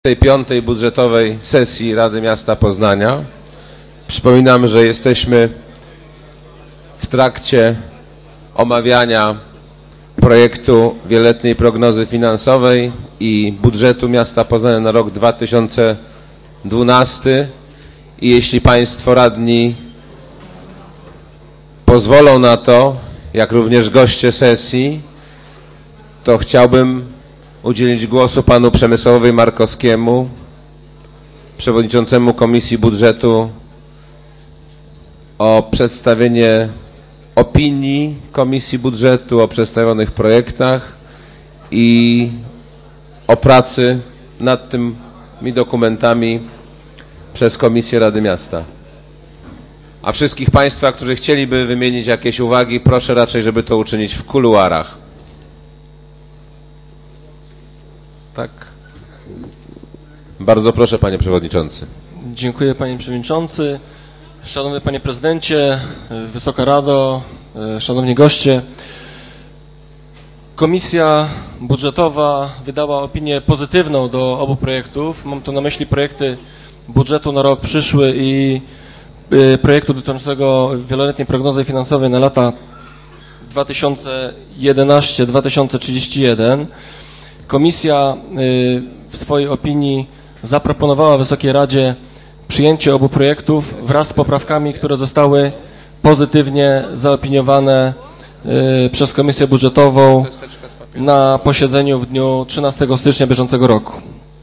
tej piątej budżetowej sesji Rady Miasta Poznania. Przypominam, że jesteśmy w trakcie omawiania projektu wieloletniej prognozy finansowej i budżetu miasta Poznania na rok 2012 i jeśli Państwo radni pozwolą na to, jak również goście sesji, to chciałbym udzielić głosu panu Przemysławowi Markowskiemu, przewodniczącemu Komisji Budżetu, o przedstawienie opinii Komisji Budżetu o przedstawionych projektach i o pracy nad tymi dokumentami przez Komisję Rady Miasta. A wszystkich Państwa, którzy chcieliby wymienić jakieś uwagi, proszę raczej, żeby to uczynić w kuluarach. Tak. Bardzo proszę, panie przewodniczący. Dziękuję, panie przewodniczący. Szanowny panie prezydencie, Wysoka Rado, szanowni goście. Komisja budżetowa wydała opinię pozytywną do obu projektów. Mam tu na myśli projekty budżetu na rok przyszły i projektu dotyczącego wieloletniej prognozy finansowej na lata 2011-2031. Komisja w swojej opinii zaproponowała Wysokiej Radzie przyjęcie obu projektów wraz z poprawkami, które zostały pozytywnie zaopiniowane przez Komisję Budżetową na posiedzeniu w dniu 13 stycznia bieżącego roku.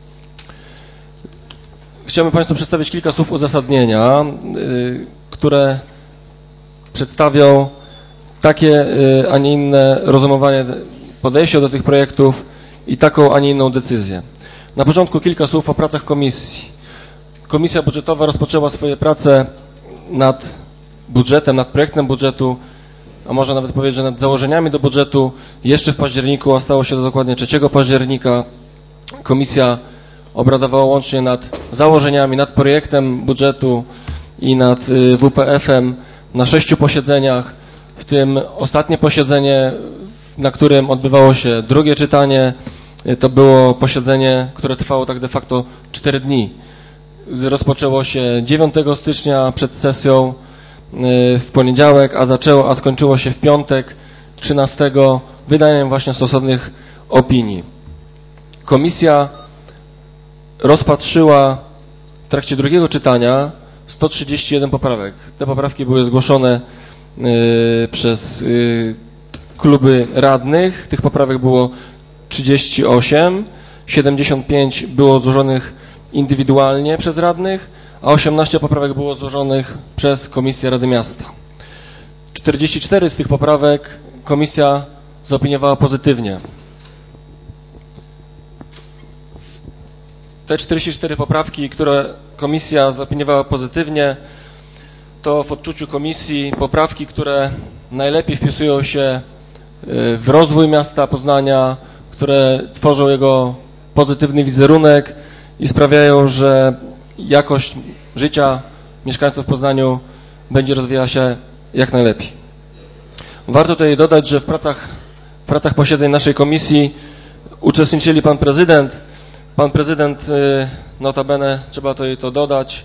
Chciałbym Państwu przedstawić kilka słów uzasadnienia, które przedstawią takie, a nie inne rozumowanie, podejście do tych projektów i taką, a nie inną decyzję. Na początku kilka słów o pracach komisji. Komisja budżetowa rozpoczęła swoje prace nad budżetem, nad projektem budżetu, a można nawet powiedzieć, że nad założeniami do budżetu jeszcze w październiku, a stało się to dokładnie 3 października. Komisja obradowała łącznie nad założeniami, nad projektem budżetu i nad WPF-em na 6 posiedzeniach, w tym ostatnie posiedzenie, na którym odbywało się drugie czytanie, to było posiedzenie, które trwało tak de facto 4 dni. Rozpoczęło się 9 stycznia przed sesją w poniedziałek, a skończyło się w piątek 13 wydaniem właśnie stosownych opinii. Komisja rozpatrzyła w trakcie drugiego czytania 131 poprawek. Te poprawki były zgłoszone przez kluby radnych. Tych poprawek było 38, 75 było złożonych indywidualnie przez radnych, a 18 poprawek było złożonych przez Komisję Rady Miasta. 44 z tych poprawek komisja zaopiniowała pozytywnie. Te 44 poprawki, które komisja zaopiniowała pozytywnie, to w odczuciu komisji poprawki, które najlepiej wpisują się w rozwój miasta Poznania, które tworzą jego pozytywny wizerunek i sprawiają, że jakość życia mieszkańców w Poznaniu będzie rozwijała się jak najlepiej. Warto tutaj dodać, że w pracach posiedzeń naszej komisji uczestniczyli pan prezydent. Pan prezydent, notabene, trzeba tutaj to dodać,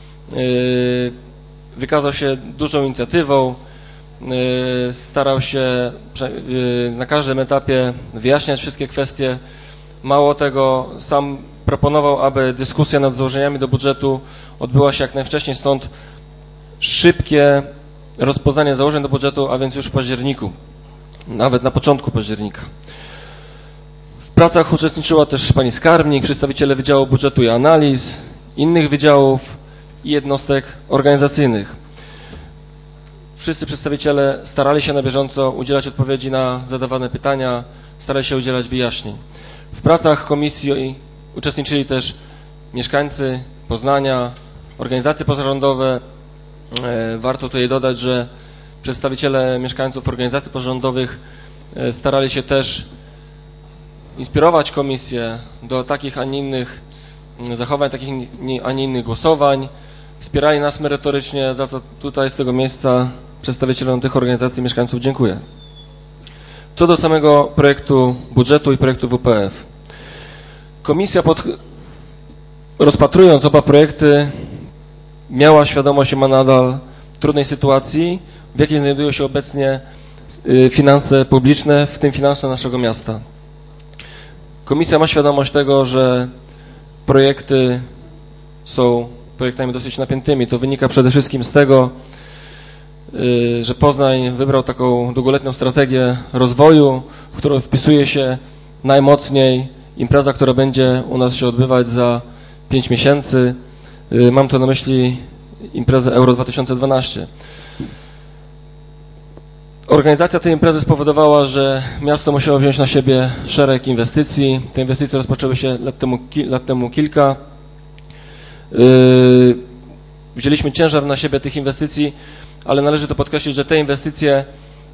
wykazał się dużą inicjatywą, starał się na każdym etapie wyjaśniać wszystkie kwestie. Mało tego, sam proponował, aby dyskusja nad założeniami do budżetu odbyła się jak najwcześniej, stąd szybkie rozpoznanie założeń do budżetu, a więc już w październiku, nawet na początku października. W pracach uczestniczyła też pani skarbnik, przedstawiciele Wydziału Budżetu i Analiz, innych wydziałów i jednostek organizacyjnych. Wszyscy przedstawiciele starali się na bieżąco udzielać odpowiedzi na zadawane pytania, starali się udzielać wyjaśnień. W pracach komisji uczestniczyli też mieszkańcy Poznania, organizacje pozarządowe. Warto tutaj dodać, że przedstawiciele mieszkańców organizacji pozarządowych starali się też inspirować komisję do takich, a nie innych zachowań, takich, a nie innych głosowań. Wspierali nas merytorycznie, za to tutaj z tego miejsca przedstawicielom tych organizacji mieszkańców dziękuję. Co do samego projektu budżetu i projektu WPF. Komisja rozpatrując oba projekty, miała świadomość i ma nadal trudnej sytuacji, w jakiej znajdują się obecnie finanse publiczne, w tym finanse naszego miasta. Komisja ma świadomość tego, że projekty są projektami dosyć napiętymi. To wynika przede wszystkim z tego, że Poznań wybrał taką długoletnią strategię rozwoju, w którą wpisuje się najmocniej impreza, która będzie u nas się odbywać za 5 miesięcy. Mam tu na myśli imprezę Euro 2012. Organizacja tej imprezy spowodowała, że miasto musiało wziąć na siebie szereg inwestycji. Te inwestycje rozpoczęły się lat temu kilka. Wzięliśmy ciężar na siebie tych inwestycji, ale należy to podkreślić, że te inwestycje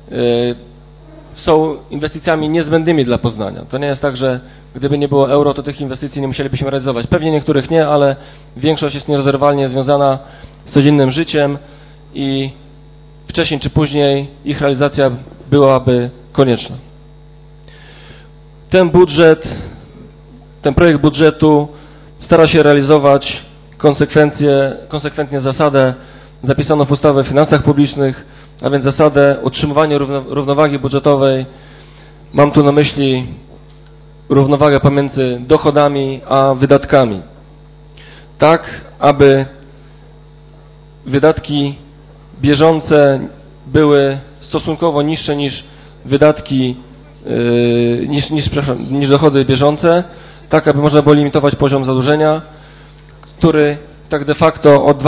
są inwestycjami niezbędnymi dla Poznania. To nie jest tak, że gdyby nie było euro, to tych inwestycji nie musielibyśmy realizować. Pewnie niektórych nie, ale większość jest nierozerwalnie związana z codziennym życiem i wcześniej czy później ich realizacja byłaby konieczna. Ten projekt budżetu stara się realizować konsekwentnie zasadę zapisaną w ustawie o finansach publicznych, a więc zasadę utrzymywania równowagi budżetowej. Mam tu na myśli równowagę pomiędzy dochodami a wydatkami. Tak, aby wydatki bieżące były stosunkowo niższe niż wydatki, niż dochody bieżące, tak aby można było limitować poziom zadłużenia, który tak de facto od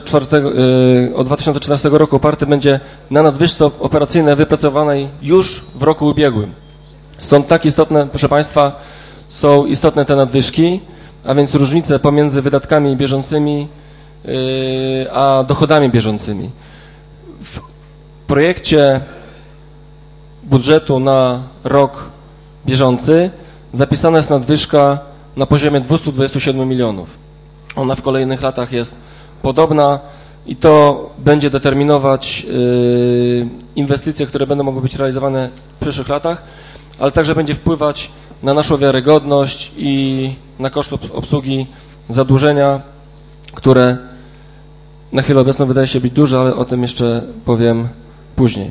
2014 roku oparty będzie na nadwyżce operacyjnej wypracowanej już w roku ubiegłym. Stąd tak istotne, proszę Państwa, są istotne te nadwyżki, a więc różnice pomiędzy wydatkami bieżącymi a dochodami bieżącymi. W projekcie budżetu na rok bieżący zapisana jest nadwyżka na poziomie 227 milionów. Ona w kolejnych latach jest podobna i to będzie determinować inwestycje, które będą mogły być realizowane w przyszłych latach, ale także będzie wpływać na naszą wiarygodność i na koszt obsługi zadłużenia, które na chwilę obecną wydaje się być duże, ale o tym jeszcze powiem później.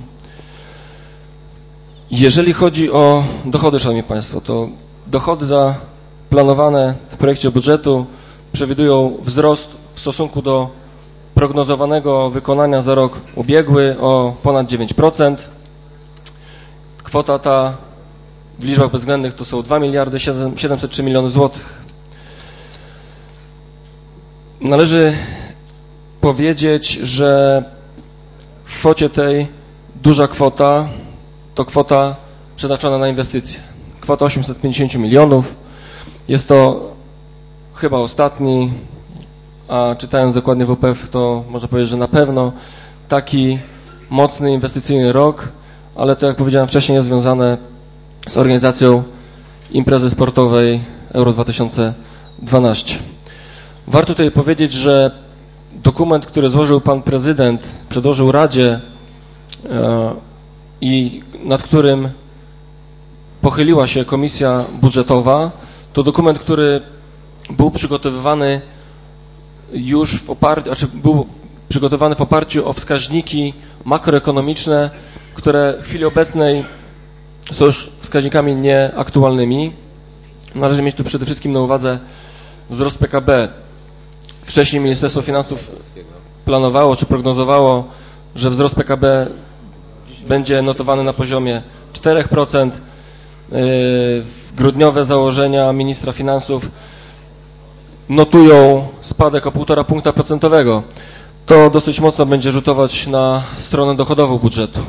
Jeżeli chodzi o dochody, Szanowni Państwo, to dochody zaplanowane w projekcie budżetu przewidują wzrost w stosunku do prognozowanego wykonania za rok ubiegły o ponad 9%. Kwota ta w liczbach bezwzględnych to są 2 miliardy 703 miliony złotych. Należy powiedzieć, że w kwocie tej duża kwota to kwota przeznaczona na inwestycje. Kwota 850 milionów. Jest to chyba ostatni, a czytając dokładnie WPF, to można powiedzieć, że na pewno taki mocny inwestycyjny rok, ale to, jak powiedziałem wcześniej, jest związane z organizacją imprezy sportowej Euro 2012. Warto tutaj powiedzieć, że dokument, który złożył pan prezydent, przedłożył Radzie i nad którym pochyliła się Komisja Budżetowa, to dokument, który był przygotowywany już był przygotowany w oparciu o wskaźniki makroekonomiczne, które w chwili obecnej są już wskaźnikami nieaktualnymi. Należy mieć tu przede wszystkim na uwadze wzrost PKB. Wcześniej Ministerstwo Finansów planowało czy prognozowało, że wzrost PKB będzie notowany na poziomie 4%. Grudniowe założenia ministra finansów notują spadek o 1,5 punkta procentowego. To dosyć mocno będzie rzutować na stronę dochodową budżetu.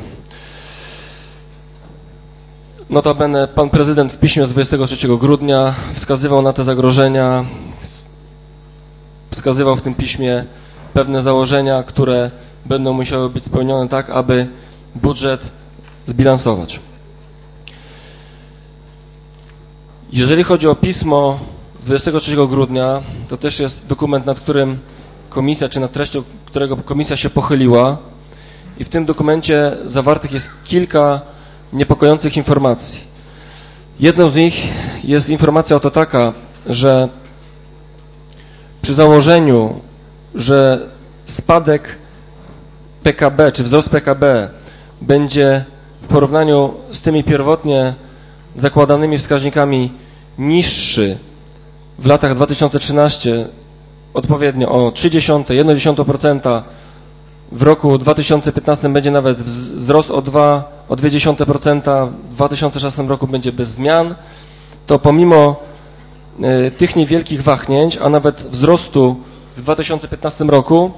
Notabene pan prezydent w piśmie z 23 grudnia wskazywał na te zagrożenia, wskazywał w tym piśmie pewne założenia, które będą musiały być spełnione tak, aby budżet zbilansować. Jeżeli chodzi o pismo z 23 grudnia, to też jest dokument, nad którym komisja, czy nad treścią którego komisja się pochyliła i w tym dokumencie zawartych jest kilka niepokojących informacji. Jedną z nich jest informacja oto taka, że przy założeniu, że spadek PKB, czy wzrost PKB będzie w porównaniu z tymi pierwotnie zakładanymi wskaźnikami niższy w latach 2013 odpowiednio o 0,3, 0,1%, w roku 2015 będzie nawet wzrost o 0,2%, w 2016 roku będzie bez zmian, to pomimo tych niewielkich wahnięć, a nawet wzrostu w 2015 roku,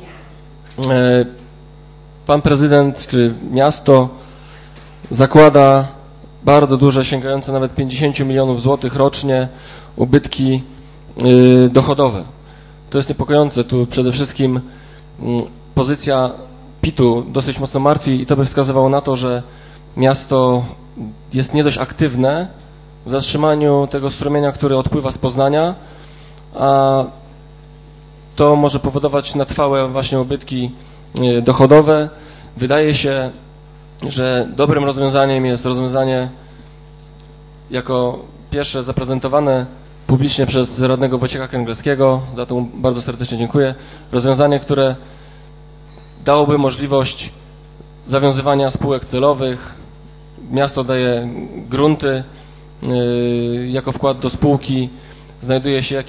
pan prezydent czy miasto zakłada bardzo duże, sięgające nawet 50 milionów złotych rocznie ubytki dochodowe. To jest niepokojące. Tu przede wszystkim pozycja PiT-u dosyć mocno martwi i to by wskazywało na to, że miasto jest nie dość aktywne w zatrzymaniu tego strumienia, który odpływa z Poznania, a to może powodować na trwałe właśnie ubytki dochodowe. Wydaje się, że dobrym rozwiązaniem jest rozwiązanie jako pierwsze zaprezentowane publicznie przez radnego Wojciecha Kęglewskiego, za to mu bardzo serdecznie dziękuję, rozwiązanie, które dałoby możliwość zawiązywania spółek celowych. Miasto daje grunty jako wkład do spółki, znajduje się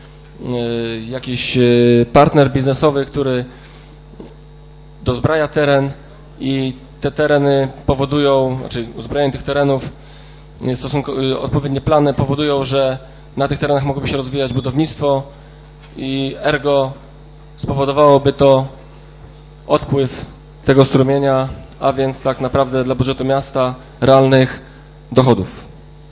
jakiś partner biznesowy, który dozbraja teren i te tereny powodują, znaczy uzbrojenie tych terenów, odpowiednie plany powodują, że na tych terenach mogłoby się rozwijać budownictwo i ergo spowodowałoby to odpływ tego strumienia, a więc tak naprawdę dla budżetu miasta realnych dochodów.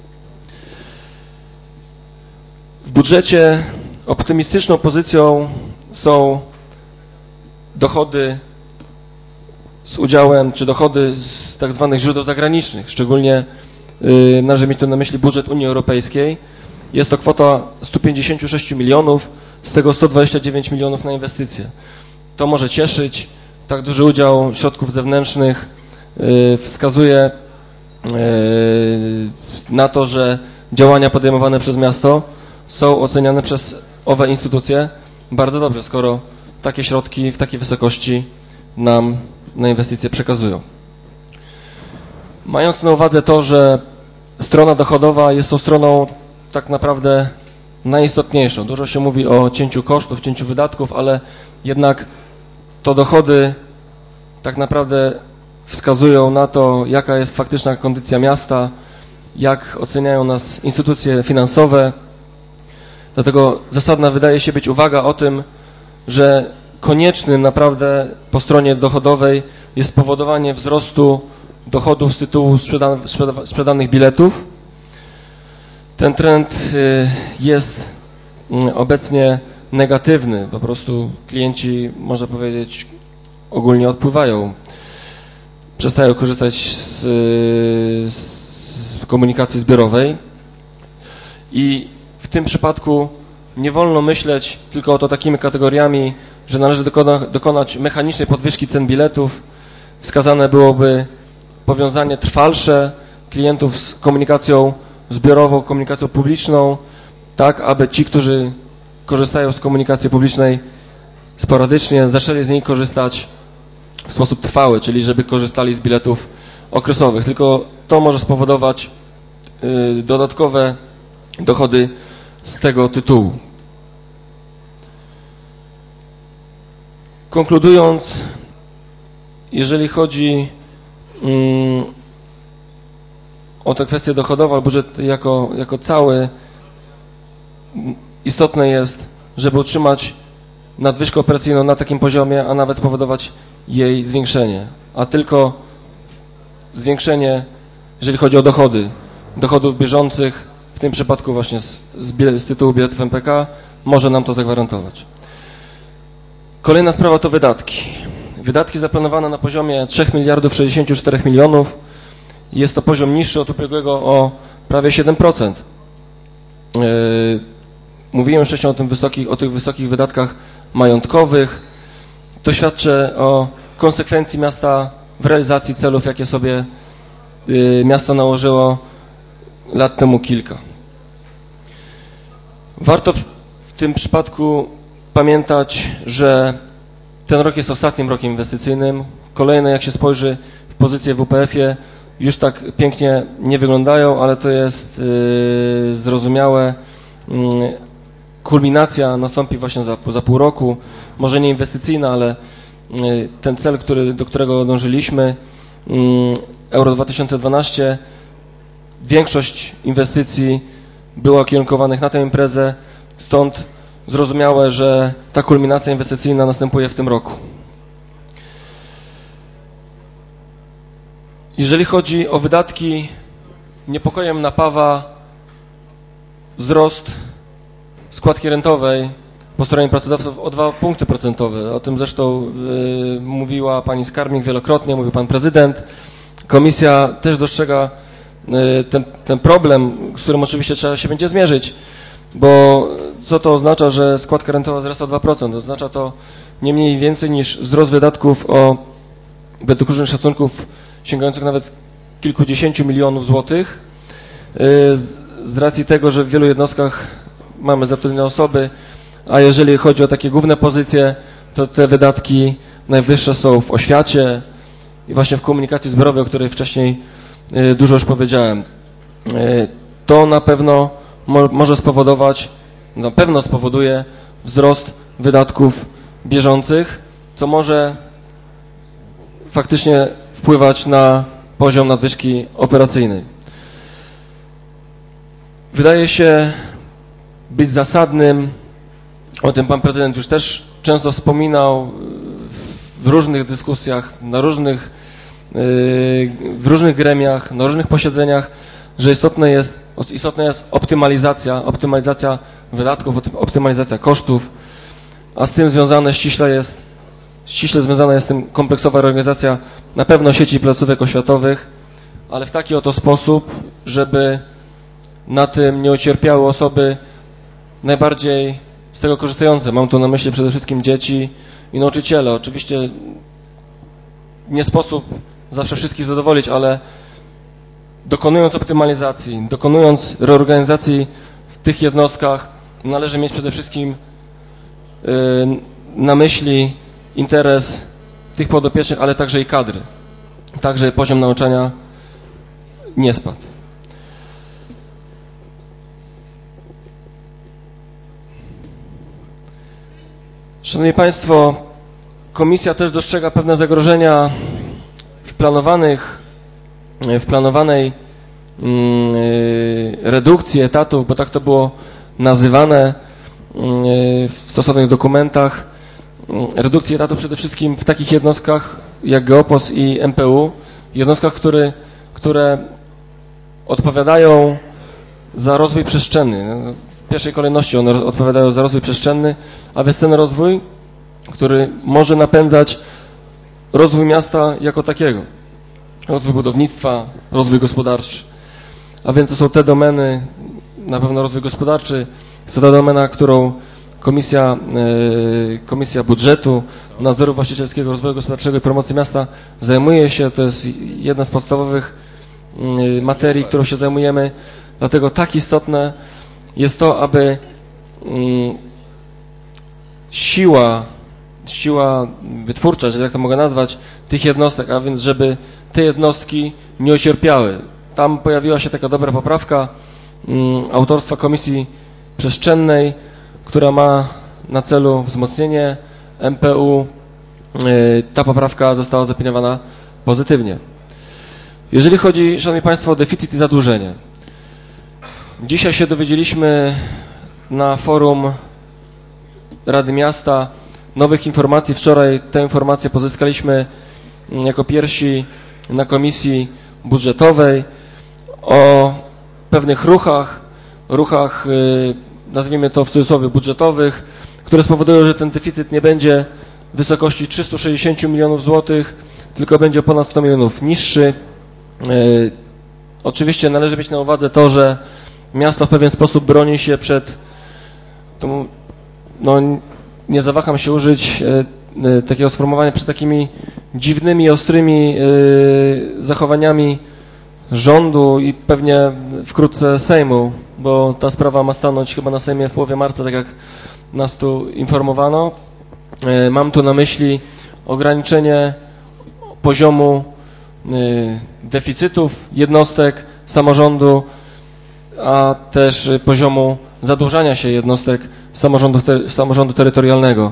W budżecie optymistyczną pozycją są dochody z udziałem, czy dochody z tak zwanych źródeł zagranicznych, szczególnie należy mieć tu na myśli budżet Unii Europejskiej. Jest to kwota 156 milionów, z tego 129 milionów na inwestycje. To może cieszyć. Tak duży udział środków zewnętrznych wskazuje na to, że działania podejmowane przez miasto są oceniane przez owe instytucje bardzo dobrze, skoro takie środki w takiej wysokości nam na inwestycje przekazują. Mając na uwadze to, że strona dochodowa jest tą stroną tak naprawdę najistotniejszą. Dużo się mówi o cięciu kosztów, cięciu wydatków, ale jednak to dochody tak naprawdę wskazują na to, jaka jest faktyczna kondycja miasta, jak oceniają nas instytucje finansowe. Dlatego zasadna wydaje się być uwaga o tym, że koniecznym naprawdę po stronie dochodowej jest spowodowanie wzrostu dochodów z tytułu sprzedanych biletów. Ten trend jest obecnie negatywny. Po prostu klienci, można powiedzieć, ogólnie odpływają. Przestają korzystać z komunikacji zbiorowej i w tym przypadku nie wolno myśleć tylko o to takimi kategoriami, że należy dokonać mechanicznej podwyżki cen biletów. Wskazane byłoby powiązanie trwalsze klientów z komunikacją zbiorową, komunikacją publiczną, tak aby ci, którzy korzystają z komunikacji publicznej sporadycznie, zaczęli z niej korzystać w sposób trwały, czyli żeby korzystali z biletów okresowych. Tylko to może spowodować dodatkowe dochody z tego tytułu. Konkludując, jeżeli chodzi o tę kwestię dochodową, budżet jako cały, istotne jest, żeby utrzymać nadwyżkę operacyjną na takim poziomie, a nawet spowodować jej zwiększenie. A tylko zwiększenie, jeżeli chodzi o dochodów bieżących, w tym przypadku właśnie z tytułu biletów MPK, może nam to zagwarantować. Kolejna sprawa to wydatki. Wydatki zaplanowane na poziomie 3 miliardów 64 milionów. Jest to poziom niższy od ubiegłego o prawie 7%. Mówiłem wcześniej o tych wysokich wydatkach majątkowych. To świadczy o konsekwencji miasta w realizacji celów, jakie sobie miasto nałożyło lat temu kilka. Warto w tym przypadku pamiętać, że ten rok jest ostatnim rokiem inwestycyjnym. Kolejne, jak się spojrzy w pozycję w WPF-ie, już tak pięknie nie wyglądają, ale to jest zrozumiałe. Kulminacja nastąpi właśnie za pół roku. Może nie inwestycyjna, ale ten cel, do którego dążyliśmy, Euro 2012, większość inwestycji była kierunkowanych na tę imprezę, stąd zrozumiałe, że ta kulminacja inwestycyjna następuje w tym roku. Jeżeli chodzi o wydatki, niepokojem napawa wzrost składki rentowej po stronie pracodawców o 2 punkty procentowe. O tym zresztą mówiła pani skarbnik wielokrotnie, mówił pan prezydent. Komisja też dostrzega ten problem, z którym oczywiście trzeba się będzie zmierzyć, bo co to oznacza, że składka rentowa wzrasta o 2%? Oznacza to nie mniej więcej niż wzrost wydatków według różnych szacunków sięgających nawet kilkudziesięciu milionów złotych, z racji tego, że w wielu jednostkach mamy zatrudnione osoby, a jeżeli chodzi o takie główne pozycje, to te wydatki najwyższe są w oświacie i właśnie w komunikacji zbiorowej, o której wcześniej dużo już powiedziałem. To na pewno może spowodować, na pewno spowoduje wzrost wydatków bieżących, co może faktycznie wpływać na poziom nadwyżki operacyjnej. Wydaje się być zasadnym, o tym pan prezydent już też często wspominał w różnych dyskusjach, w różnych gremiach, na różnych posiedzeniach, że istotna jest optymalizacja wydatków, optymalizacja kosztów, a z tym związane ściśle związana jest z tym kompleksowa reorganizacja na pewno sieci placówek oświatowych, ale w taki oto sposób, żeby na tym nie ucierpiały osoby najbardziej z tego korzystające. Mam tu na myśli przede wszystkim dzieci i nauczyciele. Oczywiście nie sposób zawsze wszystkich zadowolić, ale dokonując optymalizacji, dokonując reorganizacji w tych jednostkach, należy mieć przede wszystkim na myśli interes tych podopiecznych, ale także i kadry. Także poziom nauczania nie spadł. Szanowni Państwo, Komisja też dostrzega pewne zagrożenia w planowanej redukcji etatów, bo tak to było nazywane w stosownych dokumentach. Redukcji etatów przede wszystkim w takich jednostkach jak Geopos i MPU, jednostkach, które odpowiadają za rozwój przestrzenny. W pierwszej kolejności one odpowiadają za rozwój przestrzenny, a więc ten rozwój, który może napędzać rozwój miasta jako takiego. Rozwój budownictwa, rozwój gospodarczy. A więc to są te domeny, na pewno rozwój gospodarczy, jest to ta domena, którą Komisja Budżetu, Nadzoru Właścicielskiego, Rozwoju Gospodarczego i Promocji Miasta zajmuje się. To jest jedna z podstawowych materii, którą się zajmujemy. Dlatego tak istotne jest to, aby siła wytwórcza, że tak to mogę nazwać, tych jednostek, a więc żeby te jednostki nie ucierpiały. Tam pojawiła się taka dobra poprawka autorstwa Komisji Przestrzennej, która ma na celu wzmocnienie MPU. Ta poprawka została zaopiniowana pozytywnie. Jeżeli chodzi, Szanowni Państwo, o deficyt i zadłużenie. Dzisiaj się dowiedzieliśmy na forum Rady Miasta nowych informacji. Wczoraj tę informację pozyskaliśmy jako pierwsi na Komisji Budżetowej o pewnych ruchach, nazwijmy to w cudzysłowie, budżetowych, które spowodują, że ten deficyt nie będzie w wysokości 360 milionów złotych, tylko będzie ponad 100 milionów niższy. Oczywiście należy mieć na uwadze to, że miasto w pewien sposób broni się przed tą, nie zawaham się użyć takiego sformułowania, przed takimi dziwnymi, ostrymi zachowaniami rządu i pewnie wkrótce Sejmu, bo ta sprawa ma stanąć chyba na Sejmie w połowie marca, tak jak nas tu informowano. Mam tu na myśli ograniczenie poziomu deficytów jednostek samorządu, a też poziomu zadłużania się jednostek samorządu terytorialnego.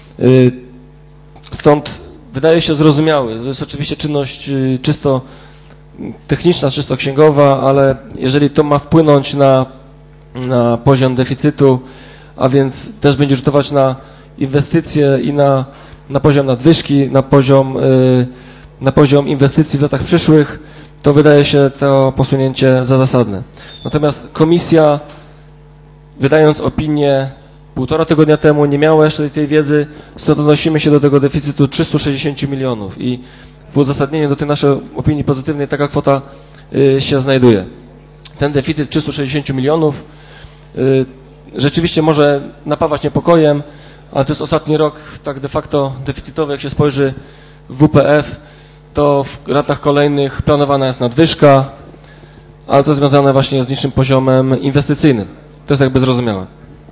Stąd wydaje się zrozumiały. To jest oczywiście czynność czysto techniczna, czysto księgowa, ale jeżeli to ma wpłynąć na poziom deficytu, a więc też będzie rzutować na inwestycje i na poziom nadwyżki, na poziom inwestycji w latach przyszłych, to wydaje się to posunięcie za zasadne. Natomiast komisja, wydając opinię 1,5 tygodnia temu, nie miała jeszcze tej wiedzy, stąd odnosimy się do tego deficytu 360 milionów i w uzasadnieniu do tej naszej opinii pozytywnej taka kwota się znajduje. Ten deficyt 360 milionów rzeczywiście może napawać niepokojem, ale to jest ostatni rok tak de facto deficytowy, jak się spojrzy w WPF, to w latach kolejnych planowana jest nadwyżka, ale to związane właśnie z niższym poziomem inwestycyjnym. To jest jakby zrozumiałe.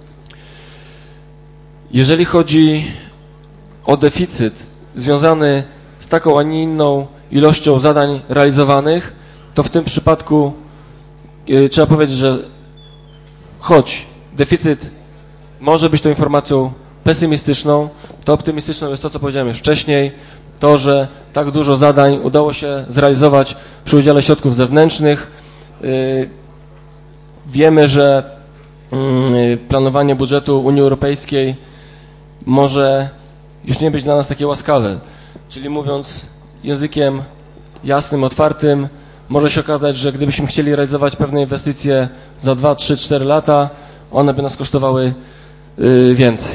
Jeżeli chodzi o deficyt związany z taką, a nie inną ilością zadań realizowanych, to w tym przypadku trzeba powiedzieć, że choć deficyt może być tą informacją pesymistyczną, to optymistyczną jest to, co powiedziałem już wcześniej, to, że tak dużo zadań udało się zrealizować przy udziale środków zewnętrznych. Wiemy, że planowanie budżetu Unii Europejskiej może już nie być dla nas takie łaskawe. Czyli mówiąc językiem jasnym, otwartym, może się okazać, że gdybyśmy chcieli realizować pewne inwestycje za 2, 3, 4 lata, one by nas kosztowały więcej.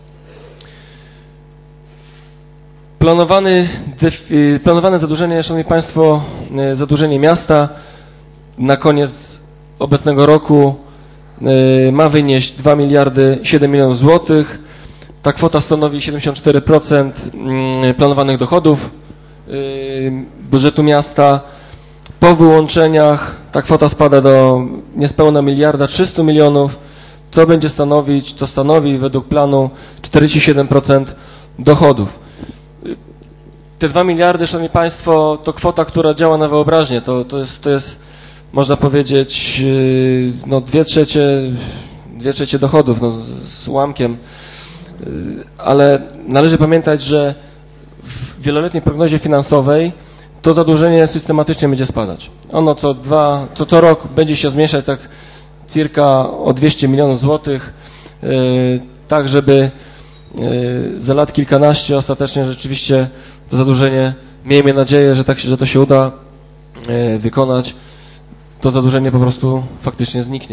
Planowane zadłużenie, szanowni państwo, zadłużenie miasta na koniec obecnego roku ma wynieść 2 miliardy 7 milionów złotych. Ta kwota stanowi 74% planowanych dochodów budżetu miasta. Po wyłączeniach ta kwota spada do niespełna 1,3 miliarda, co stanowi według planu 47% dochodów. Te 2 miliardy, szanowni państwo, to kwota, która działa na wyobraźnię. To jest można powiedzieć, no 2/3 dochodów, no z ułamkiem. Ale należy pamiętać, że w wieloletniej prognozie finansowej to zadłużenie systematycznie będzie spadać. Ono co rok będzie się zmniejszać tak circa o 200 milionów złotych, tak żeby za lat kilkanaście ostatecznie rzeczywiście to zadłużenie, miejmy nadzieję, że to się uda wykonać, to zadłużenie po prostu faktycznie zniknie.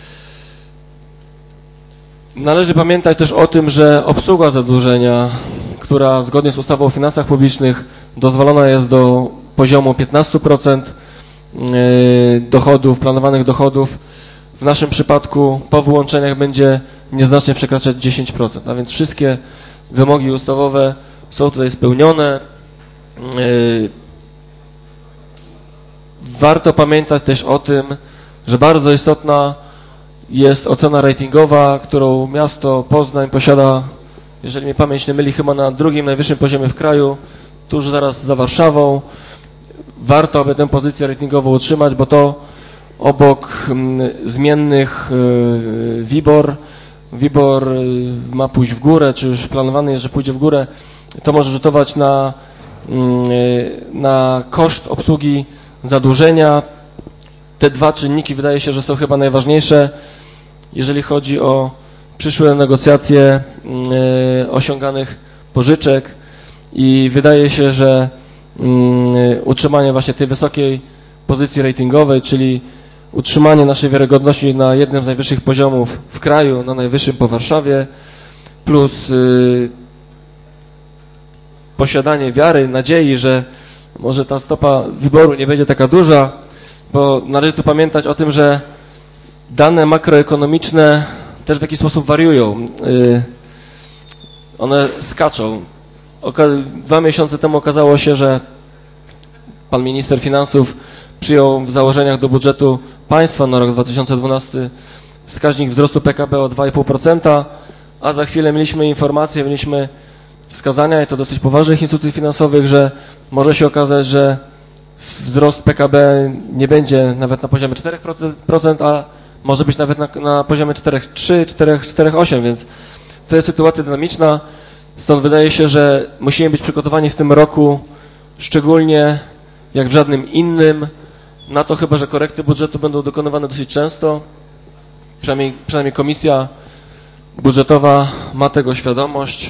Należy pamiętać też o tym, że obsługa zadłużenia, która zgodnie z ustawą o finansach publicznych dozwolona jest do poziomu 15% dochodów, planowanych dochodów, w naszym przypadku po wyłączeniach będzie nieznacznie przekraczać 10%, a więc wszystkie wymogi ustawowe są tutaj spełnione. Warto pamiętać też o tym, że bardzo istotna jest ocena ratingowa, którą miasto Poznań posiada, jeżeli mnie pamięć nie myli, chyba na drugim najwyższym poziomie w kraju, tuż zaraz za Warszawą. Warto, aby tę pozycję ratingową utrzymać, bo to obok zmiennych WIBOR ma pójść w górę, czy już planowany jest, że pójdzie w górę, to może rzutować na koszt obsługi zadłużenia. Te dwa czynniki wydaje się, że są chyba najważniejsze, jeżeli chodzi o przyszłe negocjacje osiąganych pożyczek i wydaje się, że utrzymanie właśnie tej wysokiej pozycji ratingowej, czyli utrzymanie naszej wiarygodności na jednym z najwyższych poziomów w kraju, na najwyższym po Warszawie, plus posiadanie wiary, nadziei, że może ta stopa WIBOR-u nie będzie taka duża, bo należy tu pamiętać o tym, że dane makroekonomiczne też w jakiś sposób wariują. One skaczą. 2 miesiące temu okazało się, że pan minister finansów przyjął w założeniach do budżetu państwa na rok 2012 wskaźnik wzrostu PKB o 2,5%. a za chwilę mieliśmy informacje, mieliśmy wskazania, i to dosyć poważnych instytucji finansowych, że może się okazać, że wzrost PKB nie będzie nawet na poziomie 4%, a może być nawet na poziomie 4,3, 4,8, więc to jest sytuacja dynamiczna. Stąd wydaje się, że musimy być przygotowani w tym roku, szczególnie jak w żadnym innym, na to chyba, że korekty budżetu będą dokonywane dosyć często. Przynajmniej komisja budżetowa ma tego świadomość.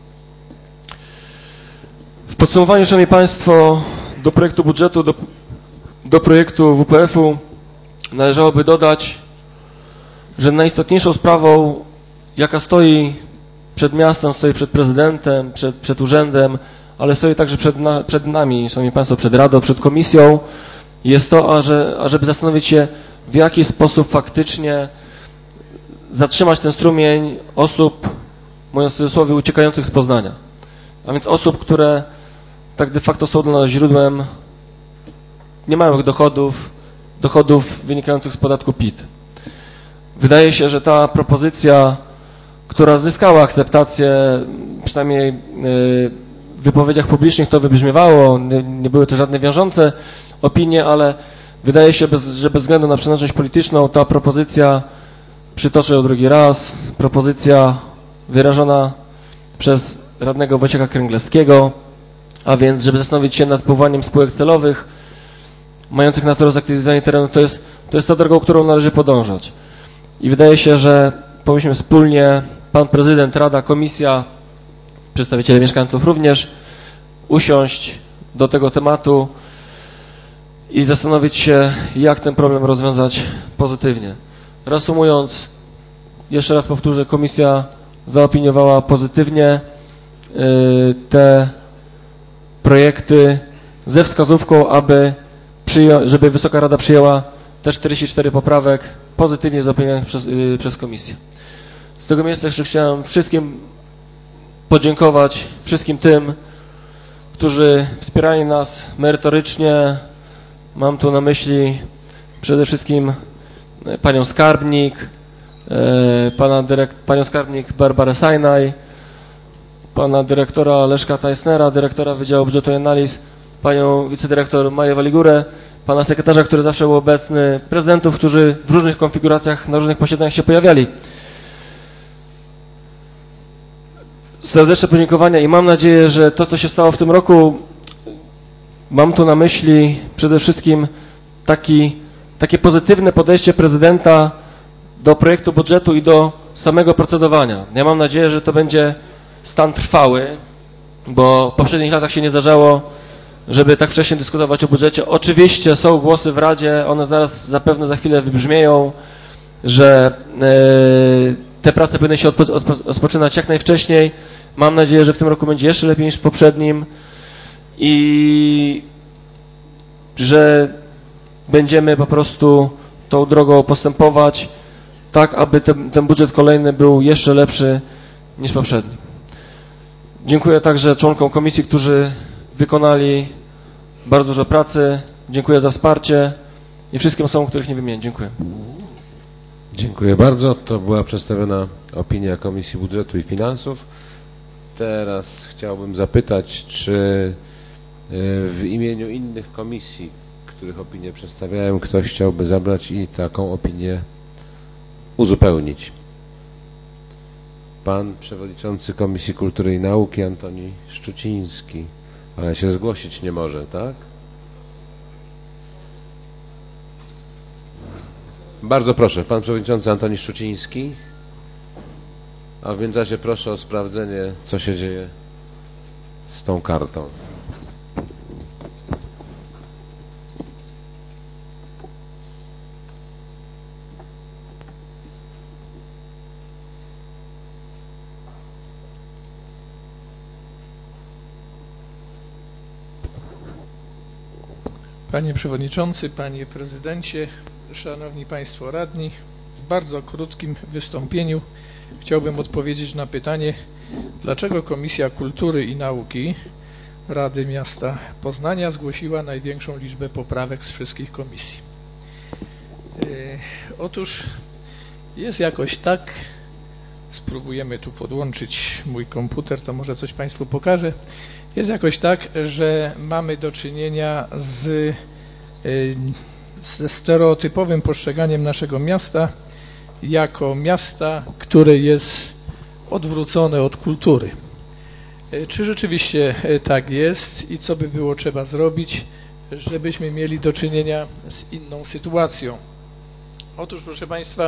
W podsumowaniu, szanowni państwo, do projektu budżetu, do projektu WPF-u należałoby dodać, że najistotniejszą sprawą, jaka stoi przed miastem, stoi przed prezydentem, przed urzędem, ale stoi także przed nami, szanowni państwo, przed Radą, przed komisją, jest to, ażeby zastanowić się, w jaki sposób faktycznie zatrzymać ten strumień osób, mówiąc w cudzysłowie, uciekających z Poznania. A więc osób, które tak de facto są dla nas źródłem niemałych dochodów wynikających z podatku PIT. Wydaje się, że ta propozycja, która zyskała akceptację, przynajmniej w wypowiedziach publicznych to wybrzmiewało, nie były to żadne wiążące opinie, ale wydaje się, że bez względu na przynależność polityczną ta propozycja, przytoczę ją drugi raz, propozycja wyrażona przez radnego Wojciecha Kręglewskiego, a więc, żeby zastanowić się nad powołaniem spółek celowych mających na celu zaktywizowanie terenu, to jest ta drogą, którą należy podążać. I wydaje się, że powinniśmy wspólnie, pan prezydent, Rada, komisja, przedstawiciele mieszkańców również, usiąść do tego tematu i zastanowić się, jak ten problem rozwiązać pozytywnie. Reasumując, jeszcze raz powtórzę, komisja zaopiniowała pozytywnie te projekty ze wskazówką, żeby Wysoka Rada przyjęła te 44 poprawek pozytywnie zaopiniowanych przez komisję. Z tego miejsca jeszcze chciałem wszystkim podziękować, wszystkim tym, którzy wspierali nas merytorycznie. Mam tu na myśli przede wszystkim panią skarbnik, panią skarbnik Barbarę Sajnaj, pana dyrektora Leszka Tajsnera, dyrektora Wydziału Budżetu i Analiz, panią wicedyrektor Marię Waligurę, pana sekretarza, który zawsze był obecny, prezydentów, którzy w różnych konfiguracjach, na różnych posiedzeniach się pojawiali. Serdeczne podziękowania i mam nadzieję, że to, co się stało w tym roku, mam tu na myśli przede wszystkim takie pozytywne podejście prezydenta do projektu budżetu i do samego procedowania. Ja mam nadzieję, że to będzie stan trwały, bo w poprzednich latach się nie zdarzało, żeby tak wcześnie dyskutować o budżecie. Oczywiście są głosy w Radzie, one zapewne za chwilę wybrzmieją, że te prace powinny się rozpoczynać jak najwcześniej. Mam nadzieję, że w tym roku będzie jeszcze lepiej niż w poprzednim i że będziemy po prostu tą drogą postępować tak, aby ten budżet kolejny był jeszcze lepszy niż poprzedni. Dziękuję także członkom komisji, którzy wykonali bardzo dużo pracy. Dziękuję za wsparcie i wszystkim osobom, których nie wymienię. Dziękuję. Dziękuję bardzo. To była przedstawiona opinia Komisji Budżetu i Finansów. Teraz chciałbym zapytać, czy w imieniu innych komisji, których opinie przedstawiałem, ktoś chciałby zabrać i taką opinię uzupełnić. Pan przewodniczący Komisji Kultury i Nauki Antoni Szczuciński, ale się zgłosić nie może, tak? Bardzo proszę, pan przewodniczący Antoni Szczuciński. A w międzyczasie proszę o sprawdzenie, co się dzieje z tą kartą. Panie Przewodniczący, Panie Prezydencie, Szanowni Państwo Radni, w bardzo krótkim wystąpieniu chciałbym odpowiedzieć na pytanie, dlaczego Komisja Kultury i Nauki Rady Miasta Poznania zgłosiła największą liczbę poprawek z wszystkich komisji. Otóż jest jakoś tak spróbujemy tu podłączyć mój komputer, to może coś Państwu pokażę. Jest jakoś tak, że mamy do czynienia ze stereotypowym postrzeganiem naszego miasta jako miasta, które jest odwrócone od kultury. Czy rzeczywiście tak jest i co by było trzeba zrobić, żebyśmy mieli do czynienia z inną sytuacją? Otóż, proszę Państwa,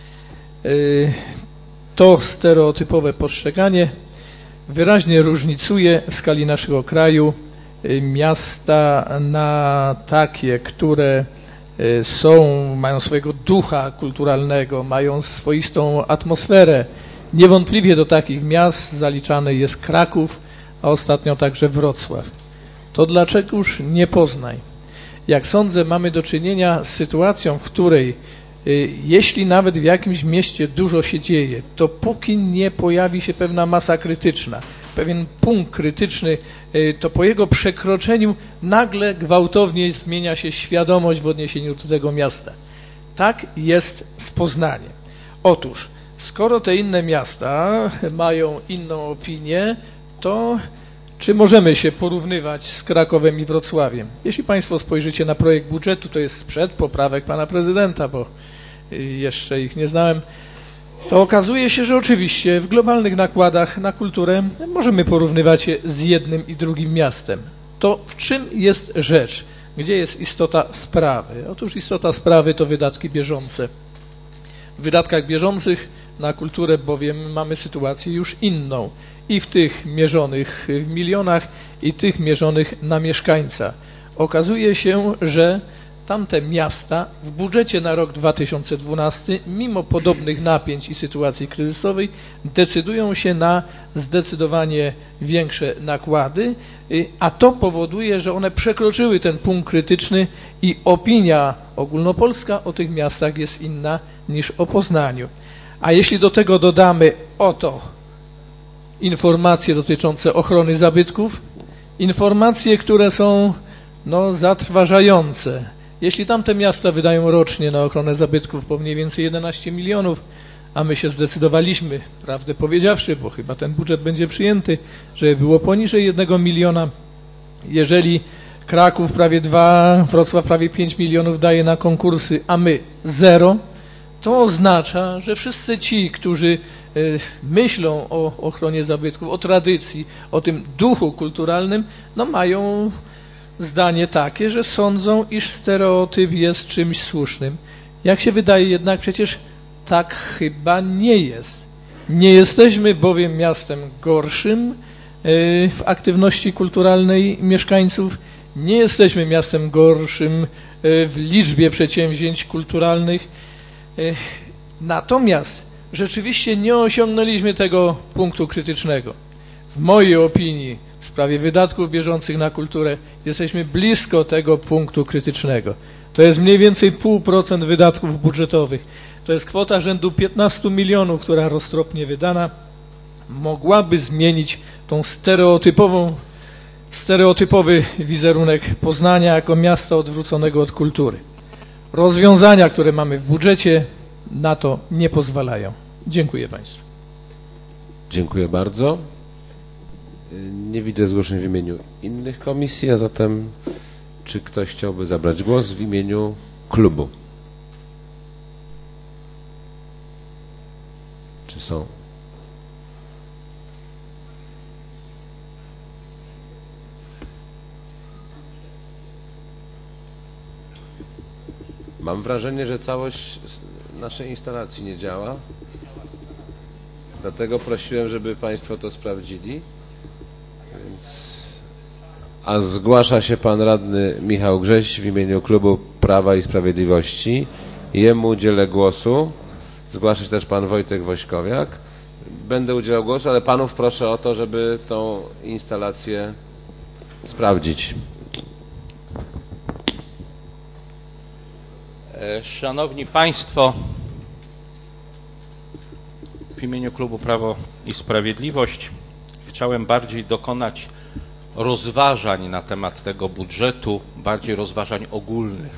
to stereotypowe postrzeganie wyraźnie różnicuje w skali naszego kraju miasta na takie, które mają swojego ducha kulturalnego, mają swoistą atmosferę. Niewątpliwie do takich miast zaliczany jest Kraków, a ostatnio także Wrocław. To dlaczegoż nie Poznań? Jak sądzę, mamy do czynienia z sytuacją, w której jeśli nawet w jakimś mieście dużo się dzieje, to póki nie pojawi się pewna masa krytyczna, pewien punkt krytyczny, to po jego przekroczeniu nagle gwałtownie zmienia się świadomość w odniesieniu do tego miasta. Tak jest z Poznaniem. Otóż, skoro te inne miasta mają inną opinię, to czy możemy się porównywać z Krakowem i Wrocławiem? Jeśli Państwo spojrzycie na projekt budżetu, to jest sprzed poprawek Pana Prezydenta, bo jeszcze ich nie znałem, to okazuje się, że oczywiście w globalnych nakładach na kulturę możemy porównywać się z jednym i drugim miastem. To w czym jest rzecz? Gdzie jest istota sprawy? Otóż istota sprawy to wydatki bieżące. W wydatkach bieżących na kulturę bowiem mamy sytuację już inną. I w tych mierzonych w milionach, i tych mierzonych na mieszkańca. Okazuje się, że tamte miasta w budżecie na rok 2012, mimo podobnych napięć i sytuacji kryzysowej, decydują się na zdecydowanie większe nakłady, a to powoduje, że one przekroczyły ten punkt krytyczny i opinia ogólnopolska o tych miastach jest inna niż o Poznaniu. A jeśli do tego dodamy informacje dotyczące ochrony zabytków, informacje, które są zatrważające. Jeśli tamte miasta wydają rocznie na ochronę zabytków po mniej więcej 11 milionów, a my się zdecydowaliśmy, prawdę powiedziawszy, bo chyba ten budżet będzie przyjęty, żeby było poniżej 1 miliona, jeżeli Kraków prawie 2, Wrocław prawie 5 milionów daje na konkursy, a my 0, to oznacza, że wszyscy ci, którzy myślą o ochronie zabytków, o tradycji, o tym duchu kulturalnym, mają zdanie takie, że sądzą, iż stereotyp jest czymś słusznym. Jak się wydaje jednak, przecież tak chyba nie jest. Nie jesteśmy bowiem miastem gorszym w aktywności kulturalnej mieszkańców, nie jesteśmy miastem gorszym w liczbie przedsięwzięć kulturalnych. Natomiast rzeczywiście nie osiągnęliśmy tego punktu krytycznego. W mojej opinii w sprawie wydatków bieżących na kulturę jesteśmy blisko tego punktu krytycznego. To jest mniej więcej 0,5% wydatków budżetowych. To jest kwota rzędu 15 milionów, która roztropnie wydana mogłaby zmienić tą stereotypowy wizerunek Poznania jako miasta odwróconego od kultury. Rozwiązania, które mamy w budżecie, na to nie pozwalają. Dziękuję Państwu. Dziękuję bardzo. Nie widzę zgłoszeń w imieniu innych komisji, a zatem czy ktoś chciałby zabrać głos w imieniu klubu? Czy są? Mam wrażenie, że całość naszej instalacji nie działa. Dlatego prosiłem, żeby Państwo to sprawdzili. A zgłasza się pan radny Michał Grześ w imieniu klubu Prawa i Sprawiedliwości. Jemu udzielę głosu. Zgłasza się też pan Wojtek Wośkowiak. Będę udzielał głosu, ale panów proszę o to, żeby tą instalację sprawdzić. Szanowni Państwo, w imieniu klubu Prawo i Sprawiedliwość chciałem bardziej dokonać rozważań na temat tego budżetu, bardziej rozważań ogólnych,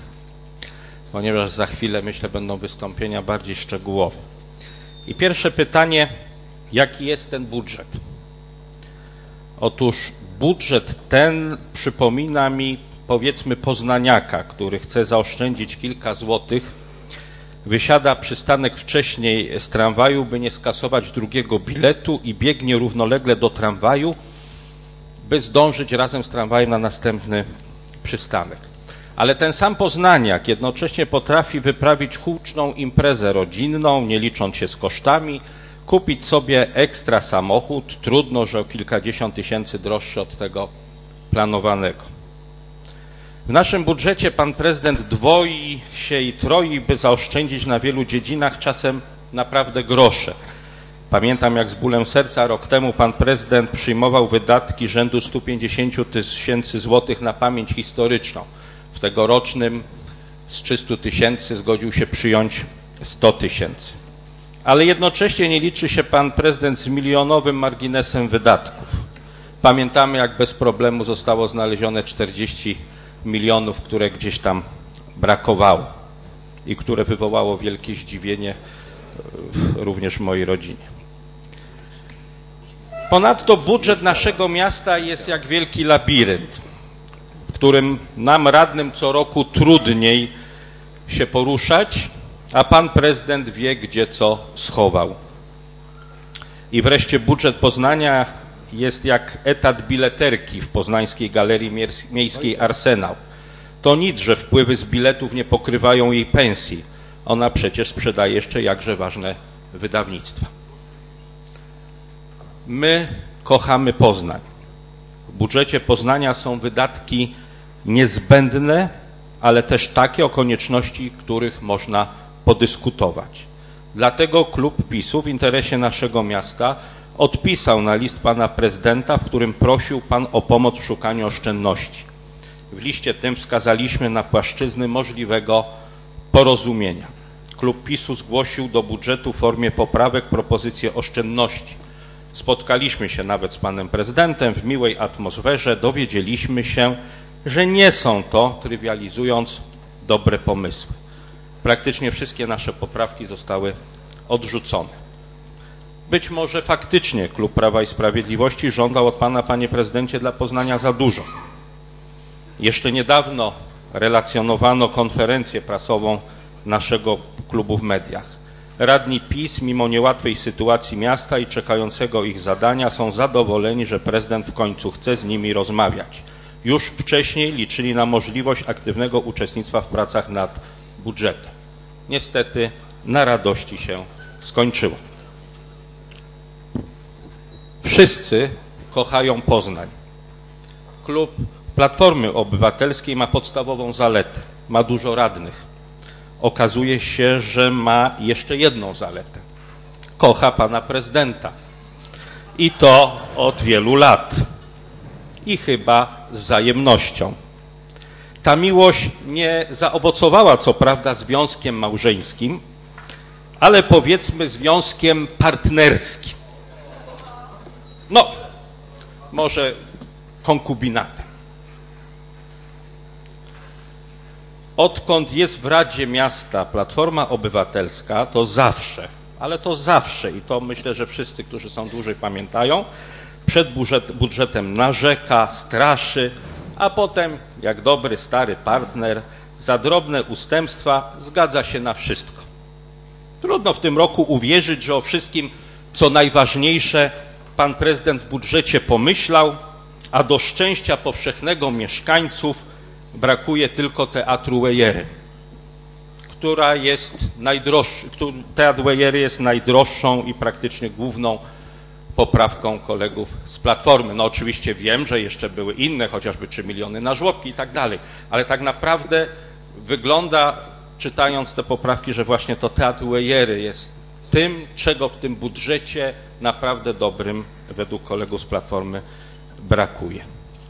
ponieważ za chwilę, myślę, będą wystąpienia bardziej szczegółowe. I pierwsze pytanie, Jaki jest ten budżet? Otóż budżet ten przypomina mi, powiedzmy, poznaniaka, który chce zaoszczędzić kilka złotych, wysiada przystanek wcześniej z tramwaju, by nie skasować drugiego biletu i biegnie równolegle do tramwaju, by zdążyć razem z tramwajem na następny przystanek. Ale ten sam poznaniak jednocześnie potrafi wyprawić huczną imprezę rodzinną, nie licząc się z kosztami, kupić sobie ekstra samochód, trudno, że o kilkadziesiąt tysięcy droższy od tego planowanego. W naszym budżecie pan prezydent dwoi się i troi, by zaoszczędzić na wielu dziedzinach, czasem naprawdę grosze. Pamiętam, jak z bólem serca rok temu pan prezydent przyjmował wydatki rzędu 150 tysięcy złotych na pamięć historyczną. W tegorocznym z 300 tysięcy zgodził się przyjąć 100 tysięcy. Ale jednocześnie nie liczy się pan prezydent z milionowym marginesem wydatków. Pamiętamy, jak bez problemu zostało znalezione 40 milionów, które gdzieś tam brakowało i które wywołało wielkie zdziwienie również w mojej rodzinie. Ponadto budżet naszego miasta jest jak wielki labirynt, w którym nam radnym co roku trudniej się poruszać, a pan prezydent wie, gdzie co schował. I wreszcie budżet Poznania jest jak etat bileterki w poznańskiej Galerii Miejskiej Arsenał. To nic, że wpływy z biletów nie pokrywają jej pensji. Ona przecież sprzedaje jeszcze jakże ważne wydawnictwa. My kochamy Poznań. W budżecie Poznania są wydatki niezbędne, ale też takie, o konieczności których można podyskutować. Dlatego klub PiS-u w interesie naszego miasta odpisał na list pana prezydenta, w którym prosił pan o pomoc w szukaniu oszczędności. W liście tym wskazaliśmy na płaszczyzny możliwego porozumienia. Klub PiS-u zgłosił do budżetu w formie poprawek propozycje oszczędności. Spotkaliśmy się nawet z panem prezydentem w miłej atmosferze, dowiedzieliśmy się, że nie są to, trywializując, dobre pomysły. Praktycznie wszystkie nasze poprawki zostały odrzucone. Być może faktycznie klub Prawa i Sprawiedliwości żądał od pana, panie prezydencie, dla Poznania za dużo. Jeszcze niedawno relacjonowano konferencję prasową naszego klubu w mediach. Radni PiS, mimo niełatwej sytuacji miasta i czekającego ich zadania, są zadowoleni, że prezydent w końcu chce z nimi rozmawiać. Już wcześniej liczyli na możliwość aktywnego uczestnictwa w pracach nad budżetem. Niestety na radości się skończyło. Wszyscy kochają Poznań. Klub Platformy Obywatelskiej ma podstawową zaletę. Ma dużo radnych. Okazuje się, że ma jeszcze jedną zaletę. Kocha pana prezydenta. I to od wielu lat. I chyba z wzajemnością. Ta miłość nie zaowocowała co prawda związkiem małżeńskim, ale powiedzmy związkiem partnerskim. No, może konkubinatem. Odkąd jest w Radzie Miasta Platforma Obywatelska, to zawsze, ale to zawsze, i to myślę, że wszyscy, którzy są dłużej, pamiętają, przed budżetem narzeka, straszy, a potem, jak dobry stary partner, za drobne ustępstwa zgadza się na wszystko. Trudno w tym roku uwierzyć, że o wszystkim, co najważniejsze, pan prezydent w budżecie pomyślał, a do szczęścia powszechnego mieszkańców brakuje tylko Teatru Wejery, która jest Teatr Wejery jest najdroższą i praktycznie główną poprawką kolegów z Platformy. No oczywiście wiem, że jeszcze były inne, chociażby 3 miliony na żłobki i tak dalej, ale tak naprawdę wygląda, czytając te poprawki, że właśnie to Teatr Wejery jest tym, czego w tym budżecie naprawdę dobrym według kolegów z Platformy brakuje.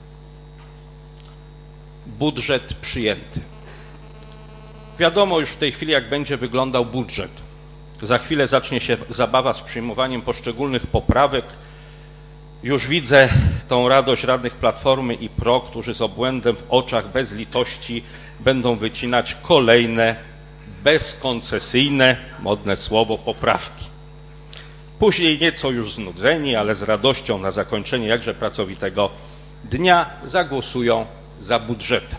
Budżet przyjęty. Wiadomo już w tej chwili, jak będzie wyglądał budżet. Za chwilę zacznie się zabawa z przyjmowaniem poszczególnych poprawek. Już widzę tą radość radnych Platformy i PRO, którzy z obłędem w oczach, bez litości będą wycinać kolejne bezkoncesyjne, modne słowo, poprawki. Później nieco już znudzeni, ale z radością na zakończenie jakże pracowitego dnia zagłosują za budżetem.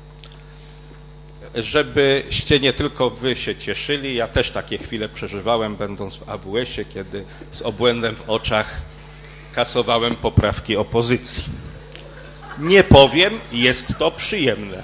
Żebyście nie tylko wy się cieszyli, ja też takie chwile przeżywałem, będąc w AWS-ie, kiedy z obłędem w oczach kasowałem poprawki opozycji. Nie powiem, jest to przyjemne.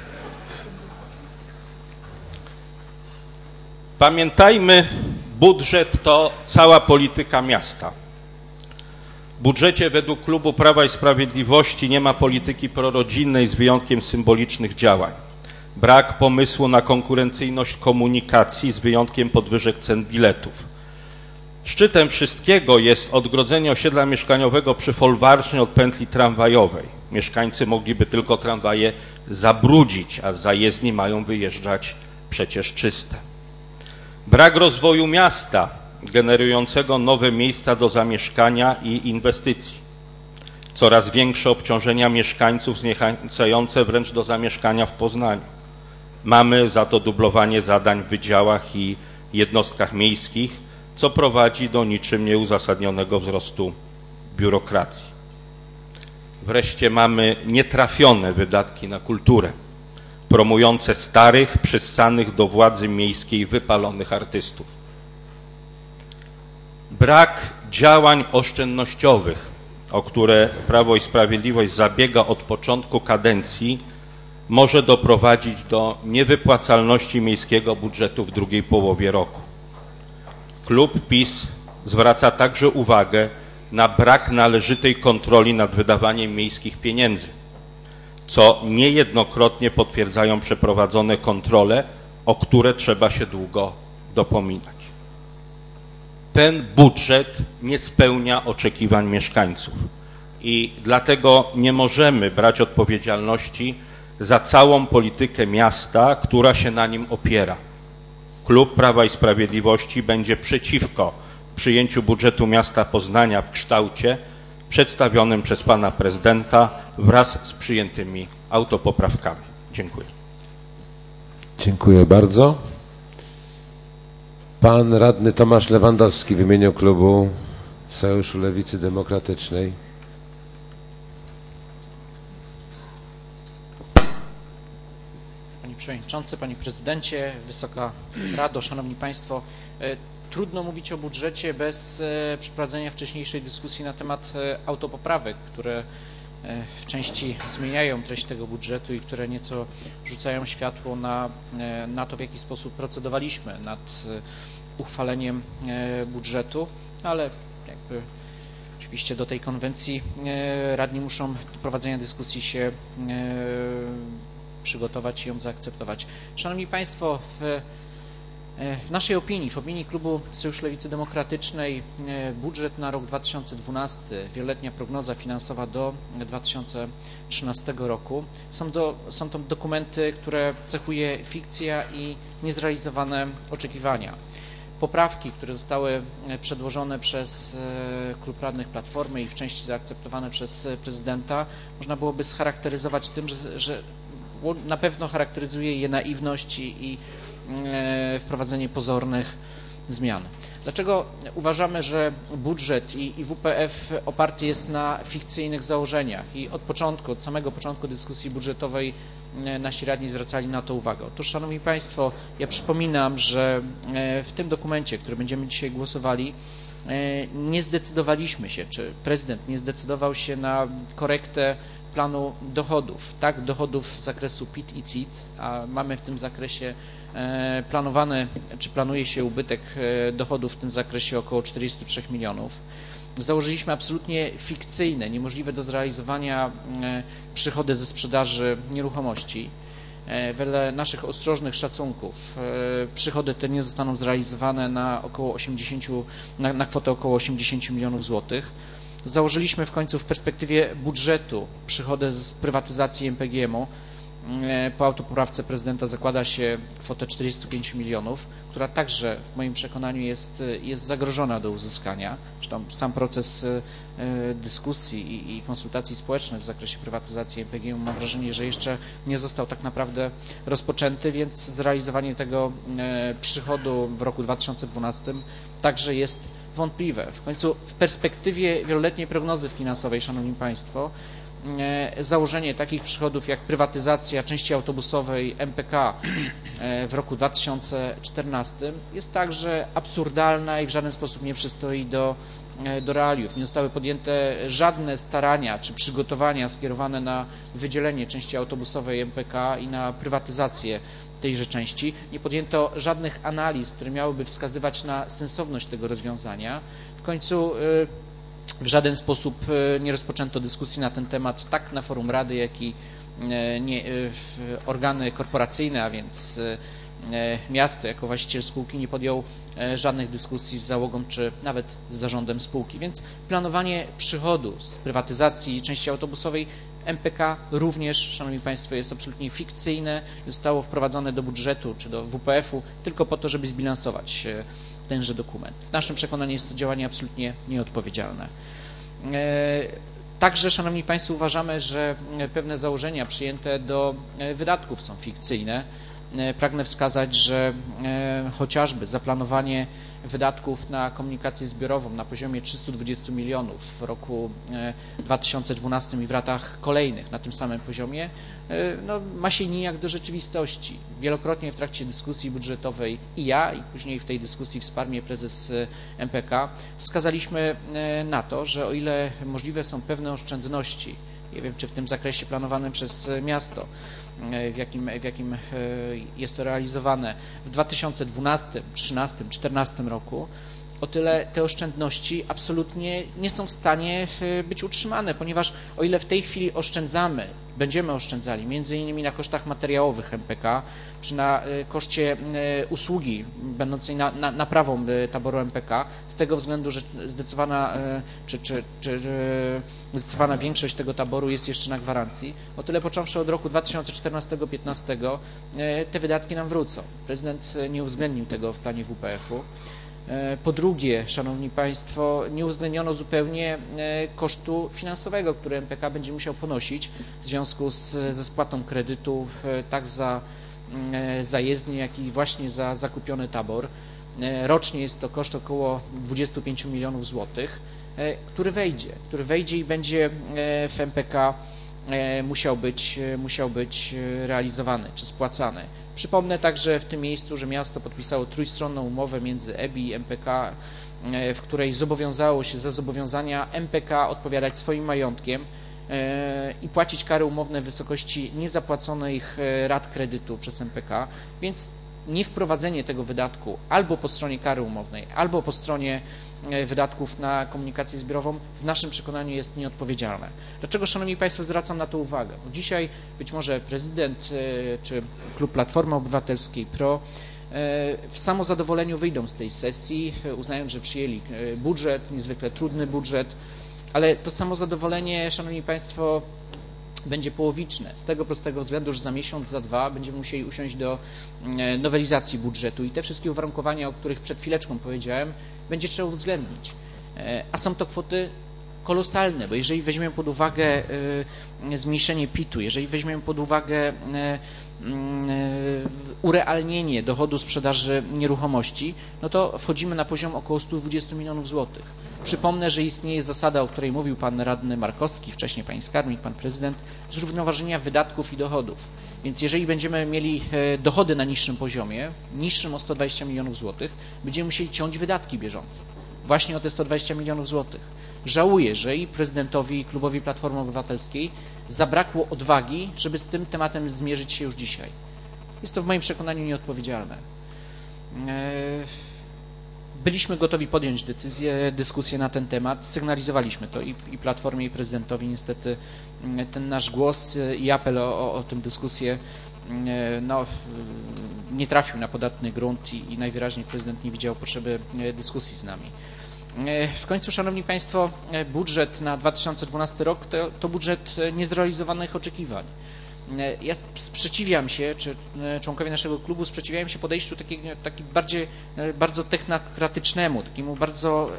Pamiętajmy, budżet to cała polityka miasta. W budżecie według klubu Prawa i Sprawiedliwości nie ma polityki prorodzinnej z wyjątkiem symbolicznych działań. Brak pomysłu na konkurencyjność komunikacji z wyjątkiem podwyżek cen biletów. Szczytem wszystkiego jest odgrodzenie osiedla mieszkaniowego przy Folwarcznej od pętli tramwajowej. Mieszkańcy mogliby tylko tramwaje zabrudzić, a z zajezdni mają wyjeżdżać przecież czyste. Brak rozwoju miasta generującego nowe miejsca do zamieszkania i inwestycji. Coraz większe obciążenia mieszkańców zniechęcające wręcz do zamieszkania w Poznaniu. Mamy za to dublowanie zadań w wydziałach i jednostkach miejskich, co prowadzi do niczym nieuzasadnionego wzrostu biurokracji. Wreszcie mamy nietrafione wydatki na kulturę, promujące starych, przyssanych do władzy miejskiej wypalonych artystów. Brak działań oszczędnościowych, o które Prawo i Sprawiedliwość zabiega od początku kadencji, może doprowadzić do niewypłacalności miejskiego budżetu w drugiej połowie roku. Klub PiS zwraca także uwagę na brak należytej kontroli nad wydawaniem miejskich pieniędzy, co niejednokrotnie potwierdzają przeprowadzone kontrole, o które trzeba się długo dopominać. Ten budżet nie spełnia oczekiwań mieszkańców i dlatego nie możemy brać odpowiedzialności za całą politykę miasta, która się na nim opiera. Klub Prawa i Sprawiedliwości będzie przeciwko przyjęciu budżetu miasta Poznania w kształcie przedstawionym przez pana prezydenta wraz z przyjętymi autopoprawkami. Dziękuję. Dziękuję bardzo. Pan radny Tomasz Lewandowski w imieniu klubu Sojuszu Lewicy Demokratycznej. Panie Przewodniczący, Panie Prezydencie, Wysoka Rado, Szanowni Państwo. Trudno mówić o budżecie bez przeprowadzenia wcześniejszej dyskusji na temat autopoprawek, które w części zmieniają treść tego budżetu i które nieco rzucają światło na to, w jaki sposób procedowaliśmy nad uchwaleniem budżetu, ale jakby oczywiście do tej konwencji radni muszą do prowadzenia dyskusji się przygotować i ją zaakceptować. Szanowni Państwo, w naszej opinii, w opinii klubu Sojusz Lewicy Demokratycznej budżet na rok 2012, wieloletnia prognoza finansowa do 2013 roku są to dokumenty, które cechuje fikcja i niezrealizowane oczekiwania. Poprawki, które zostały przedłożone przez klub radnych Platformy i w części zaakceptowane przez prezydenta, można byłoby scharakteryzować tym, że na pewno charakteryzuje je naiwność i wprowadzenie pozornych zmian. Dlaczego uważamy, że budżet i WPF oparty jest na fikcyjnych założeniach i od samego początku dyskusji budżetowej nasi radni zwracali na to uwagę? Otóż, Szanowni Państwo, ja przypominam, że w tym dokumencie, który będziemy dzisiaj głosowali, nie zdecydowaliśmy się, czy prezydent nie zdecydował się na korektę planu dochodów, tak, dochodów z zakresu PIT i CIT, a mamy w tym zakresie planowany, czy planuje się ubytek dochodów w tym zakresie około 43 milionów. Założyliśmy absolutnie fikcyjne, niemożliwe do zrealizowania przychody ze sprzedaży nieruchomości. Wedle naszych ostrożnych szacunków przychody te nie zostaną zrealizowane na kwotę około 80 milionów złotych. Założyliśmy w końcu w perspektywie budżetu przychody z prywatyzacji MPGM-u. Po autopoprawce prezydenta zakłada się kwotę 45 milionów, która także w moim przekonaniu jest zagrożona do uzyskania. Zresztą sam proces dyskusji i konsultacji społecznych w zakresie prywatyzacji MPGM mam wrażenie, że jeszcze nie został tak naprawdę rozpoczęty, więc zrealizowanie tego przychodu w roku 2012 także jest wątpliwe. W końcu w perspektywie wieloletniej prognozy finansowej, Szanowni Państwo, założenie takich przychodów jak prywatyzacja części autobusowej MPK w roku 2014 jest także absurdalna i w żaden sposób nie przystoi do realiów. Nie zostały podjęte żadne starania czy przygotowania skierowane na wydzielenie części autobusowej MPK i na prywatyzację tejże części. Nie podjęto żadnych analiz, które miałyby wskazywać na sensowność tego rozwiązania. W końcu w żaden sposób nie rozpoczęto dyskusji na ten temat tak na forum Rady, jak i organy korporacyjne, a więc miasto jako właściciel spółki nie podjął żadnych dyskusji z załogą czy nawet z zarządem spółki. Więc planowanie przychodu z prywatyzacji części autobusowej MPK również, Szanowni Państwo, jest absolutnie fikcyjne. Zostało wprowadzone do budżetu czy do WPF-u tylko po to, żeby zbilansować tenże dokument. W naszym przekonaniu jest to działanie absolutnie nieodpowiedzialne. Także, Szanowni Państwo, uważamy, że pewne założenia przyjęte do wydatków są fikcyjne. Pragnę wskazać, że chociażby zaplanowanie wydatków na komunikację zbiorową na poziomie 320 milionów w roku 2012 i w latach kolejnych na tym samym poziomie ma się nijak do rzeczywistości. Wielokrotnie w trakcie dyskusji budżetowej i ja, i później w tej dyskusji wsparł prezes MPK, wskazaliśmy na to, że o ile możliwe są pewne oszczędności, nie wiem, czy w tym zakresie planowanym przez miasto, w jakim jest to realizowane w 2012, 2013, 2014 roku, o tyle te oszczędności absolutnie nie są w stanie być utrzymane, ponieważ o ile w tej chwili oszczędzamy, będziemy oszczędzali między innymi na kosztach materiałowych MPK, czy na koszcie usługi będącej naprawą taboru MPK, z tego względu, że zdecydowana większość tego taboru jest jeszcze na gwarancji, o tyle począwszy od roku 2014-2015 te wydatki nam wrócą. Prezydent nie uwzględnił tego w planie WPF-u. Po drugie, Szanowni Państwo, nie uwzględniono zupełnie kosztu finansowego, który MPK będzie musiał ponosić w związku ze spłatą kredytu tak za jezdnię, jak i właśnie za zakupiony tabor. Rocznie jest to koszt około 25 milionów złotych, który wejdzie i będzie w MPK musiał być realizowany czy spłacany. Przypomnę także w tym miejscu, że miasto podpisało trójstronną umowę między EBI i MPK, w której zobowiązało się za zobowiązania MPK odpowiadać swoim majątkiem i płacić kary umowne w wysokości niezapłaconych rat kredytu przez MPK, więc niewprowadzenie tego wydatku albo po stronie kary umownej, albo po stronie wydatków na komunikację zbiorową w naszym przekonaniu jest nieodpowiedzialne. Dlaczego, Szanowni Państwo, zwracam na to uwagę? Bo dzisiaj być może prezydent czy klub Platformy Obywatelskiej PRO w samozadowoleniu wyjdą z tej sesji, uznając, że przyjęli budżet, niezwykle trudny budżet, ale to samozadowolenie, Szanowni Państwo, będzie połowiczne. Z tego prostego względu, że za miesiąc, za dwa będziemy musieli usiąść do nowelizacji budżetu i te wszystkie uwarunkowania, o których przed chwileczką powiedziałem, będzie trzeba uwzględnić. A są to kwoty kolosalne, bo jeżeli weźmiemy pod uwagę zmniejszenie PIT-u, jeżeli weźmiemy pod uwagę urealnienie dochodu sprzedaży nieruchomości, no to wchodzimy na poziom około 120 milionów złotych. Przypomnę, że istnieje zasada, o której mówił pan radny Markowski, wcześniej pani skarbnik, pan prezydent, zrównoważenia wydatków i dochodów. Więc jeżeli będziemy mieli dochody na niższym poziomie, niższym o 120 milionów złotych, będziemy musieli ciąć wydatki bieżące. Właśnie o te 120 milionów złotych. Żałuję, że i prezydentowi, i klubowi Platformy Obywatelskiej zabrakło odwagi, żeby z tym tematem zmierzyć się już dzisiaj. Jest to w moim przekonaniu nieodpowiedzialne. Byliśmy gotowi podjąć dyskusję na ten temat, sygnalizowaliśmy to i Platformie, i prezydentowi. Niestety ten nasz głos i apel o tę dyskusję nie trafił na podatny grunt i najwyraźniej prezydent nie widział potrzeby dyskusji z nami. W końcu, Szanowni Państwo, budżet na 2012 rok to budżet niezrealizowanych oczekiwań. Ja sprzeciwiam się, czy członkowie naszego klubu sprzeciwiają się podejściu bardzo technokratycznemu, takiemu bardzo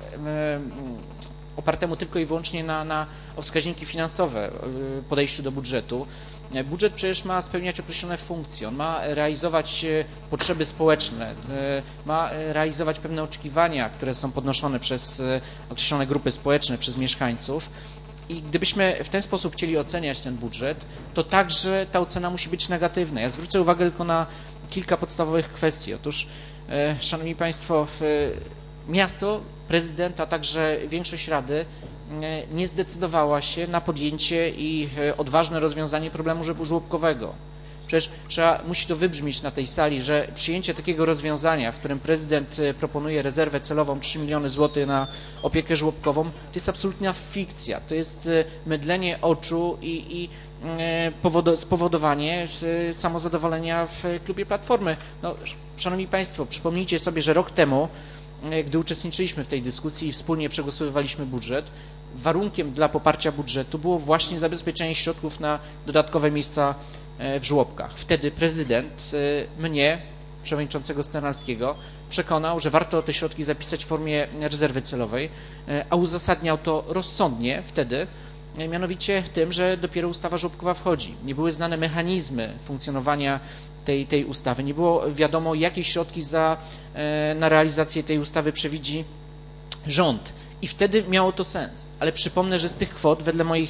opartemu tylko i wyłącznie na wskaźniki finansowe podejściu do budżetu. Budżet przecież ma spełniać określone funkcje, on ma realizować potrzeby społeczne, ma realizować pewne oczekiwania, które są podnoszone przez określone grupy społeczne, przez mieszkańców. I gdybyśmy w ten sposób chcieli oceniać ten budżet, to także ta ocena musi być negatywna. Ja zwrócę uwagę tylko na kilka podstawowych kwestii. Otóż, Szanowni Państwo, miasto, prezydent, a także większość Rady nie zdecydowała się na podjęcie i odważne rozwiązanie problemu żłobkowego. Przecież musi to wybrzmieć na tej sali, że przyjęcie takiego rozwiązania, w którym prezydent proponuje rezerwę celową 3 miliony złotych na opiekę żłobkową, to jest absolutna fikcja, to jest mydlenie oczu i spowodowanie samozadowolenia w klubie Platformy. No, Szanowni Państwo, przypomnijcie sobie, że rok temu, gdy uczestniczyliśmy w tej dyskusji i wspólnie przegłosowywaliśmy budżet, warunkiem dla poparcia budżetu było właśnie zabezpieczenie środków na dodatkowe miejsca w żłobkach. Wtedy prezydent mnie, przewodniczącego Stanalskiego, przekonał, że warto te środki zapisać w formie rezerwy celowej, a uzasadniał to rozsądnie wtedy, mianowicie tym, że dopiero ustawa żłobkowa wchodzi. Nie były znane mechanizmy funkcjonowania tej ustawy, nie było wiadomo, jakie środki na realizację tej ustawy przewidzi rząd. I wtedy miało to sens. Ale przypomnę, że z tych kwot,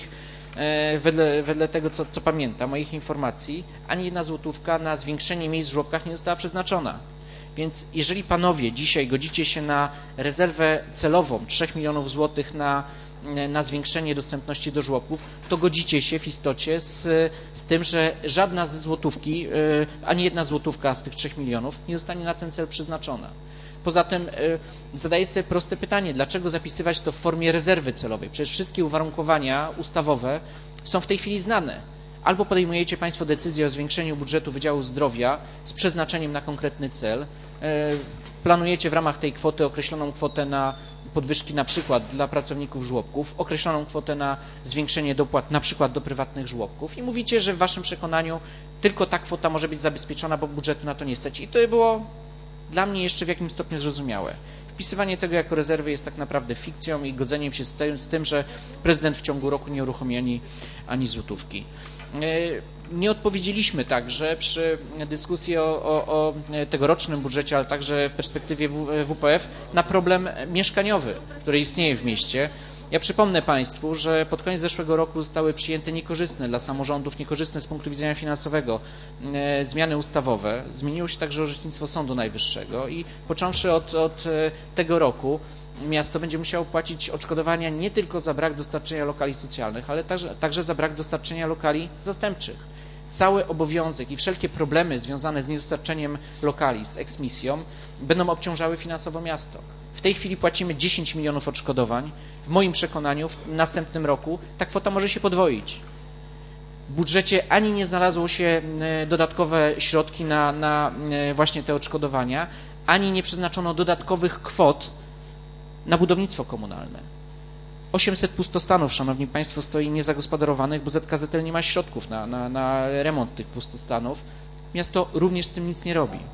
wedle tego, co pamiętam, moich informacji, ani jedna złotówka na zwiększenie miejsc w żłobkach nie została przeznaczona. Więc jeżeli panowie dzisiaj godzicie się na rezerwę celową 3 milionów złotych na zwiększenie dostępności do żłobków, to godzicie się w istocie z tym, że żadna ze złotówki, ani jedna złotówka z tych 3 milionów nie zostanie na ten cel przeznaczona. Poza tym zadaję sobie proste pytanie, dlaczego zapisywać to w formie rezerwy celowej? Przecież wszystkie uwarunkowania ustawowe są w tej chwili znane. Albo podejmujecie Państwo decyzję o zwiększeniu budżetu Wydziału Zdrowia z przeznaczeniem na konkretny cel, planujecie w ramach tej kwoty określoną kwotę na podwyżki na przykład dla pracowników żłobków, określoną kwotę na zwiększenie dopłat na przykład do prywatnych żłobków i mówicie, że w Waszym przekonaniu tylko ta kwota może być zabezpieczona, bo budżetu na to nie stać. I to było dla mnie jeszcze w jakimś stopniu zrozumiałe. Wpisywanie tego jako rezerwy jest tak naprawdę fikcją i godzeniem się z tym, że prezydent w ciągu roku nie uruchomi ani złotówki. Nie odpowiedzieliśmy także przy dyskusji o tegorocznym budżecie, ale także w perspektywie WPF na problem mieszkaniowy, który istnieje w mieście. Ja przypomnę Państwu, że pod koniec zeszłego roku zostały przyjęte niekorzystne dla samorządów, niekorzystne z punktu widzenia finansowego zmiany ustawowe. Zmieniło się także orzecznictwo Sądu Najwyższego i począwszy od tego roku miasto będzie musiało płacić odszkodowania nie tylko za brak dostarczenia lokali socjalnych, ale także za brak dostarczenia lokali zastępczych. Cały obowiązek i wszelkie problemy związane z niedostarczeniem lokali, z eksmisją będą obciążały finansowo miasto. W tej chwili płacimy 10 milionów odszkodowań. W moim przekonaniu w następnym roku ta kwota może się podwoić. W budżecie ani nie znalazło się dodatkowe środki na właśnie te odszkodowania, ani nie przeznaczono dodatkowych kwot na budownictwo komunalne. 800 pustostanów, Szanowni Państwo, stoi niezagospodarowanych, bo ZKZL nie ma środków na remont tych pustostanów. Miasto również z tym nic nie robi.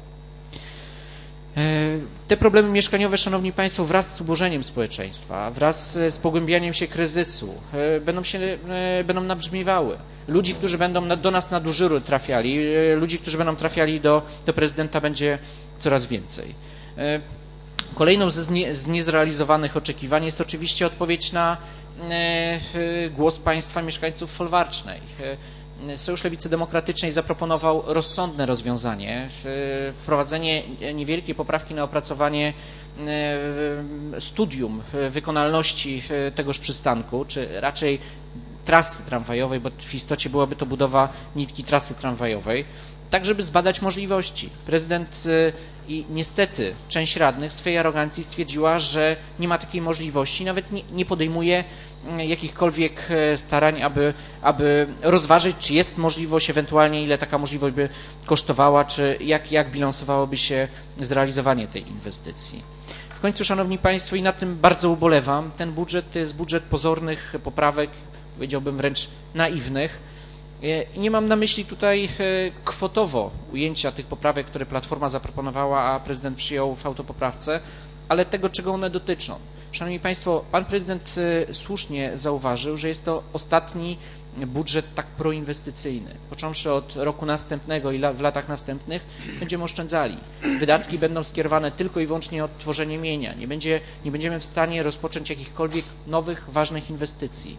Te problemy mieszkaniowe, Szanowni Państwo, wraz z zubożeniem społeczeństwa, wraz z pogłębianiem się kryzysu będą nabrzmiewały. Ludzi, którzy będą do nas na dyżury trafiali, ludzi, którzy będą trafiali do prezydenta, będzie coraz więcej. Kolejną z niezrealizowanych oczekiwań jest oczywiście odpowiedź na głos państwa mieszkańców Folwarcznej. Sojusz Lewicy Demokratycznej zaproponował rozsądne rozwiązanie, wprowadzenie niewielkiej poprawki na opracowanie studium wykonalności tegoż przystanku, czy raczej trasy tramwajowej, bo w istocie byłaby to budowa nitki trasy tramwajowej, tak żeby zbadać możliwości. Prezydent i niestety część radnych w swej arogancji stwierdziła, że nie ma takiej możliwości, nawet nie podejmuje jakichkolwiek starań, aby rozważyć, czy jest możliwość, ewentualnie ile taka możliwość by kosztowała, czy jak bilansowałoby się zrealizowanie tej inwestycji. W końcu, Szanowni Państwo, i nad tym bardzo ubolewam, ten budżet to jest budżet pozornych poprawek, powiedziałbym wręcz naiwnych. I nie mam na myśli tutaj kwotowo ujęcia tych poprawek, które Platforma zaproponowała, a prezydent przyjął w autopoprawce, ale tego, czego one dotyczą. Szanowni Państwo, Pan Prezydent słusznie zauważył, że jest to ostatni budżet tak proinwestycyjny. Począwszy od roku następnego i w latach następnych będziemy oszczędzali. Wydatki będą skierowane tylko i wyłącznie od tworzenia mienia. Nie będziemy w stanie rozpocząć jakichkolwiek nowych, ważnych inwestycji.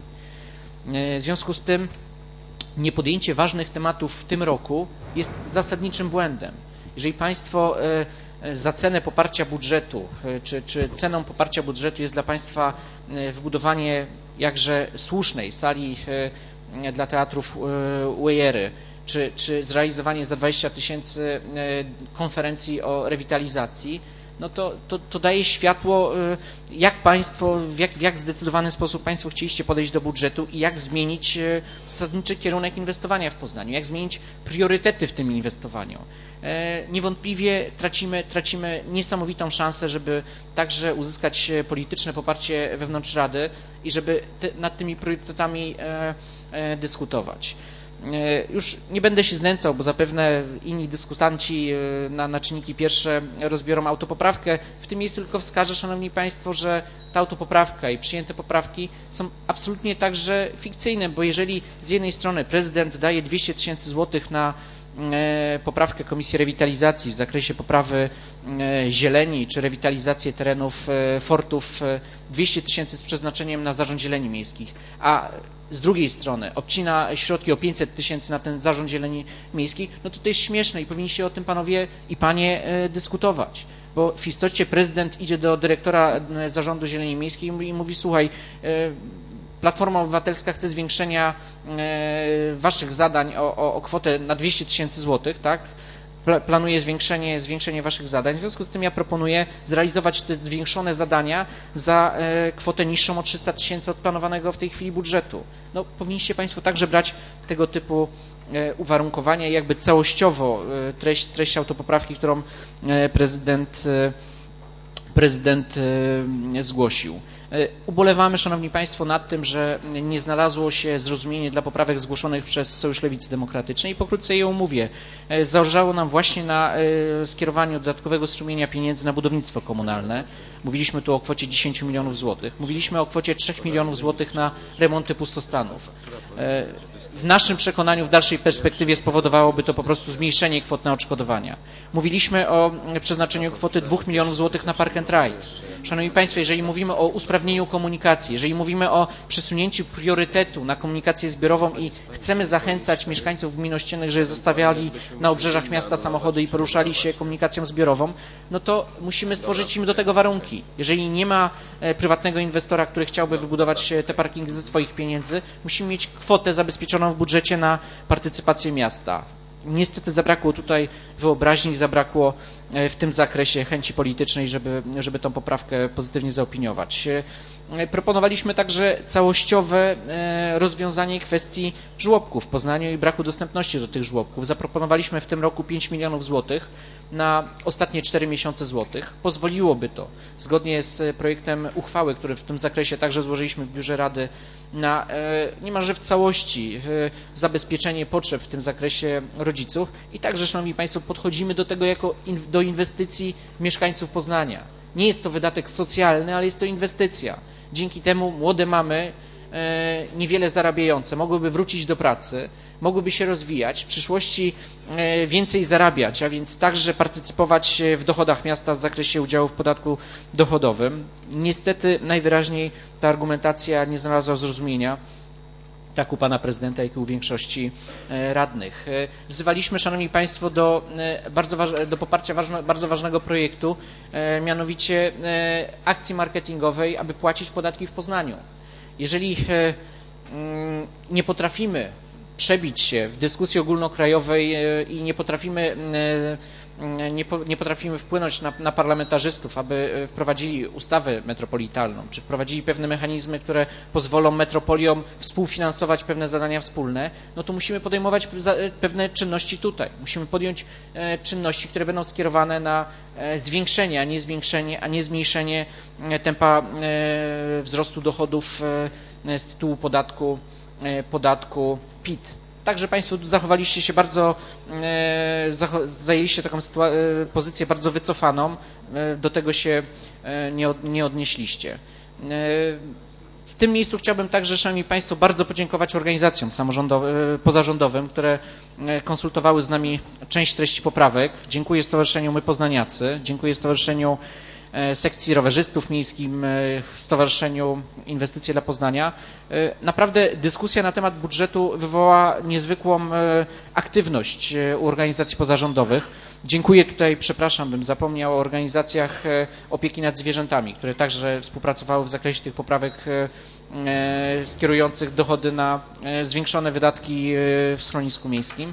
W związku z tym niepodjęcie ważnych tematów w tym roku jest zasadniczym błędem. Jeżeli Państwo za cenę poparcia budżetu, czy ceną poparcia budżetu jest dla Państwa wybudowanie jakże słusznej sali dla teatrów Wejery, czy zrealizowanie za 20 000 konferencji o rewitalizacji, no to daje światło, jak Państwo, w jak zdecydowany sposób Państwo chcieliście podejść do budżetu i jak zmienić zasadniczy kierunek inwestowania w Poznaniu, jak zmienić priorytety w tym inwestowaniu. Niewątpliwie tracimy niesamowitą szansę, żeby także uzyskać polityczne poparcie wewnątrz Rady i żeby nad tymi priorytetami dyskutować. Już nie będę się znęcał, bo zapewne inni dyskutanci na czynniki pierwsze rozbiorą autopoprawkę. W tym miejscu tylko wskażę, Szanowni Państwo, że ta autopoprawka i przyjęte poprawki są absolutnie także fikcyjne, bo jeżeli z jednej strony prezydent daje 200 000 złotych na poprawkę Komisji Rewitalizacji w zakresie poprawy zieleni czy rewitalizację terenów fortów, 200 000 z przeznaczeniem na zarząd zieleni miejskich, a z drugiej strony obcina środki o 500 000 na ten zarząd zieleni miejskiej, no to jest śmieszne i powinniście o tym Panowie i Panie dyskutować. Bo w istocie prezydent idzie do dyrektora zarządu zieleni miejskiej i mówi: słuchaj, Platforma Obywatelska chce zwiększenia waszych zadań o kwotę na 200 000 złotych, tak? Planuje zwiększenie waszych zadań. W związku z tym ja proponuję zrealizować te zwiększone zadania za kwotę niższą o 300 000 od planowanego w tej chwili budżetu. No, powinniście Państwo także brać tego typu uwarunkowania i jakby całościowo treść autopoprawki, którą prezydent zgłosił. Ubolewamy, Szanowni Państwo, nad tym, że nie znalazło się zrozumienie dla poprawek zgłoszonych przez Sojusz Lewicy Demokratycznej i pokrótce je omówię. Zależało nam właśnie na skierowaniu dodatkowego strumienia pieniędzy na budownictwo komunalne. Mówiliśmy tu o kwocie 10 milionów złotych. Mówiliśmy o kwocie 3 milionów złotych na remonty pustostanów. W naszym przekonaniu w dalszej perspektywie spowodowałoby to po prostu zmniejszenie kwot na odszkodowania. Mówiliśmy o przeznaczeniu kwoty 2 milionów złotych na Park and Ride. Szanowni Państwo, jeżeli mówimy o usprawnieniu komunikacji, jeżeli mówimy o przesunięciu priorytetu na komunikację zbiorową i chcemy zachęcać mieszkańców gmin ościennych, żeby zostawiali na obrzeżach miasta samochody i poruszali się komunikacją zbiorową, no to musimy stworzyć im do tego warunki. Jeżeli nie ma prywatnego inwestora, który chciałby wybudować te parkingi ze swoich pieniędzy, musimy mieć kwotę zabezpieczoną w budżecie na partycypację miasta. Niestety zabrakło tutaj wyobraźni, zabrakło w tym zakresie chęci politycznej, żeby tą poprawkę pozytywnie zaopiniować. Proponowaliśmy także całościowe rozwiązanie kwestii żłobków w Poznaniu i braku dostępności do tych żłobków. Zaproponowaliśmy w tym roku 5 milionów złotych na ostatnie 4 miesiące złotych. Pozwoliłoby to, zgodnie z projektem uchwały, który w tym zakresie także złożyliśmy w Biurze Rady, na niemalże w całości zabezpieczenie potrzeb w tym zakresie rodziców i także, Szanowni Państwo, podchodzimy do tego jako do inwestycji mieszkańców Poznania. Nie jest to wydatek socjalny, ale jest to inwestycja. Dzięki temu młode mamy, niewiele zarabiające, mogłyby wrócić do pracy, mogłyby się rozwijać, w przyszłości więcej zarabiać, a więc także partycypować w dochodach miasta w zakresie udziału w podatku dochodowym. Niestety najwyraźniej ta argumentacja nie znalazła zrozumienia, tak u pana prezydenta, jak i u większości radnych. Wzywaliśmy, Szanowni Państwo, do poparcia bardzo ważnego projektu, mianowicie akcji marketingowej, aby płacić podatki w Poznaniu. Jeżeli nie potrafimy przebić się w dyskusji ogólnokrajowej i nie potrafimy wpłynąć na parlamentarzystów, aby wprowadzili ustawę metropolitalną, czy wprowadzili pewne mechanizmy, które pozwolą metropoliom współfinansować pewne zadania wspólne, no to musimy podejmować pewne czynności tutaj. Musimy podjąć czynności, które będą skierowane na zwiększenie, a nie zmniejszenie tempa wzrostu dochodów z tytułu podatku PIT. Także Państwo tu zachowaliście się zajęliście taką pozycję bardzo wycofaną, do tego się nie odnieśliście. W tym miejscu chciałbym także, Szanowni Państwo, bardzo podziękować organizacjom pozarządowym, które konsultowały z nami część treści poprawek. Dziękuję Stowarzyszeniu My Poznaniacy, dziękuję Stowarzyszeniu Sekcji Rowerzystów Miejskim, Stowarzyszeniu Inwestycje dla Poznania. Naprawdę dyskusja na temat budżetu wywołała niezwykłą aktywność u organizacji pozarządowych. Dziękuję tutaj, przepraszam, bym zapomniał o organizacjach opieki nad zwierzętami, które także współpracowały w zakresie tych poprawek skierujących dochody na zwiększone wydatki w schronisku miejskim.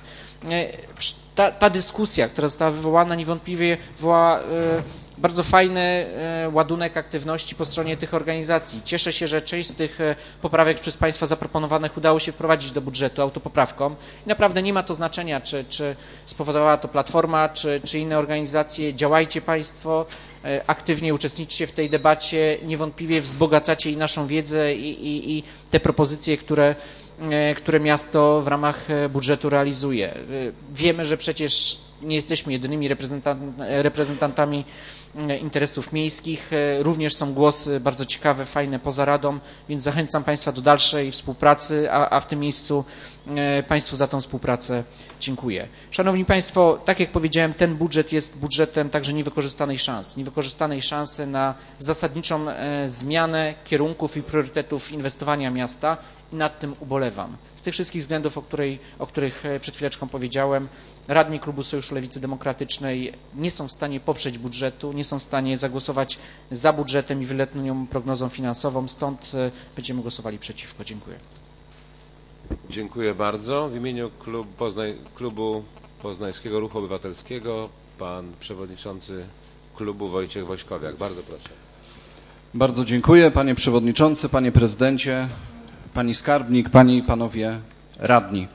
Ta dyskusja, która została wywołana, niewątpliwie wywołała bardzo fajny ładunek aktywności po stronie tych organizacji. Cieszę się, że część z tych poprawek przez Państwa zaproponowanych udało się wprowadzić do budżetu autopoprawką. I naprawdę nie ma to znaczenia, czy spowodowała to Platforma, czy inne organizacje. Działajcie Państwo, aktywnie uczestniczcie w tej debacie. Niewątpliwie wzbogacacie i naszą wiedzę, i te propozycje, które miasto w ramach budżetu realizuje. Wiemy, że przecież nie jesteśmy jedynymi reprezentantami interesów miejskich. Również są głosy bardzo ciekawe, fajne poza Radą, więc zachęcam Państwa do dalszej współpracy, a w tym miejscu Państwu za tą współpracę dziękuję. Szanowni Państwo, tak jak powiedziałem, ten budżet jest budżetem także niewykorzystanej szansy na zasadniczą zmianę kierunków i priorytetów inwestowania miasta i nad tym ubolewam. Z tych wszystkich względów, o których przed chwileczką powiedziałem, radni klubu Sojuszu Lewicy Demokratycznej nie są w stanie poprzeć budżetu, nie są w stanie zagłosować za budżetem i wieloletnią prognozą finansową, stąd będziemy głosowali przeciwko. Dziękuję. Dziękuję bardzo. W imieniu klubu Poznańskiego Ruchu Obywatelskiego pan przewodniczący klubu Wojciech Wośkowiak. Bardzo proszę. Bardzo dziękuję, panie przewodniczący, panie prezydencie, pani skarbnik, panie i panowie radni.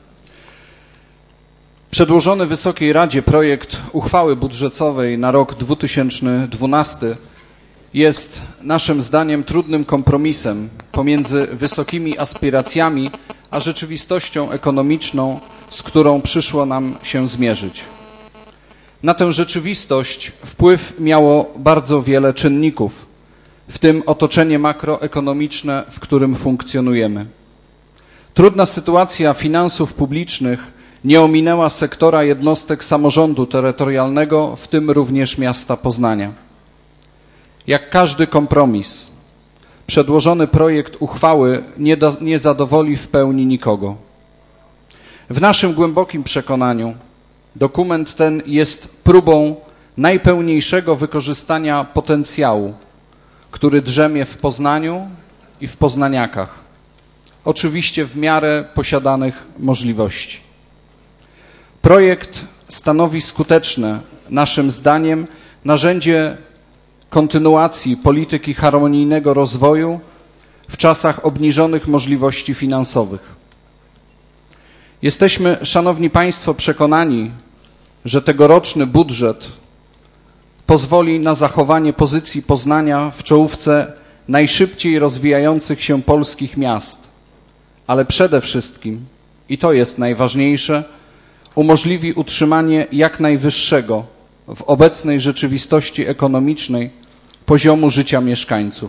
Przedłożony Wysokiej Radzie projekt uchwały budżetowej na rok 2012 jest naszym zdaniem trudnym kompromisem pomiędzy wysokimi aspiracjami a rzeczywistością ekonomiczną, z którą przyszło nam się zmierzyć. Na tę rzeczywistość wpływ miało bardzo wiele czynników, w tym otoczenie makroekonomiczne, w którym funkcjonujemy. Trudna sytuacja finansów publicznych nie ominęła sektora jednostek samorządu terytorialnego, w tym również miasta Poznania. Jak każdy kompromis, przedłożony projekt uchwały nie zadowoli w pełni nikogo. W naszym głębokim przekonaniu dokument ten jest próbą najpełniejszego wykorzystania potencjału, który drzemie w Poznaniu i w poznaniakach, oczywiście w miarę posiadanych możliwości. Projekt stanowi skuteczne, naszym zdaniem, narzędzie kontynuacji polityki harmonijnego rozwoju w czasach obniżonych możliwości finansowych. Jesteśmy, szanowni państwo, przekonani, że tegoroczny budżet pozwoli na zachowanie pozycji Poznania w czołówce najszybciej rozwijających się polskich miast, ale przede wszystkim, i to jest najważniejsze, umożliwi utrzymanie jak najwyższego w obecnej rzeczywistości ekonomicznej poziomu życia mieszkańców.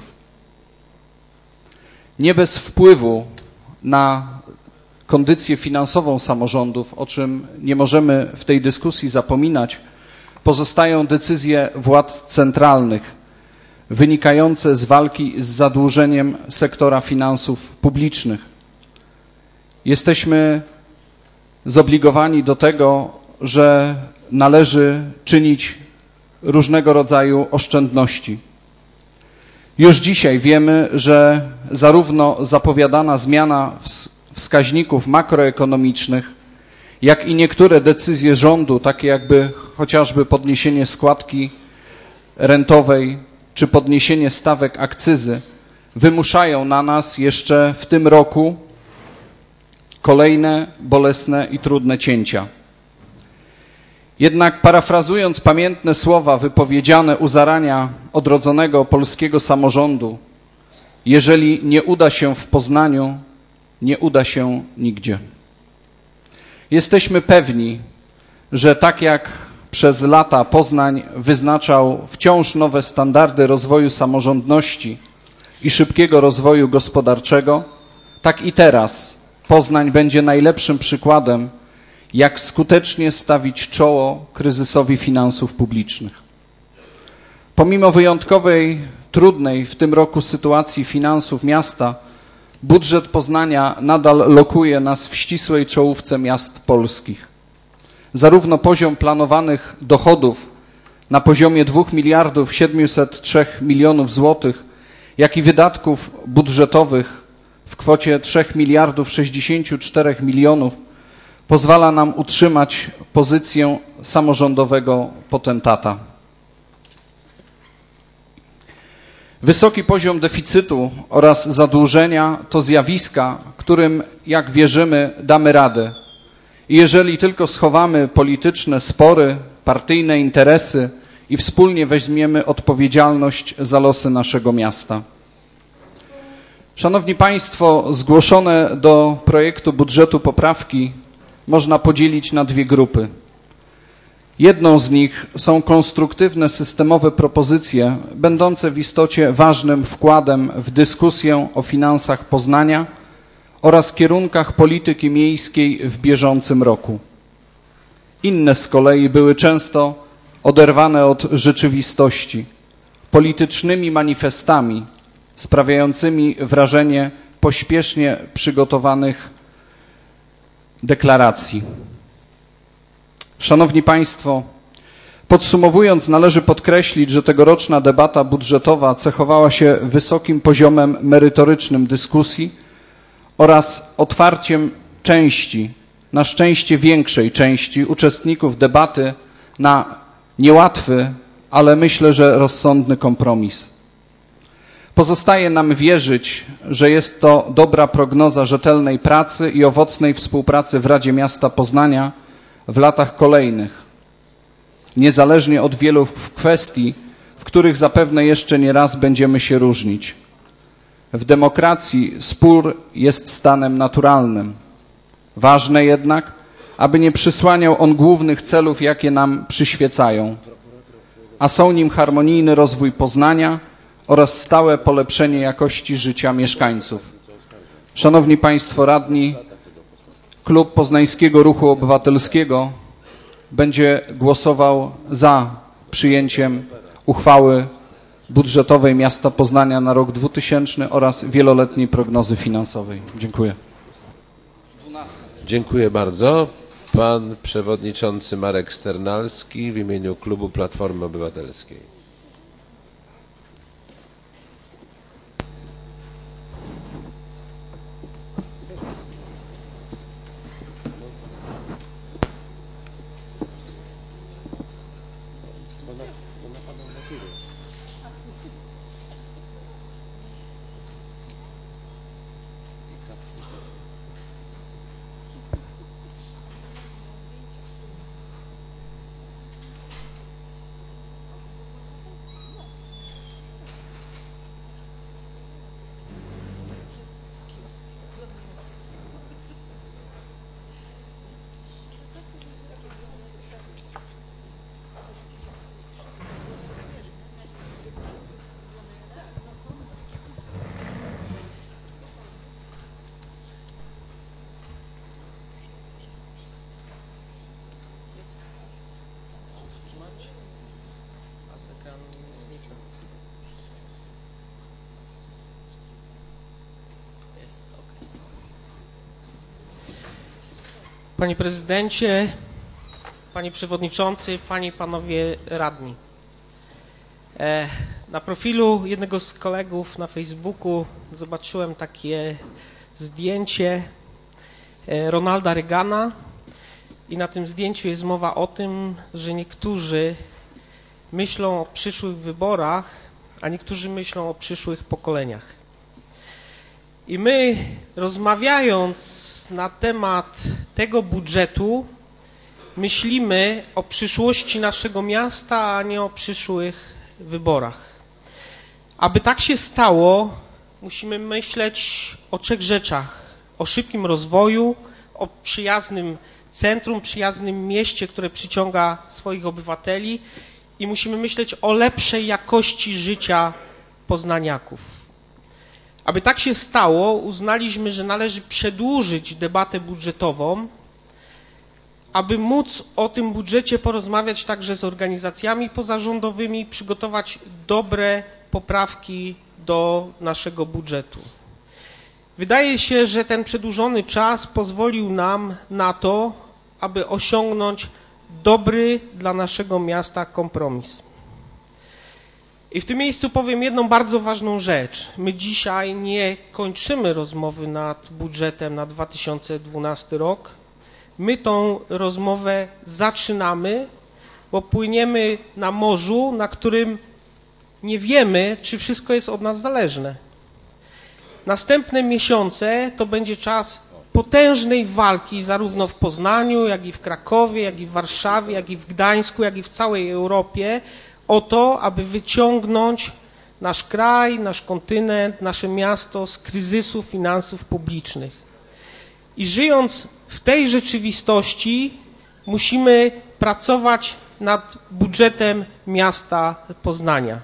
Nie bez wpływu na kondycję finansową samorządów, o czym nie możemy w tej dyskusji zapominać, pozostają decyzje władz centralnych wynikające z walki z zadłużeniem sektora finansów publicznych. Jesteśmy zobligowani do tego, że należy czynić różnego rodzaju oszczędności. Już dzisiaj wiemy, że zarówno zapowiadana zmiana wskaźników makroekonomicznych, jak i niektóre decyzje rządu, takie jakby chociażby podniesienie składki rentowej czy podniesienie stawek akcyzy, wymuszają na nas jeszcze w tym roku kolejne bolesne i trudne cięcia. Jednak parafrazując pamiętne słowa wypowiedziane u zarania odrodzonego polskiego samorządu, jeżeli nie uda się w Poznaniu, nie uda się nigdzie. Jesteśmy pewni, że tak jak przez lata Poznań wyznaczał wciąż nowe standardy rozwoju samorządności i szybkiego rozwoju gospodarczego, tak i teraz Poznań będzie najlepszym przykładem, jak skutecznie stawić czoło kryzysowi finansów publicznych. Pomimo wyjątkowej, trudnej w tym roku sytuacji finansów miasta, budżet Poznania nadal lokuje nas w ścisłej czołówce miast polskich. Zarówno poziom planowanych dochodów na poziomie 2 703 milionów złotych, jak i wydatków budżetowych w kwocie 3 64 milionów pozwala nam utrzymać pozycję samorządowego potentata. Wysoki poziom deficytu oraz zadłużenia to zjawiska, którym, jak wierzymy, damy radę. I jeżeli tylko schowamy polityczne spory, partyjne interesy i wspólnie weźmiemy odpowiedzialność za losy naszego miasta. Szanowni Państwo, zgłoszone do projektu budżetu poprawki można podzielić na dwie grupy. Jedną z nich są konstruktywne, systemowe propozycje, będące w istocie ważnym wkładem w dyskusję o finansach Poznania oraz kierunkach polityki miejskiej w bieżącym roku. Inne z kolei były często oderwane od rzeczywistości, politycznymi manifestami sprawiającymi wrażenie pośpiesznie przygotowanych deklaracji. Szanowni Państwo, podsumowując, należy podkreślić, że tegoroczna debata budżetowa cechowała się wysokim poziomem merytorycznym dyskusji oraz otwarciem części, na szczęście większej części uczestników debaty na niełatwy, ale myślę, że rozsądny kompromis. Pozostaje nam wierzyć, że jest to dobra prognoza rzetelnej pracy i owocnej współpracy w Radzie Miasta Poznania w latach kolejnych, niezależnie od wielu kwestii, w których zapewne jeszcze nie raz będziemy się różnić. W demokracji spór jest stanem naturalnym. Ważne jednak, aby nie przysłaniał on głównych celów, jakie nam przyświecają, a są nim harmonijny rozwój Poznania oraz stałe polepszenie jakości życia mieszkańców. Szanowni Państwo Radni, Klub Poznańskiego Ruchu Obywatelskiego będzie głosował za przyjęciem uchwały budżetowej miasta Poznania na rok 2000 oraz wieloletniej prognozy finansowej. Dziękuję. Dziękuję bardzo. Pan przewodniczący Marek Sternalski w imieniu Klubu Platformy Obywatelskiej. Panie Prezydencie, Panie Przewodniczący, Panie i Panowie Radni. Na profilu jednego z kolegów na Facebooku zobaczyłem takie zdjęcie Ronalda Reagana i na tym zdjęciu jest mowa o tym, że niektórzy myślą o przyszłych wyborach, a niektórzy myślą o przyszłych pokoleniach. I my, rozmawiając na temat tego budżetu, myślimy o przyszłości naszego miasta, a nie o przyszłych wyborach. Aby tak się stało, musimy myśleć o 3 rzeczach. O szybkim rozwoju, o przyjaznym centrum, przyjaznym mieście, które przyciąga swoich obywateli i musimy myśleć o lepszej jakości życia poznaniaków. Aby tak się stało, uznaliśmy, że należy przedłużyć debatę budżetową, aby móc o tym budżecie porozmawiać także z organizacjami pozarządowymi, przygotować dobre poprawki do naszego budżetu. Wydaje się, że ten przedłużony czas pozwolił nam na to, aby osiągnąć dobry dla naszego miasta kompromis. I w tym miejscu powiem jedną bardzo ważną rzecz. My dzisiaj nie kończymy rozmowy nad budżetem na 2012 rok. My tą rozmowę zaczynamy, bo płyniemy na morzu, na którym nie wiemy, czy wszystko jest od nas zależne. Następne miesiące to będzie czas potężnej walki zarówno w Poznaniu, jak i w Krakowie, jak i w Warszawie, jak i w Gdańsku, jak i w całej Europie o to, aby wyciągnąć nasz kraj, nasz kontynent, nasze miasto z kryzysu finansów publicznych. I żyjąc w tej rzeczywistości musimy pracować nad budżetem miasta Poznania.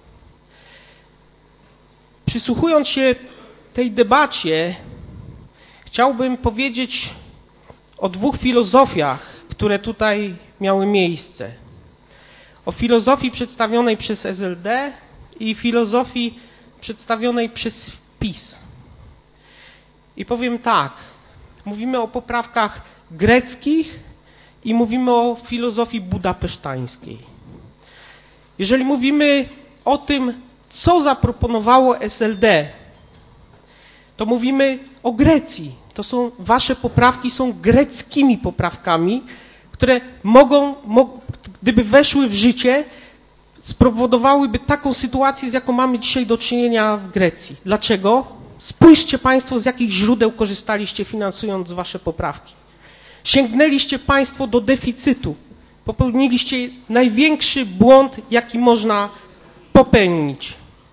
Przysłuchując się tej debacie, chciałbym powiedzieć o dwóch filozofiach, które tutaj miały miejsce. O filozofii przedstawionej przez SLD i filozofii przedstawionej przez PiS. I powiem tak, mówimy o poprawkach greckich i mówimy o filozofii budapesztańskiej. Jeżeli mówimy o tym, co zaproponowało SLD, to mówimy o Grecji. Wasze poprawki są greckimi poprawkami, które gdyby weszły w życie, spowodowałyby taką sytuację, z jaką mamy dzisiaj do czynienia w Grecji. Dlaczego? Spójrzcie Państwo, z jakich źródeł korzystaliście, finansując wasze poprawki. Sięgnęliście Państwo do deficytu. Popełniliście największy błąd, jaki można popełnić.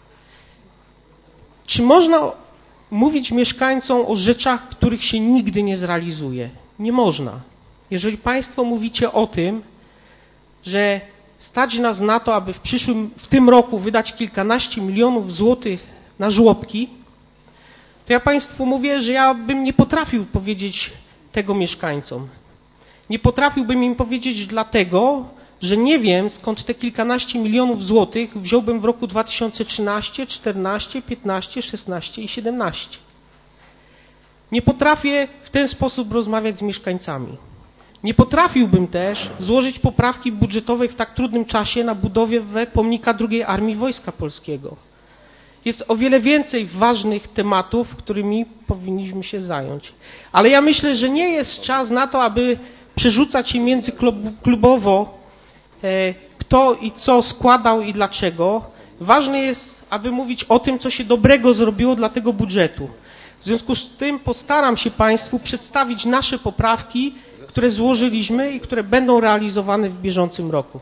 Czy można mówić mieszkańcom o rzeczach, których się nigdy nie zrealizuje? Nie można. Jeżeli Państwo mówicie o tym, że stać nas na to, aby w tym roku wydać kilkanaście milionów złotych na żłobki, to ja Państwu mówię, że ja bym nie potrafił powiedzieć tego mieszkańcom. Nie potrafiłbym im powiedzieć dlatego, że nie wiem, skąd te kilkanaście milionów złotych wziąłbym w roku 2013, 14, 15, 16 i 17. Nie potrafię w ten sposób rozmawiać z mieszkańcami. Nie potrafiłbym też złożyć poprawki budżetowej w tak trudnym czasie na budowie pomnika II Armii Wojska Polskiego. Jest o wiele więcej ważnych tematów, którymi powinniśmy się zająć. Ale ja myślę, że nie jest czas na to, aby przerzucać się międzyklubowo, kto i co składał i dlaczego. Ważne jest, aby mówić o tym, co się dobrego zrobiło dla tego budżetu. W związku z tym postaram się Państwu przedstawić nasze poprawki, które złożyliśmy i które będą realizowane w bieżącym roku.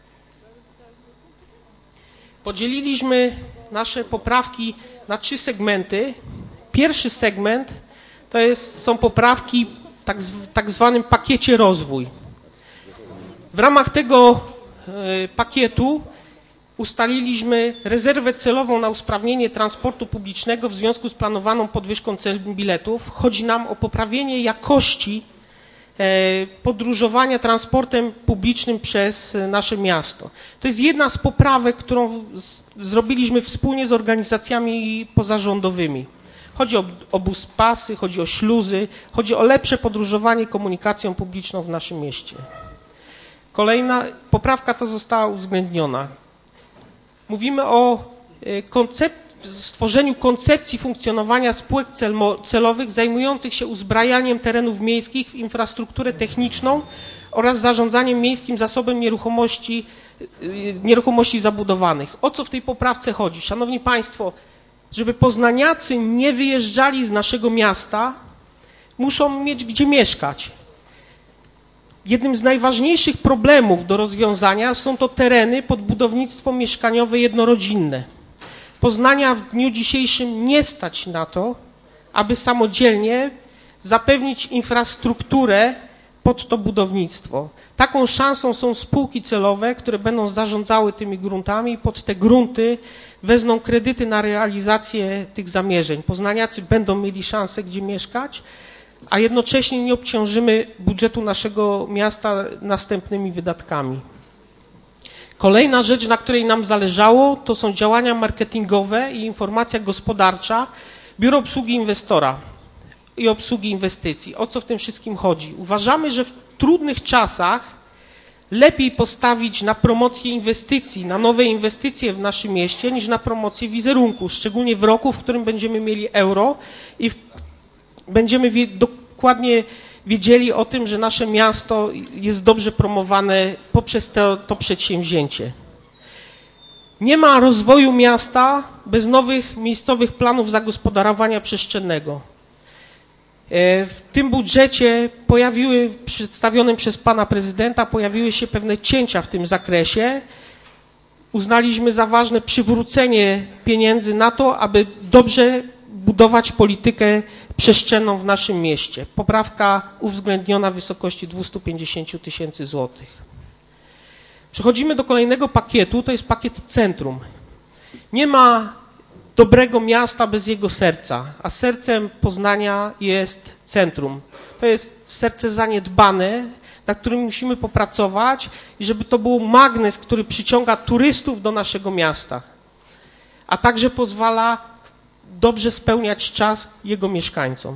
Podzieliliśmy nasze poprawki na 3 segmenty. Pierwszy segment są poprawki w tak zwanym pakiecie rozwój. W ramach tego pakietu ustaliliśmy rezerwę celową na usprawnienie transportu publicznego w związku z planowaną podwyżką cen biletów. Chodzi nam o poprawienie jakości podróżowania transportem publicznym przez nasze miasto. To jest jedna z poprawek, którą zrobiliśmy wspólnie z organizacjami pozarządowymi. Chodzi o buspasy, chodzi o śluzy, chodzi o lepsze podróżowanie komunikacją publiczną w naszym mieście. Kolejna poprawka ta została uwzględniona. Mówimy o stworzeniu koncepcji funkcjonowania spółek celowych zajmujących się uzbrajaniem terenów miejskich w infrastrukturę techniczną oraz zarządzaniem miejskim zasobem nieruchomości zabudowanych. O co w tej poprawce chodzi? Szanowni Państwo, żeby poznaniacy nie wyjeżdżali z naszego miasta, muszą mieć gdzie mieszkać. Jednym z najważniejszych problemów do rozwiązania są to tereny pod budownictwo mieszkaniowe jednorodzinne. Poznania w dniu dzisiejszym nie stać na to, aby samodzielnie zapewnić infrastrukturę pod to budownictwo. Taką szansą są spółki celowe, które będą zarządzały tymi gruntami, pod te grunty wezmą kredyty na realizację tych zamierzeń. Poznaniacy będą mieli szansę, gdzie mieszkać, a jednocześnie nie obciążymy budżetu naszego miasta następnymi wydatkami. Kolejna rzecz, na której nam zależało, to są działania marketingowe i informacja gospodarcza Biura Obsługi Inwestora i Obsługi Inwestycji. O co w tym wszystkim chodzi? Uważamy, że w trudnych czasach lepiej postawić na promocję inwestycji, na nowe inwestycje w naszym mieście, niż na promocję wizerunku, szczególnie w roku, w którym będziemy mieli euro i będziemy dokładnie wiedzieli o tym, że nasze miasto jest dobrze promowane poprzez to przedsięwzięcie. Nie ma rozwoju miasta bez nowych miejscowych planów zagospodarowania przestrzennego. W tym budżecie przedstawionym przez pana prezydenta, pojawiły się pewne cięcia w tym zakresie. Uznaliśmy za ważne przywrócenie pieniędzy na to, aby dobrze budować politykę przestrzenną w naszym mieście. Poprawka uwzględniona w wysokości 250 000 złotych. Przechodzimy do kolejnego pakietu, to jest pakiet centrum. Nie ma dobrego miasta bez jego serca, a sercem Poznania jest centrum. To jest serce zaniedbane, nad którym musimy popracować i żeby to był magnes, który przyciąga turystów do naszego miasta, a także pozwala dobrze spełniać czas jego mieszkańcom.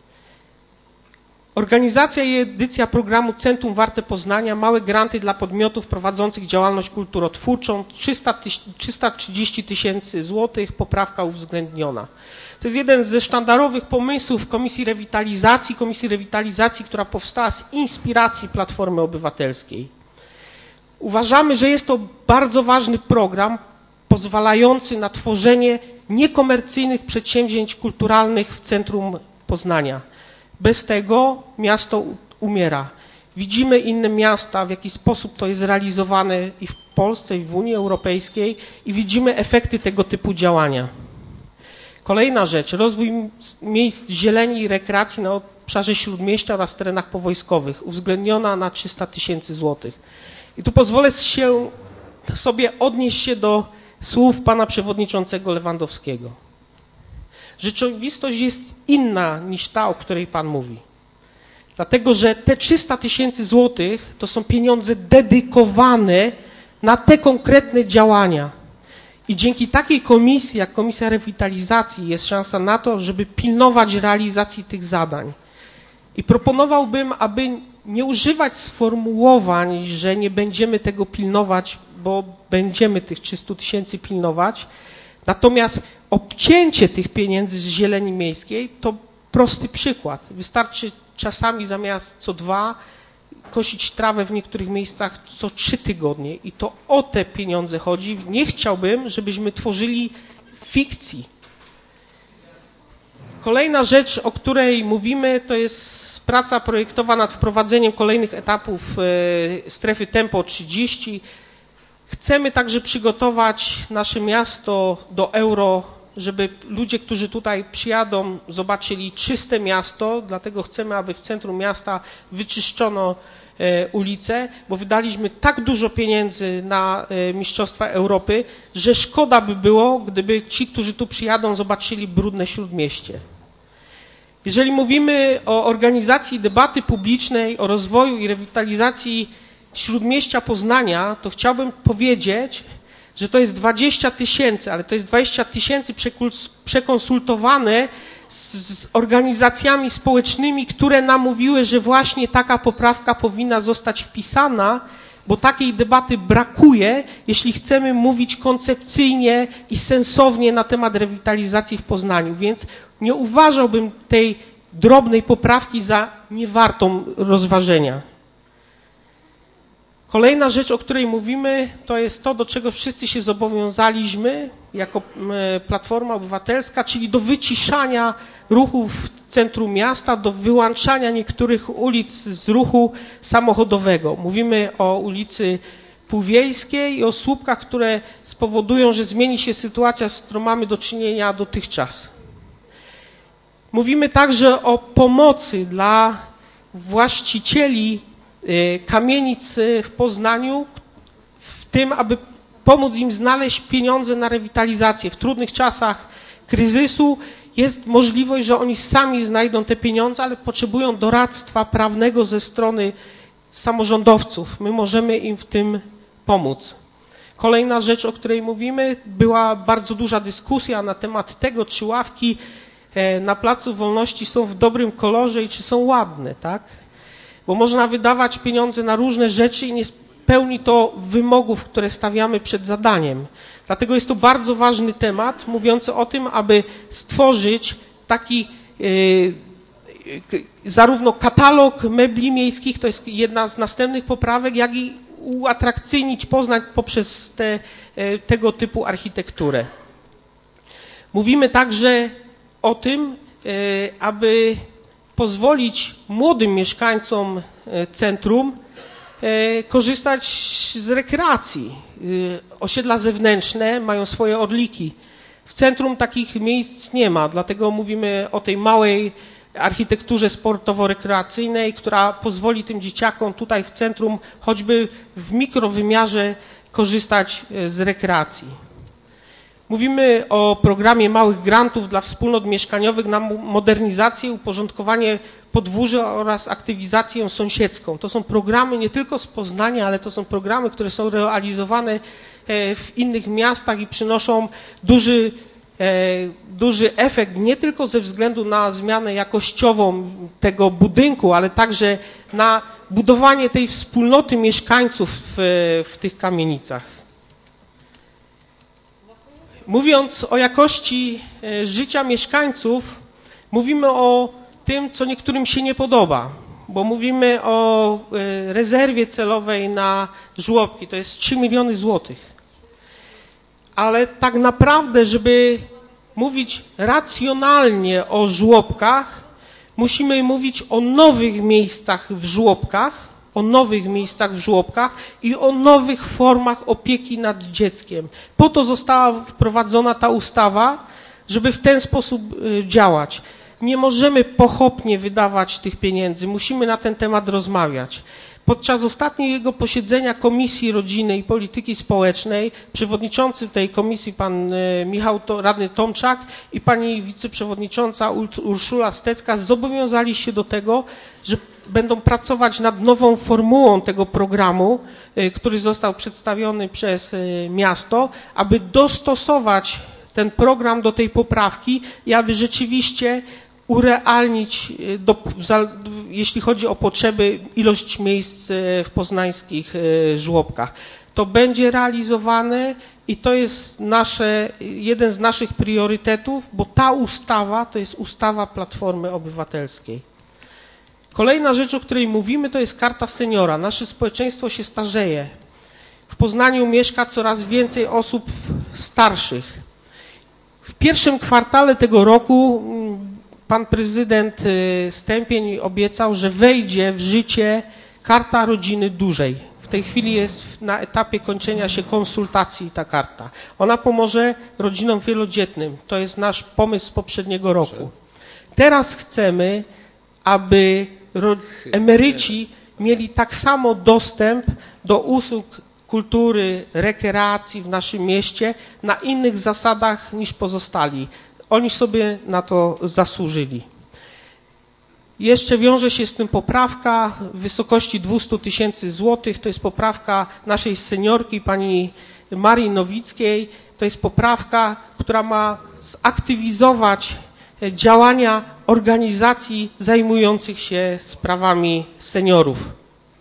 Organizacja i edycja programu Centrum Warte Poznania, małe granty dla podmiotów prowadzących działalność kulturotwórczą, 330 000 złotych, poprawka uwzględniona. To jest jeden ze sztandarowych pomysłów Komisji Rewitalizacji, która powstała z inspiracji Platformy Obywatelskiej. Uważamy, że jest to bardzo ważny program pozwalający na tworzenie niekomercyjnych przedsięwzięć kulturalnych w centrum Poznania. Bez tego miasto umiera. Widzimy inne miasta, w jaki sposób to jest realizowane i w Polsce, i w Unii Europejskiej i widzimy efekty tego typu działania. Kolejna rzecz, rozwój miejsc zieleni i rekreacji na obszarze Śródmieścia oraz terenach powojskowych, uwzględniona na 300 000 złotych. I tu pozwolę sobie odnieść się do słów pana przewodniczącego Lewandowskiego. Rzeczywistość jest inna niż ta, o której pan mówi. Dlatego, że te 300 000 złotych to są pieniądze dedykowane na te konkretne działania. I dzięki takiej komisji, jak Komisja Rewitalizacji, jest szansa na to, żeby pilnować realizacji tych zadań. I proponowałbym, aby nie używać sformułowań, że nie będziemy tego pilnować, bo będziemy tych 300 000 pilnować. Natomiast obcięcie tych pieniędzy z zieleni miejskiej to prosty przykład. Wystarczy czasami zamiast co 2 kosić trawę w niektórych miejscach co 3 tygodnie i to o te pieniądze chodzi. Nie chciałbym, żebyśmy tworzyli fikcji. Kolejna rzecz, o której mówimy, to jest praca projektowa nad wprowadzeniem kolejnych etapów strefy Tempo 30. Chcemy także przygotować nasze miasto do euro, żeby ludzie, którzy tutaj przyjadą, zobaczyli czyste miasto, dlatego chcemy, aby w centrum miasta wyczyszczono ulice, bo wydaliśmy tak dużo pieniędzy na Mistrzostwa Europy, że szkoda by było, gdyby ci, którzy tu przyjadą, zobaczyli brudne Śródmieście. Jeżeli mówimy o organizacji debaty publicznej, o rozwoju i rewitalizacji Śródmieścia Poznania, to chciałbym powiedzieć, że to jest 20 000, ale to jest 20 000 przekonsultowane z organizacjami społecznymi, które nam mówiły, że właśnie taka poprawka powinna zostać wpisana, bo takiej debaty brakuje, jeśli chcemy mówić koncepcyjnie i sensownie na temat rewitalizacji w Poznaniu. Więc nie uważałbym tej drobnej poprawki za niewartą rozważenia. Kolejna rzecz, o której mówimy, to jest to, do czego wszyscy się zobowiązaliśmy jako Platforma Obywatelska, czyli do wyciszania ruchu w centrum miasta, do wyłączania niektórych ulic z ruchu samochodowego. Mówimy o ulicy Półwiejskiej i o słupkach, które spowodują, że zmieni się sytuacja, z którą mamy do czynienia dotychczas. Mówimy także o pomocy dla właścicieli kamienic w Poznaniu w tym, aby pomóc im znaleźć pieniądze na rewitalizację. W trudnych czasach kryzysu jest możliwość, że oni sami znajdą te pieniądze, ale potrzebują doradztwa prawnego ze strony samorządowców. My możemy im w tym pomóc. Kolejna rzecz, o której mówimy, była bardzo duża dyskusja na temat tego, czy ławki na Placu Wolności są w dobrym kolorze i czy są ładne, tak? Bo można wydawać pieniądze na różne rzeczy i nie spełni to wymogów, które stawiamy przed zadaniem. Dlatego jest to bardzo ważny temat, mówiący o tym, aby stworzyć taki zarówno katalog mebli miejskich, to jest jedna z następnych poprawek, jak i uatrakcyjnić Poznań poprzez tego typu architekturę. Mówimy także o tym, aby pozwolić młodym mieszkańcom centrum korzystać z rekreacji. Osiedla zewnętrzne mają swoje orliki. W centrum takich miejsc nie ma, dlatego mówimy o tej małej architekturze sportowo-rekreacyjnej, która pozwoli tym dzieciakom tutaj w centrum choćby w mikrowymiarze korzystać z rekreacji. Mówimy o programie małych grantów dla wspólnot mieszkaniowych na modernizację, uporządkowanie podwórza oraz aktywizację sąsiedzką. To są programy nie tylko z Poznania, ale to są programy, które są realizowane w innych miastach i przynoszą duży efekt nie tylko ze względu na zmianę jakościową tego budynku, ale także na budowanie tej wspólnoty mieszkańców w tych kamienicach. Mówiąc o jakości życia mieszkańców, mówimy o tym, co niektórym się nie podoba, bo mówimy o rezerwie celowej na żłobki, to jest 3 miliony złotych. Ale tak naprawdę, żeby mówić racjonalnie o żłobkach, musimy mówić o nowych miejscach w żłobkach, i o nowych formach opieki nad dzieckiem. Po to została wprowadzona ta ustawa, żeby w ten sposób działać. Nie możemy pochopnie wydawać tych pieniędzy, musimy na ten temat rozmawiać. Podczas ostatniego posiedzenia Komisji Rodziny i Polityki Społecznej przewodniczący tej komisji pan radny Tomczak i pani wiceprzewodnicząca Urszula Stecka zobowiązali się do tego, że będą pracować nad nową formułą tego programu, który został przedstawiony przez miasto, aby dostosować ten program do tej poprawki i aby rzeczywiście urealnić, jeśli chodzi o potrzeby, ilość miejsc w poznańskich żłobkach. To będzie realizowane i to jest jeden z naszych priorytetów, bo ta ustawa to jest ustawa Platformy Obywatelskiej. Kolejna rzecz, o której mówimy, to jest Karta Seniora. Nasze społeczeństwo się starzeje. W Poznaniu mieszka coraz więcej osób starszych. W pierwszym kwartale tego roku pan prezydent Stępień obiecał, że wejdzie w życie Karta Rodziny Dużej. W tej chwili jest na etapie kończenia się konsultacji ta karta. Ona pomoże rodzinom wielodzietnym. To jest nasz pomysł z poprzedniego roku. Teraz chcemy, aby emeryci mieli tak samo dostęp do usług kultury, rekreacji w naszym mieście na innych zasadach niż pozostali. Oni sobie na to zasłużyli. Jeszcze wiąże się z tym poprawka w wysokości 200 000 złotych. To jest poprawka naszej seniorki, pani Marii Nowickiej. To jest poprawka, która ma zaktywizować działania organizacji zajmujących się sprawami seniorów.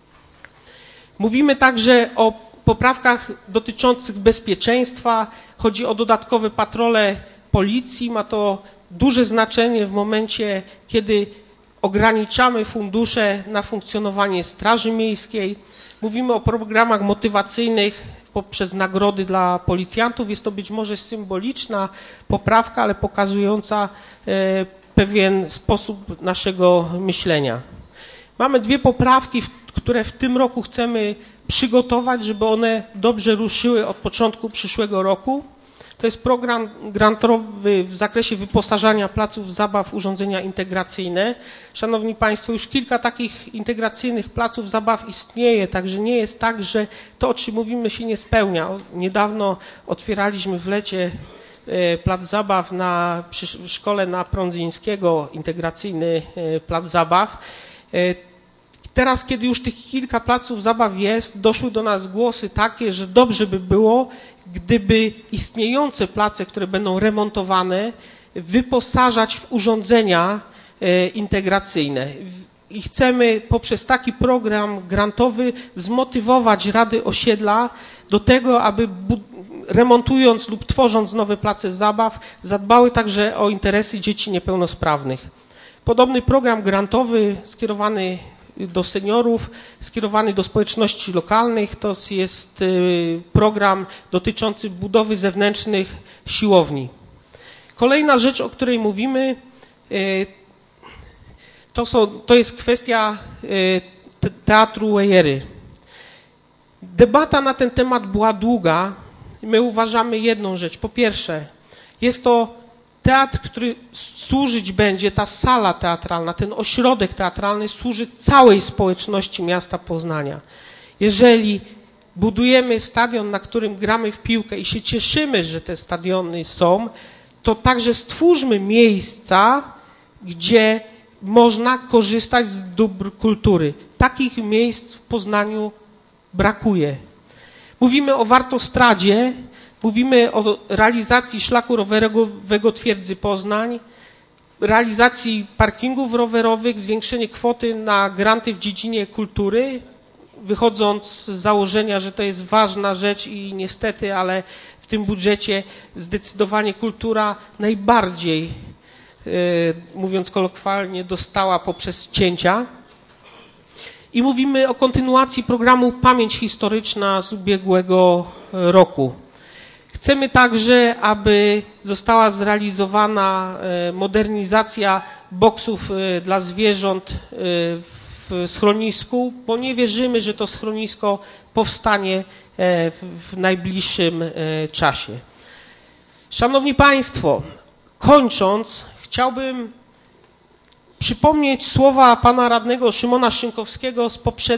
Mówimy także o poprawkach dotyczących bezpieczeństwa. Chodzi o dodatkowe patrole policji. Ma to duże znaczenie w momencie, kiedy ograniczamy fundusze na funkcjonowanie Straży Miejskiej. Mówimy o programach motywacyjnych poprzez nagrody dla policjantów. Jest to być może symboliczna poprawka, ale pokazująca pewien sposób naszego myślenia. Mamy 2 poprawki, które w tym roku chcemy przygotować, żeby one dobrze ruszyły od początku przyszłego roku. To jest program grantowy w zakresie wyposażania placów zabaw w urządzenia integracyjne. Szanowni Państwo, już kilka takich integracyjnych placów zabaw istnieje, także nie jest tak, że to, o czym mówimy, się nie spełnia. Niedawno otwieraliśmy w Lecie plac zabaw przy szkole na Prądzyńskiego, integracyjny plac zabaw. Teraz, kiedy już tych kilka placów zabaw jest, doszły do nas głosy takie, że dobrze by było, gdyby istniejące place, które będą remontowane, wyposażać w urządzenia integracyjne. I chcemy poprzez taki program grantowy zmotywować rady osiedla do tego, aby remontując lub tworząc nowe place zabaw, zadbały także o interesy dzieci niepełnosprawnych. Podobny program grantowy skierowany do seniorów, skierowany do społeczności lokalnych, to jest program dotyczący budowy zewnętrznych siłowni. Kolejna rzecz, o której mówimy, to jest kwestia Teatru Wejery. Debata na ten temat była długa. My uważamy jedną rzecz. Po pierwsze, jest to teatr, który służyć będzie, ta sala teatralna, ten ośrodek teatralny służy całej społeczności miasta Poznania. Jeżeli budujemy stadion, na którym gramy w piłkę i się cieszymy, że te stadiony są, to także stwórzmy miejsca, gdzie można korzystać z dóbr kultury. Takich miejsc w Poznaniu brakuje. Mówimy o Wartostradzie, mówimy o realizacji szlaku rowerowego Twierdzy Poznań, realizacji parkingów rowerowych, zwiększenie kwoty na granty w dziedzinie kultury, wychodząc z założenia, że to jest ważna rzecz i niestety, ale w tym budżecie zdecydowanie kultura najbardziej, mówiąc kolokwialnie, dostała poprzez cięcia. I mówimy o kontynuacji programu Pamięć Historyczna z ubiegłego roku. Chcemy także, aby została zrealizowana modernizacja boksów dla zwierząt w schronisku, bo nie wierzymy, że to schronisko powstanie w najbliższym czasie. Szanowni Państwo, kończąc, chciałbym przypomnieć słowa pana radnego Szymona Szynkowskiego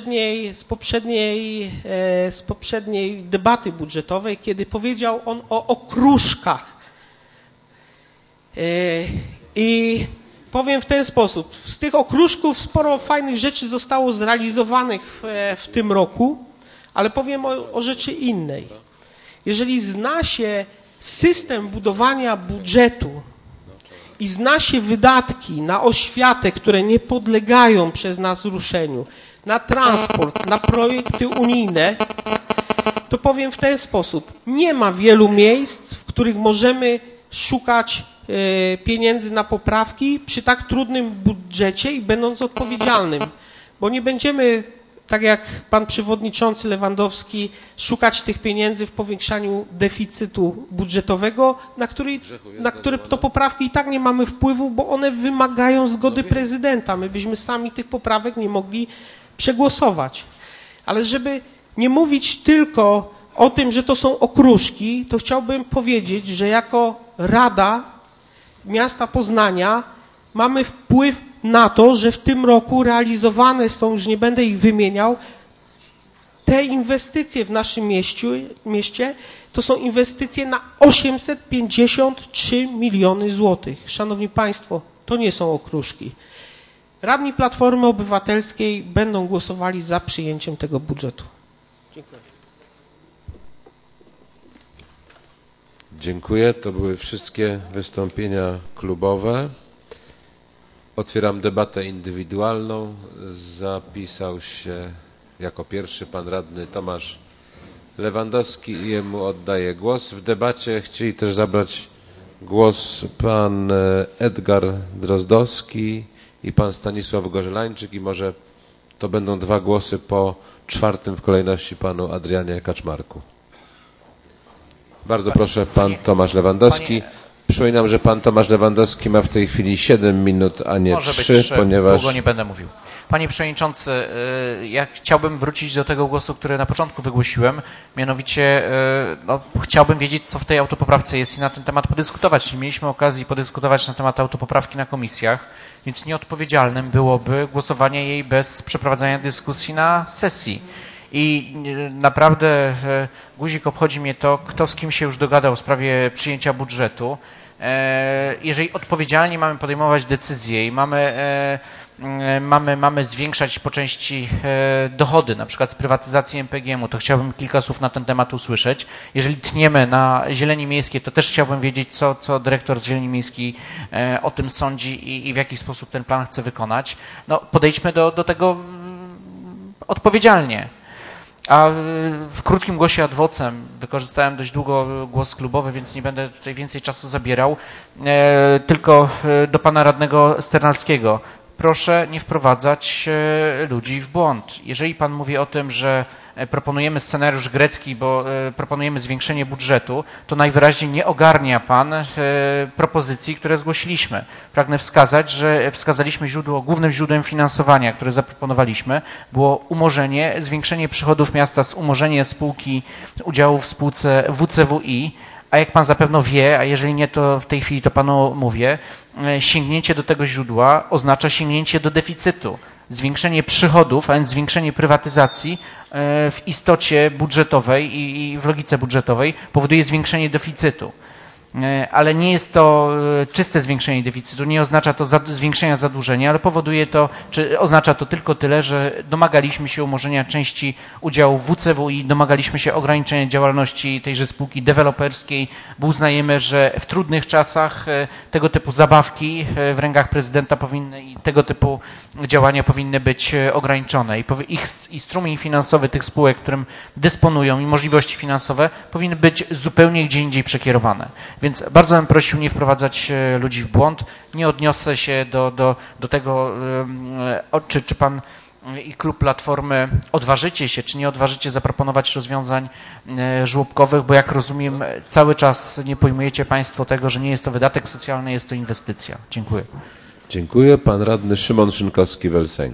z poprzedniej debaty budżetowej, kiedy powiedział on o okruszkach. I powiem w ten sposób. Z tych okruszków sporo fajnych rzeczy zostało zrealizowanych w tym roku, ale powiem o rzeczy innej. Jeżeli zna się system budowania budżetu i zna się wydatki na oświatę, które nie podlegają przez nas ruszeniu, na transport, na projekty unijne, to powiem w ten sposób. Nie ma wielu miejsc, w których możemy szukać pieniędzy na poprawki przy tak trudnym budżecie i będąc odpowiedzialnym, bo nie będziemy, tak jak pan przewodniczący Lewandowski, szukać tych pieniędzy w powiększaniu deficytu budżetowego, na które to poprawki i tak nie mamy wpływu, bo one wymagają zgody prezydenta. My byśmy sami tych poprawek nie mogli przegłosować. Ale żeby nie mówić tylko o tym, że to są okruszki, to chciałbym powiedzieć, że jako Rada Miasta Poznania mamy wpływ na to, że w tym roku realizowane są, już nie będę ich wymieniał, te inwestycje w naszym mieście to są inwestycje na 853 miliony złotych. Szanowni Państwo, to nie są okruszki. Radni Platformy Obywatelskiej będą głosowali za przyjęciem tego budżetu. Dziękuję. Dziękuję. To były wszystkie wystąpienia klubowe. Otwieram debatę indywidualną. Zapisał się jako pierwszy pan radny Tomasz Lewandowski i jemu oddaję głos. W debacie chcieli też zabrać głos pan Edgar Drozdowski i pan Stanisław Gorzelańczyk i może to będą dwa głosy po czwartym w kolejności panu Adrianie Kaczmarku. Bardzo proszę, pan Tomasz Lewandowski. Przypominam, że pan Tomasz Lewandowski ma w tej chwili 7 minut, a nie Może 3, być 3, ponieważ... długo nie będę mówił. Panie Przewodniczący, ja chciałbym wrócić do tego głosu, który na początku wygłosiłem, mianowicie chciałbym wiedzieć, co w tej autopoprawce jest i na ten temat podyskutować. Nie mieliśmy okazji podyskutować na temat autopoprawki na komisjach, więc nieodpowiedzialnym byłoby głosowanie jej bez przeprowadzania dyskusji na sesji. I naprawdę guzik obchodzi mnie to, kto z kim się już dogadał w sprawie przyjęcia budżetu. Jeżeli odpowiedzialnie mamy podejmować decyzje i mamy zwiększać po części dochody, na przykład z prywatyzacji MPGM-u, to chciałbym kilka słów na ten temat usłyszeć. Jeżeli tniemy na Zieleni Miejskiej, to też chciałbym wiedzieć, co dyrektor z Zieleni Miejskiej o tym sądzi i w jaki sposób ten plan chce wykonać. No, podejdźmy do tego odpowiedzialnie. A w krótkim głosie ad vocem, wykorzystałem dość długo głos klubowy, więc nie będę tutaj więcej czasu zabierał, tylko do pana radnego Sternalskiego. Proszę nie wprowadzać ludzi w błąd. Jeżeli pan mówi o tym, że proponujemy scenariusz grecki, bo proponujemy zwiększenie budżetu, to najwyraźniej nie ogarnia pan propozycji, które zgłosiliśmy. Pragnę wskazać, że wskazaliśmy głównym źródłem finansowania, które zaproponowaliśmy, było umorzenie, zwiększenie przychodów miasta z umorzenia spółki udziałów w spółce WCWI, a jak pan zapewne wie, a jeżeli nie, to w tej chwili to panu mówię, sięgnięcie do tego źródła oznacza sięgnięcie do deficytu. Zwiększenie przychodów, a więc zwiększenie prywatyzacji w istocie budżetowej i w logice budżetowej powoduje zwiększenie deficytu. Ale nie jest to czyste zwiększenie deficytu, nie oznacza to zwiększenia zadłużenia, ale powoduje to, czy oznacza to tylko tyle, że domagaliśmy się umorzenia części udziałów WCWI, domagaliśmy się ograniczenia działalności tejże spółki deweloperskiej, bo uznajemy, że w trudnych czasach tego typu zabawki w rękach prezydenta powinny i tego typu działania powinny być ograniczone i strumień finansowy tych spółek, którym dysponują i możliwości finansowe powinny być zupełnie gdzie indziej przekierowane. Więc bardzo bym prosił nie wprowadzać ludzi w błąd. Nie odniosę się do tego, czy pan i klub Platformy odważycie się, czy nie odważycie zaproponować rozwiązań żłobkowych, bo jak rozumiem, cały czas nie pojmujecie państwo tego, że nie jest to wydatek socjalny, jest to inwestycja. Dziękuję. Dziękuję. Pan radny Szymon Szynkowski-Welsenk.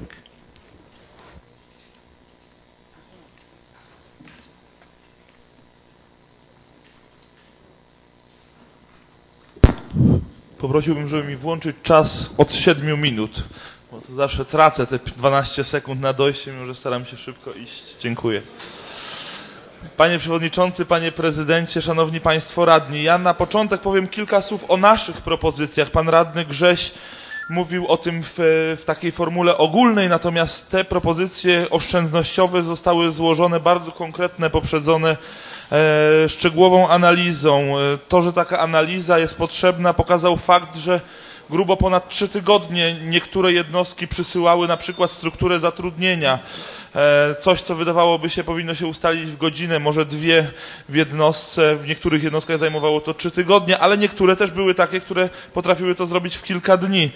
Poprosiłbym, żeby mi włączyć czas od 7 minut, bo to zawsze tracę te 12 sekund na dojście, mimo że staram się szybko iść. Dziękuję. Panie Przewodniczący, Panie Prezydencie, Szanowni Państwo Radni, ja na początek powiem kilka słów o naszych propozycjach. Pan Radny Grześ mówił o tym w takiej formule ogólnej, natomiast te propozycje oszczędnościowe zostały złożone bardzo konkretne, poprzedzone szczegółową analizą. To, że taka analiza jest potrzebna, pokazał fakt, że grubo ponad 3 tygodnie niektóre jednostki przysyłały na przykład strukturę zatrudnienia. Coś, co wydawałoby się powinno się ustalić w godzinę, może 2 w jednostce. W niektórych jednostkach zajmowało to 3 tygodnie, ale niektóre też były takie, które potrafiły to zrobić w kilka dni.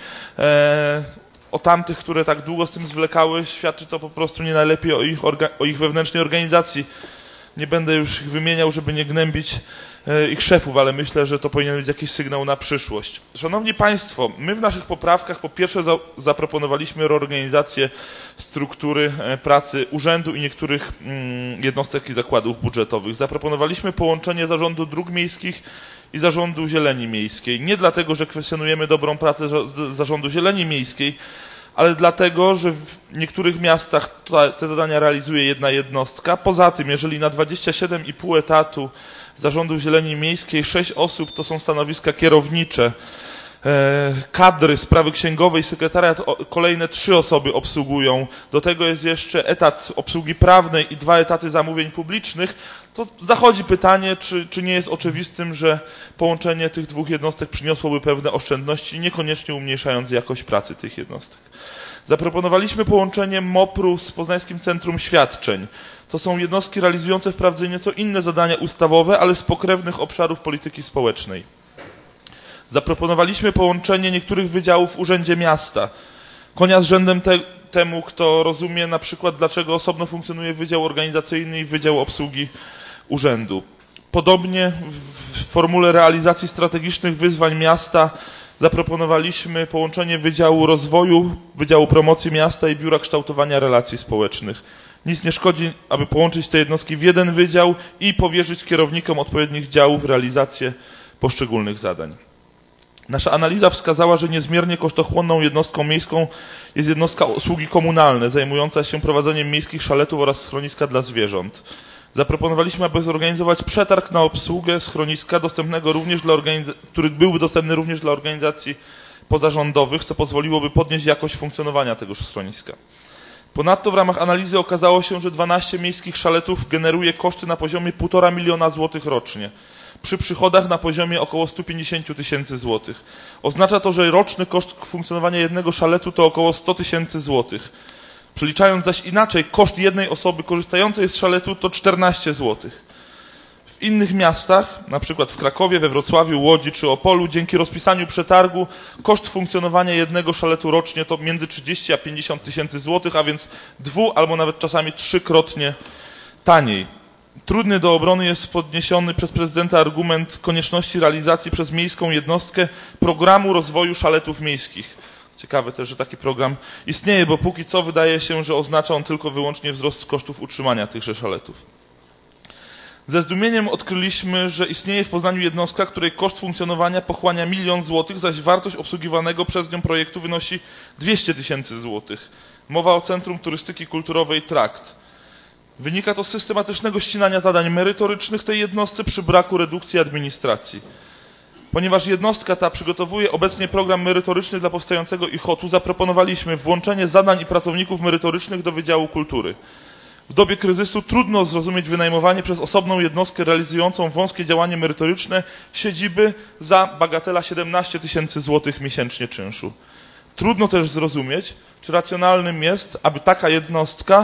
O tamtych, które tak długo z tym zwlekały, świadczy to po prostu nie najlepiej o ich wewnętrznej organizacji. Nie będę już ich wymieniał, żeby nie gnębić ich szefów, ale myślę, że to powinien być jakiś sygnał na przyszłość. Szanowni Państwo, my w naszych poprawkach po pierwsze zaproponowaliśmy reorganizację struktury pracy urzędu i niektórych jednostek i zakładów budżetowych. Zaproponowaliśmy połączenie Zarządu Dróg Miejskich i Zarządu Zieleni Miejskiej. Nie dlatego, że kwestionujemy dobrą pracę Zarządu Zieleni Miejskiej, ale dlatego, że w niektórych miastach te zadania realizuje jedna jednostka. Poza tym, jeżeli na 27,5 etatu Zarządu Zieleni Miejskiej 6 osób to są stanowiska kierownicze, kadry, sprawy księgowej, sekretariat, kolejne 3 osoby obsługują. Do tego jest jeszcze etat obsługi prawnej i 2 etaty zamówień publicznych. To zachodzi pytanie, czy nie jest oczywistym, że połączenie tych 2 jednostek przyniosłoby pewne oszczędności, niekoniecznie umniejszając jakość pracy tych jednostek. Zaproponowaliśmy połączenie MOPR-u z Poznańskim Centrum Świadczeń. To są jednostki realizujące wprawdzie nieco inne zadania ustawowe, ale z pokrewnych obszarów polityki społecznej. Zaproponowaliśmy połączenie niektórych wydziałów w Urzędzie Miasta. Konia z rzędem temu, kto rozumie na przykład, dlaczego osobno funkcjonuje Wydział Organizacyjny i Wydział Obsługi Urzędu. Podobnie w formule realizacji strategicznych wyzwań miasta zaproponowaliśmy połączenie Wydziału Rozwoju, Wydziału Promocji Miasta i Biura Kształtowania Relacji Społecznych. Nic nie szkodzi, aby połączyć te jednostki w jeden wydział i powierzyć kierownikom odpowiednich działów realizację poszczególnych zadań. Nasza analiza wskazała, że niezmiernie kosztochłonną jednostką miejską jest jednostka usługi komunalne, zajmująca się prowadzeniem miejskich szaletów oraz schroniska dla zwierząt. Zaproponowaliśmy, aby zorganizować przetarg na obsługę schroniska, dostępnego również który byłby dostępny również dla organizacji pozarządowych, co pozwoliłoby podnieść jakość funkcjonowania tegoż schroniska. Ponadto w ramach analizy okazało się, że 12 miejskich szaletów generuje koszty na poziomie 1,5 miliona złotych rocznie, przy przychodach na poziomie około 150 tysięcy złotych. Oznacza to, że roczny koszt funkcjonowania jednego szaletu to około 100 tysięcy złotych. Przeliczając zaś inaczej, koszt jednej osoby korzystającej z szaletu to 14 złotych. W innych miastach, na przykład w Krakowie, we Wrocławiu, Łodzi czy Opolu, dzięki rozpisaniu przetargu koszt funkcjonowania jednego szaletu rocznie to między 30 a 50 tysięcy złotych, a więc albo nawet czasami 3-krotnie taniej. Trudny do obrony jest podniesiony przez prezydenta argument konieczności realizacji przez miejską jednostkę programu rozwoju szaletów miejskich. Ciekawe też, że taki program istnieje, bo póki co wydaje się, że oznacza on tylko wyłącznie wzrost kosztów utrzymania tychże szaletów. Ze zdumieniem odkryliśmy, że istnieje w Poznaniu jednostka, której koszt funkcjonowania pochłania 1 000 000 złotych, zaś wartość obsługiwanego przez nią projektu wynosi 200 tysięcy złotych. Mowa o Centrum Turystyki Kulturowej Trakt. Wynika to z systematycznego ścinania zadań merytorycznych tej jednostce przy braku redukcji administracji. Ponieważ jednostka ta przygotowuje obecnie program merytoryczny dla powstającego IHOT-u, zaproponowaliśmy włączenie zadań i pracowników merytorycznych do Wydziału Kultury. W dobie kryzysu trudno zrozumieć wynajmowanie przez osobną jednostkę realizującą wąskie działanie merytoryczne siedziby za bagatela 17 tysięcy złotych miesięcznie czynszu. Trudno też zrozumieć, czy racjonalnym jest, aby taka jednostka,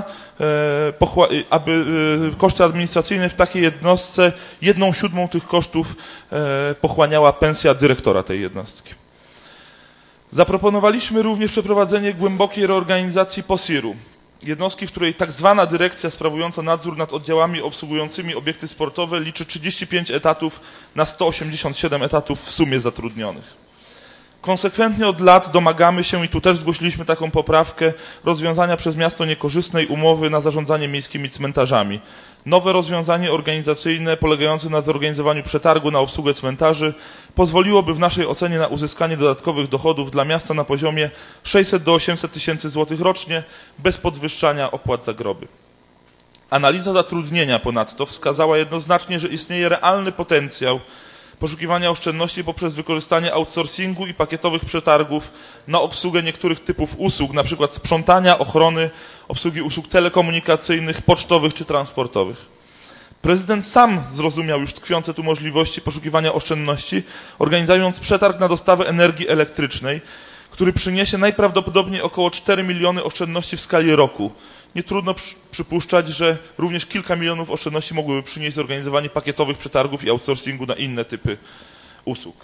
aby koszty administracyjne w takiej jednostce 1/7 tych kosztów pochłaniała pensja dyrektora tej jednostki. Zaproponowaliśmy również przeprowadzenie głębokiej reorganizacji POSIR-u. Jednostki, w której tak zwana dyrekcja sprawująca nadzór nad oddziałami obsługującymi obiekty sportowe liczy 35 etatów na 187 etatów w sumie zatrudnionych. Konsekwentnie od lat domagamy się, i tu też zgłosiliśmy taką poprawkę, rozwiązania przez miasto niekorzystnej umowy na zarządzanie miejskimi cmentarzami. Nowe rozwiązanie organizacyjne polegające na zorganizowaniu przetargu na obsługę cmentarzy pozwoliłoby w naszej ocenie na uzyskanie dodatkowych dochodów dla miasta na poziomie 600 do 800 tysięcy złotych rocznie bez podwyższania opłat za groby. Analiza zatrudnienia ponadto wskazała jednoznacznie, że istnieje realny potencjał poszukiwania oszczędności poprzez wykorzystanie outsourcingu i pakietowych przetargów na obsługę niektórych typów usług, np. sprzątania, ochrony, obsługi usług telekomunikacyjnych, pocztowych czy transportowych. Prezydent sam zrozumiał już tkwiące tu możliwości poszukiwania oszczędności, organizując przetarg na dostawę energii elektrycznej, który przyniesie najprawdopodobniej około 4 miliony oszczędności w skali roku. Nie trudno przypuszczać, że również kilka milionów oszczędności mogłyby przynieść zorganizowanie pakietowych przetargów i outsourcingu na inne typy usług.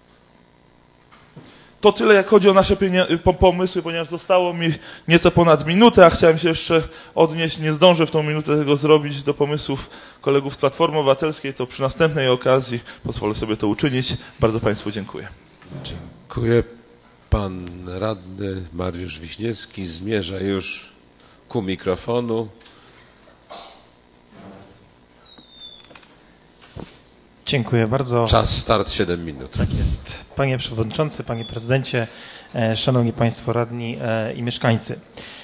To tyle, jak chodzi o nasze pomysły, ponieważ zostało mi nieco ponad minutę, a chciałem się jeszcze odnieść, nie zdążę w tą minutę tego zrobić, do pomysłów kolegów z Platformy Obywatelskiej, to przy następnej okazji pozwolę sobie to uczynić. Bardzo Państwu dziękuję. Dziękuję. Pan radny Mariusz Wiśniewski zmierza już ku mikrofonu. Dziękuję bardzo. Czas start 7 minut. Tak jest. Panie Przewodniczący, Panie Prezydencie, Szanowni Państwo Radni i mieszkańcy.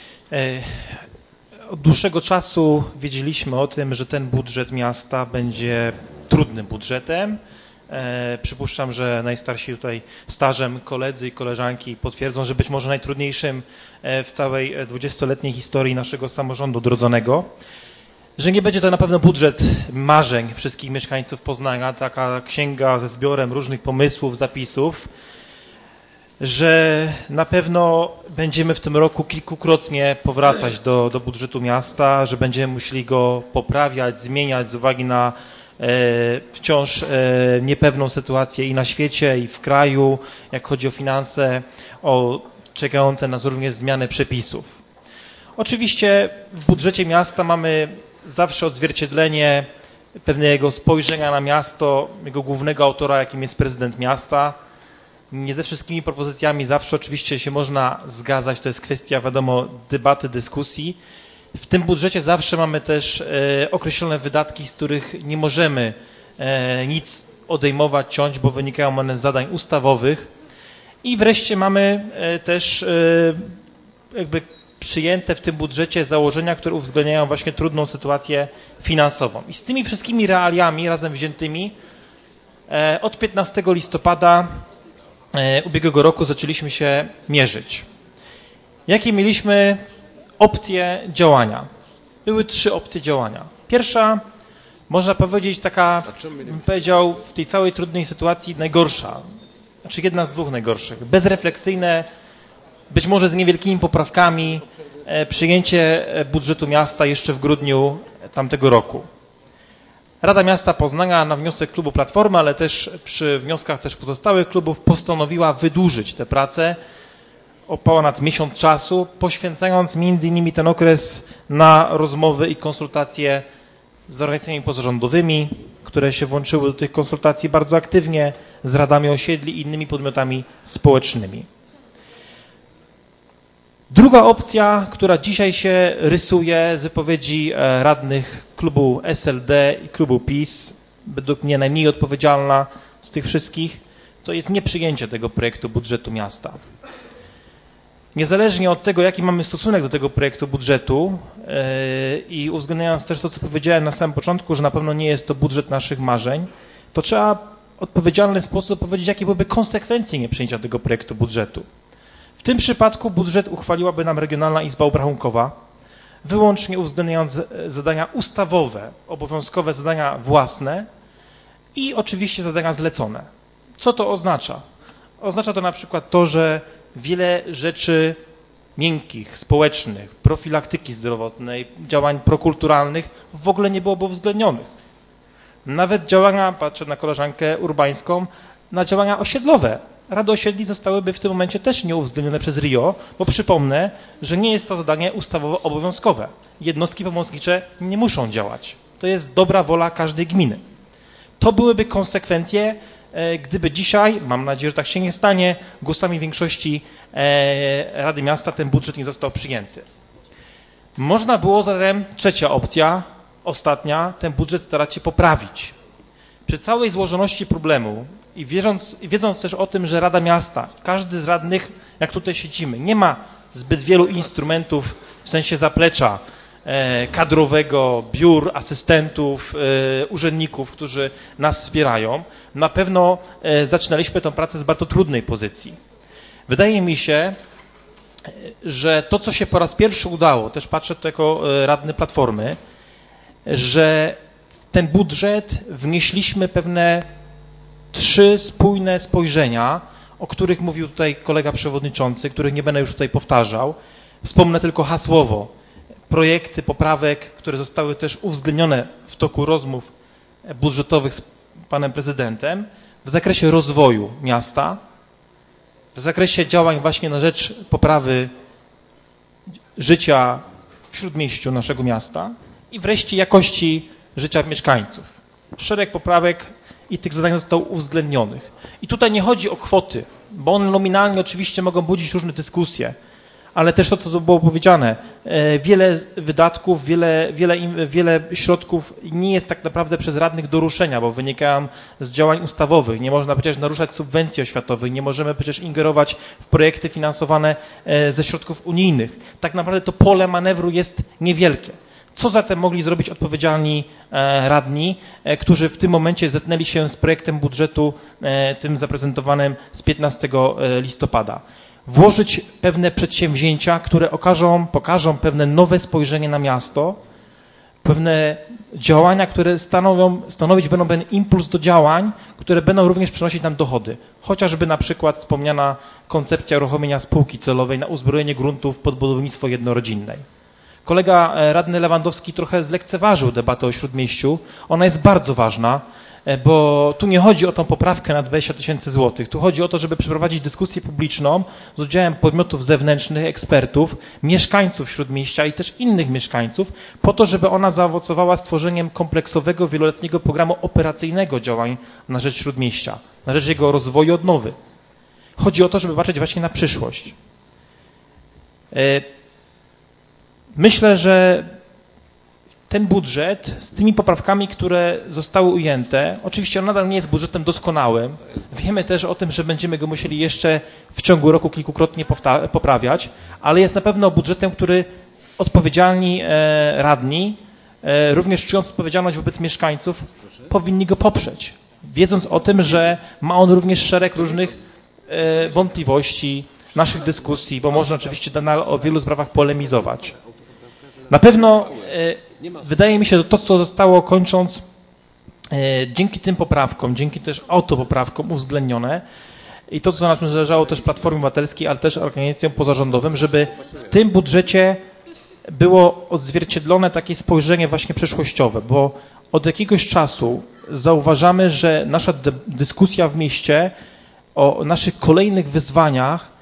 Od dłuższego czasu wiedzieliśmy o tym, że ten budżet miasta będzie trudnym budżetem. Przypuszczam, że najstarsi tutaj stażem koledzy i koleżanki potwierdzą, że być może najtrudniejszym w całej 20-letniej historii naszego samorządu odrodzonego. Że nie będzie to na pewno budżet marzeń wszystkich mieszkańców Poznania, taka księga ze zbiorem różnych pomysłów, zapisów, że na pewno będziemy w tym roku kilkukrotnie powracać do budżetu miasta, że będziemy musieli go poprawiać, zmieniać z uwagi na wciąż niepewną sytuację i na świecie, i w kraju, jak chodzi o finanse, o czekające nas również zmiany przepisów. Oczywiście w budżecie miasta mamy zawsze odzwierciedlenie pewnego spojrzenia na miasto, jego głównego autora, jakim jest prezydent miasta. Nie ze wszystkimi propozycjami zawsze oczywiście się można zgadzać, to jest kwestia, wiadomo, debaty, dyskusji. W tym budżecie zawsze mamy też określone wydatki, z których nie możemy nic odejmować, ciąć, bo wynikają one z zadań ustawowych. I wreszcie mamy też jakby przyjęte w tym budżecie założenia, które uwzględniają właśnie trudną sytuację finansową. I z tymi wszystkimi realiami razem wziętymi od 15 listopada ubiegłego roku zaczęliśmy się mierzyć. Jakie mieliśmy opcje działania? Były 3 opcje działania. Pierwsza, można powiedzieć, taka, bym powiedział, w tej całej trudnej sytuacji najgorsza. Znaczy jedna z 2 najgorszych. Bezrefleksyjne, być może z niewielkimi poprawkami, przyjęcie budżetu miasta jeszcze w grudniu tamtego roku. Rada Miasta Poznania na wniosek klubu Platformy, ale też przy wnioskach też pozostałych klubów postanowiła wydłużyć tę pracę o ponad miesiąc czasu, poświęcając między innymi ten okres na rozmowy i konsultacje z organizacjami pozarządowymi, które się włączyły do tych konsultacji bardzo aktywnie, z radami osiedli i innymi podmiotami społecznymi. Druga opcja, która dzisiaj się rysuje z wypowiedzi radnych klubu SLD i klubu PiS, według mnie najmniej odpowiedzialna z tych wszystkich, to jest nieprzyjęcie tego projektu budżetu miasta. Niezależnie od tego, jaki mamy stosunek do tego projektu budżetu i uwzględniając też to, co powiedziałem na samym początku, że na pewno nie jest to budżet naszych marzeń, to trzeba w odpowiedzialny sposób powiedzieć, jakie byłyby konsekwencje nieprzyjęcia tego projektu budżetu. W tym przypadku budżet uchwaliłaby nam Regionalna Izba Obrachunkowa, wyłącznie uwzględniając zadania ustawowe, obowiązkowe zadania własne i oczywiście zadania zlecone. Co to oznacza? Oznacza to na przykład to, że wiele rzeczy miękkich, społecznych, profilaktyki zdrowotnej, działań prokulturalnych w ogóle nie byłoby uwzględnionych. Nawet działania, patrzę na koleżankę Urbańską, na działania osiedlowe. Rady osiedli zostałyby w tym momencie też nieuwzględnione przez RIO, bo przypomnę, że nie jest to zadanie ustawowo obowiązkowe. Jednostki pomocnicze nie muszą działać. To jest dobra wola każdej gminy. To byłyby konsekwencje, gdyby dzisiaj, mam nadzieję, że tak się nie stanie, głosami większości Rady Miasta ten budżet nie został przyjęty. Można było zatem, trzecia opcja, ostatnia, ten budżet starać się poprawić. Przy całej złożoności problemu i wiedząc też o tym, że Rada Miasta, każdy z radnych, jak tutaj siedzimy, nie ma zbyt wielu instrumentów w sensie zaplecza kadrowego, biur, asystentów, urzędników, którzy nas wspierają, na pewno zaczynaliśmy tę pracę z bardzo trudnej pozycji. Wydaje mi się, że to, co się po raz pierwszy udało, też patrzę tu jako radny Platformy, że ten budżet wnieśliśmy pewne 3 spójne spojrzenia, o których mówił tutaj kolega przewodniczący, których nie będę już tutaj powtarzał. Wspomnę tylko hasłowo. Projekty poprawek, które zostały też uwzględnione w toku rozmów budżetowych z panem prezydentem w zakresie rozwoju miasta, w zakresie działań właśnie na rzecz poprawy życia w śródmieściu naszego miasta i wreszcie jakości życia mieszkańców. Szereg poprawek i tych zadań zostało uwzględnionych. I tutaj nie chodzi o kwoty, bo one nominalnie oczywiście mogą budzić różne dyskusje, ale też to, co było powiedziane, wiele wydatków, wiele środków nie jest tak naprawdę przez radnych do ruszenia, bo wynikają z działań ustawowych. Nie można przecież naruszać subwencji oświatowych, nie możemy przecież ingerować w projekty finansowane ze środków unijnych. Tak naprawdę to pole manewru jest niewielkie. Co zatem mogli zrobić odpowiedzialni radni, którzy w tym momencie zetknęli się z projektem budżetu tym zaprezentowanym z 15 listopada? Włożyć pewne przedsięwzięcia, które pokażą pewne nowe spojrzenie na miasto, pewne działania, które stanowić będą pewien impuls do działań, które będą również przynosić nam dochody. Chociażby na przykład wspomniana koncepcja uruchomienia spółki celowej na uzbrojenie gruntów pod budownictwo jednorodzinne. Kolega radny Lewandowski trochę zlekceważył debatę o Śródmieściu. Ona jest bardzo ważna. bo tu nie chodzi o tą poprawkę na 20 000 złotych. Tu chodzi o to, żeby przeprowadzić dyskusję publiczną z udziałem podmiotów zewnętrznych, ekspertów, mieszkańców Śródmieścia i też innych mieszkańców, po to, żeby ona zaowocowała stworzeniem kompleksowego, wieloletniego programu operacyjnego działań na rzecz Śródmieścia, na rzecz jego rozwoju, odnowy. Chodzi o to, żeby patrzeć właśnie na przyszłość. Myślę, że ten budżet z tymi poprawkami, które zostały ujęte, oczywiście on nadal nie jest budżetem doskonałym. Wiemy też o tym, że będziemy go musieli jeszcze w ciągu roku kilkukrotnie poprawiać, ale jest na pewno budżetem, który odpowiedzialni radni, również czując odpowiedzialność wobec mieszkańców, powinni go poprzeć, wiedząc o tym, że ma on również szereg różnych wątpliwości, naszych dyskusji, bo można oczywiście nadal o wielu sprawach polemizować. Na pewno wydaje mi się, że to, co zostało kończąc dzięki tym poprawkom, dzięki też autopoprawkom uwzględnione i to, co na czym zależało też Platformie Obywatelskiej, ale też organizacjom pozarządowym, żeby w tym budżecie było odzwierciedlone takie spojrzenie właśnie przyszłościowe, bo od jakiegoś czasu zauważamy, że nasza dyskusja w mieście o naszych kolejnych wyzwaniach.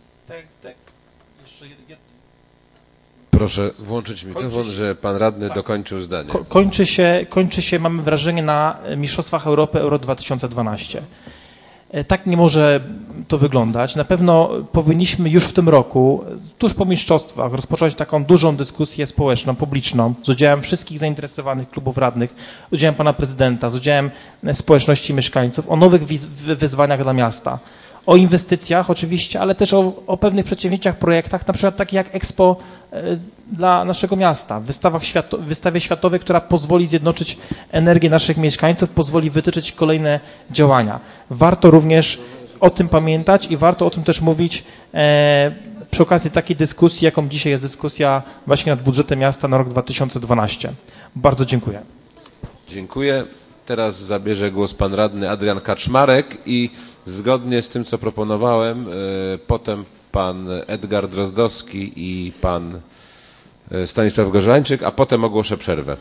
Proszę włączyć mikrofon, że pan radny dokończył zdanie. Kończy się, mamy wrażenie, na Mistrzostwach Europy Euro 2012. Tak nie może to wyglądać. Na pewno powinniśmy już w tym roku, tuż po mistrzostwach, rozpocząć taką dużą dyskusję społeczną, publiczną, z udziałem wszystkich zainteresowanych klubów radnych, z udziałem pana prezydenta, z udziałem społeczności mieszkańców, o nowych wyzwaniach dla miasta. O inwestycjach oczywiście, ale też o pewnych przedsięwzięciach, projektach, na przykład takich jak Expo dla naszego miasta, wystawie światowej, która pozwoli zjednoczyć energię naszych mieszkańców, pozwoli wytyczyć kolejne działania. Warto również o tym pamiętać i warto o tym też mówić przy okazji takiej dyskusji, jaką dzisiaj jest dyskusja właśnie nad budżetem miasta na rok 2012. Bardzo dziękuję. Dziękuję. Teraz zabierze głos pan radny Adrian Kaczmarek i zgodnie z tym, co proponowałem, potem pan Edgar Drozdowski i pan Stanisław Gorzelańczyk, a potem ogłoszę przerwę.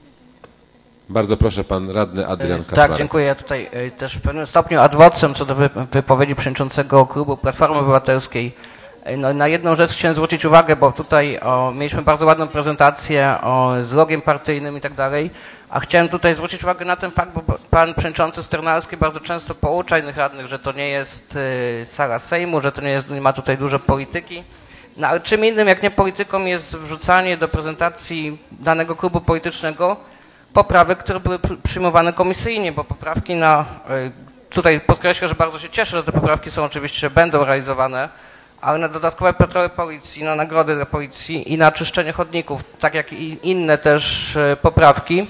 Bardzo proszę, pan radny Adrian Kaczmarek. Tak, dziękuję. Ja tutaj też w pewnym stopniu ad vocem co do wypowiedzi przewodniczącego klubu Platformy Obywatelskiej. No, na jedną rzecz chciałem zwrócić uwagę, bo tutaj mieliśmy bardzo ładną prezentację z logiem partyjnym i tak dalej, a chciałem tutaj zwrócić uwagę na ten fakt, bo pan przewodniczący Sternalski bardzo często poucza innych radnych, że to nie jest sala Sejmu, że to nie ma tutaj dużo polityki. No ale czym innym jak nie polityką jest wrzucanie do prezentacji danego klubu politycznego poprawek, które były przyjmowane komisyjnie, bo poprawki tutaj podkreślę, że bardzo się cieszę, że te poprawki są oczywiście, będą realizowane, ale na dodatkowe patrole policji, na nagrody dla policji i na czyszczenie chodników, tak jak i inne też poprawki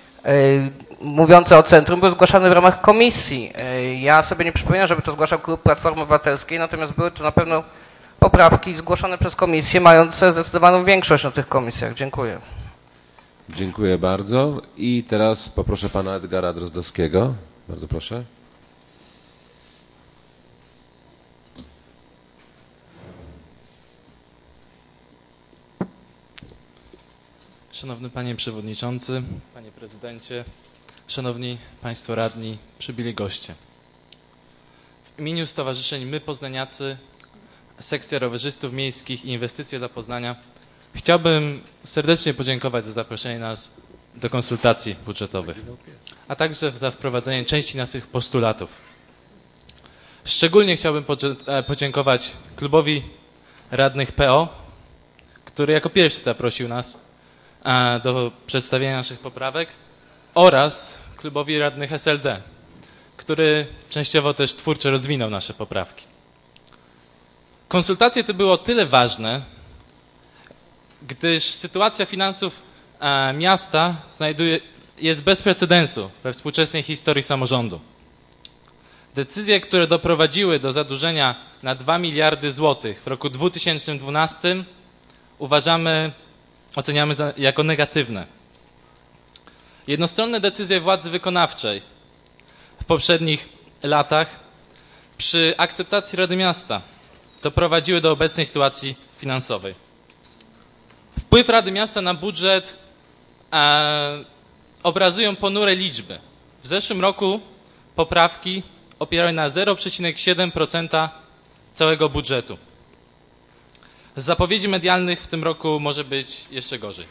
mówiące o centrum, były zgłaszane w ramach komisji. Ja sobie nie przypominam, żeby to zgłaszał klub Platformy Obywatelskiej, natomiast były to na pewno poprawki zgłoszone przez komisję, mające zdecydowaną większość na tych komisjach. Dziękuję. Dziękuję bardzo. I teraz poproszę pana Edgara Drozdowskiego. Bardzo proszę. Szanowny panie przewodniczący, panie prezydencie, szanowni państwo radni, przybyli goście. W imieniu stowarzyszeń My Poznaniacy, Sekcja Rowerzystów Miejskich i Inwestycje dla Poznania chciałbym serdecznie podziękować za zaproszenie nas do konsultacji budżetowych, a także za wprowadzenie części naszych postulatów. Szczególnie chciałbym podziękować klubowi radnych PO, który jako pierwszy zaprosił nas do przedstawienia naszych poprawek, oraz klubowi radnych SLD, który częściowo też twórczo rozwinął nasze poprawki. Konsultacje te były o tyle ważne, gdyż sytuacja finansów miasta jest bez precedensu we współczesnej historii samorządu. Decyzje, które doprowadziły do zadłużenia na 2 miliardy złotych w roku 2012 oceniamy jako negatywne. Jednostronne decyzje władzy wykonawczej w poprzednich latach przy akceptacji Rady Miasta doprowadziły do obecnej sytuacji finansowej. Wpływ Rady Miasta na budżet obrazują ponure liczby. W zeszłym roku poprawki opierały na 0,7% całego budżetu. Z zapowiedzi medialnych w tym roku może być jeszcze gorzej.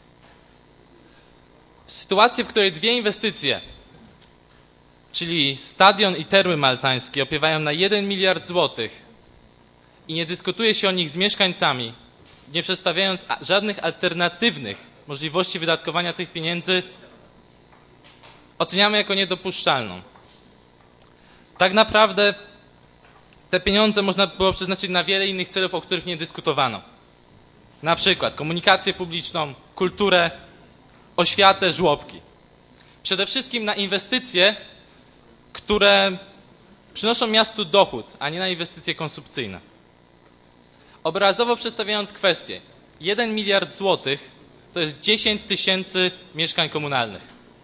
Sytuację, w której dwie inwestycje, czyli stadion i termy maltańskie, opiewają na 1 miliard złotych i nie dyskutuje się o nich z mieszkańcami, nie przedstawiając żadnych alternatywnych możliwości wydatkowania tych pieniędzy, oceniamy jako niedopuszczalną. Tak naprawdę te pieniądze można było przeznaczyć na wiele innych celów, o których nie dyskutowano. Na przykład komunikację publiczną, kulturę, oświatę, żłobki. Przede wszystkim na inwestycje, które przynoszą miastu dochód, a nie na inwestycje konsumpcyjne. Obrazowo przedstawiając kwestię, 1 miliard złotych to jest 10 tysięcy mieszkań komunalnych.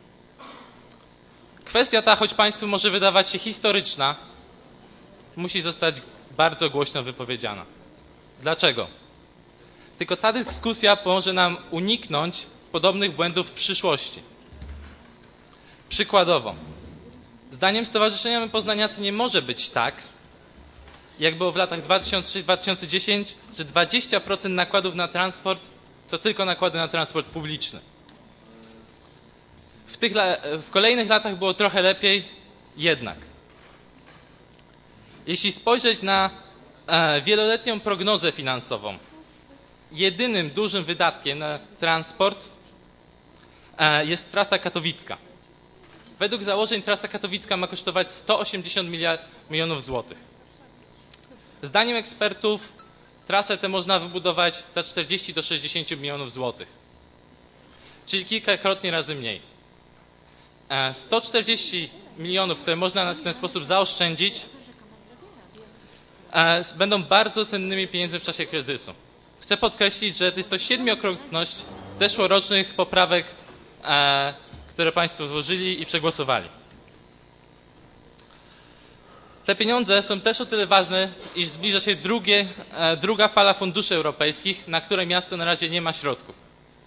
Kwestia ta, choć Państwu może wydawać się historyczna, musi zostać bardzo głośno wypowiedziana. Dlaczego? Tylko ta dyskusja pomoże nam uniknąć podobnych błędów w przyszłości. Przykładowo, zdaniem Stowarzyszenia My Poznaniacy nie może być tak, jak było w latach 2006-2010, że 20% nakładów na transport to tylko nakłady na transport publiczny. W kolejnych latach było trochę lepiej, jednak. Jeśli spojrzeć na wieloletnią prognozę finansową, jedynym dużym wydatkiem na transport jest trasa katowicka. Według założeń trasa katowicka ma kosztować 180 milionów złotych. Zdaniem ekspertów trasę tę można wybudować za 40 do 60 milionów złotych, czyli kilkakrotnie razy mniej. 140 milionów, które można w ten sposób zaoszczędzić, będą bardzo cennymi pieniędzmi w czasie kryzysu. Chcę podkreślić, że jest to 7-krotność zeszłorocznych poprawek, które Państwo złożyli i przegłosowali. Te pieniądze są też o tyle ważne, iż zbliża się druga fala funduszy europejskich, na które miasto na razie nie ma środków.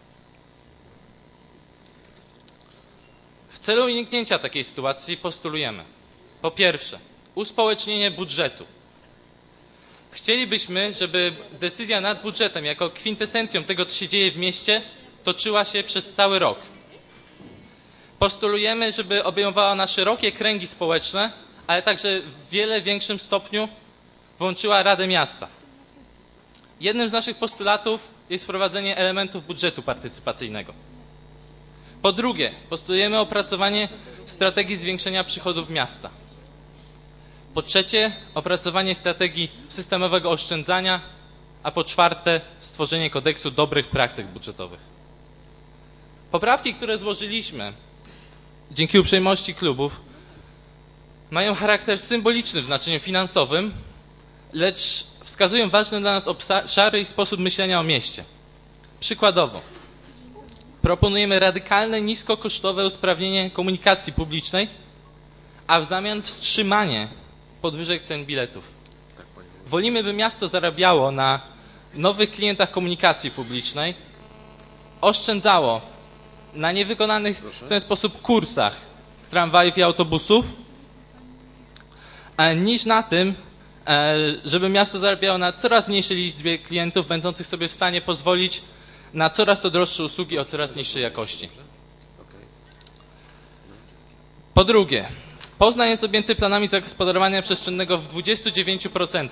W celu uniknięcia takiej sytuacji postulujemy: po pierwsze, uspołecznienie budżetu. Chcielibyśmy, żeby decyzja nad budżetem jako kwintesencją tego, co się dzieje w mieście, toczyła się przez cały rok. Postulujemy, żeby obejmowała ona szerokie kręgi społeczne, ale także w wiele większym stopniu włączyła Radę Miasta. Jednym z naszych postulatów jest wprowadzenie elementów budżetu partycypacyjnego. Po drugie, postulujemy opracowanie strategii zwiększenia przychodów miasta. Po trzecie, opracowanie strategii systemowego oszczędzania, a po czwarte, stworzenie kodeksu dobrych praktyk budżetowych. Poprawki, które złożyliśmy dzięki uprzejmości klubów, mają charakter symboliczny w znaczeniu finansowym, lecz wskazują ważne dla nas obszary i sposób myślenia o mieście. Przykładowo, proponujemy radykalne, niskokosztowe usprawnienie komunikacji publicznej, a w zamian wstrzymanie podwyżek cen biletów. Wolimy, by miasto zarabiało na nowych klientach komunikacji publicznej, oszczędzało na niewykonanych w ten sposób kursach tramwajów i autobusów, niż na tym, żeby miasto zarabiało na coraz mniejszej liczbie klientów, będących sobie w stanie pozwolić na coraz to droższe usługi o coraz niższej jakości. Po drugie, Poznań jest objęty planami zagospodarowania przestrzennego w 29%.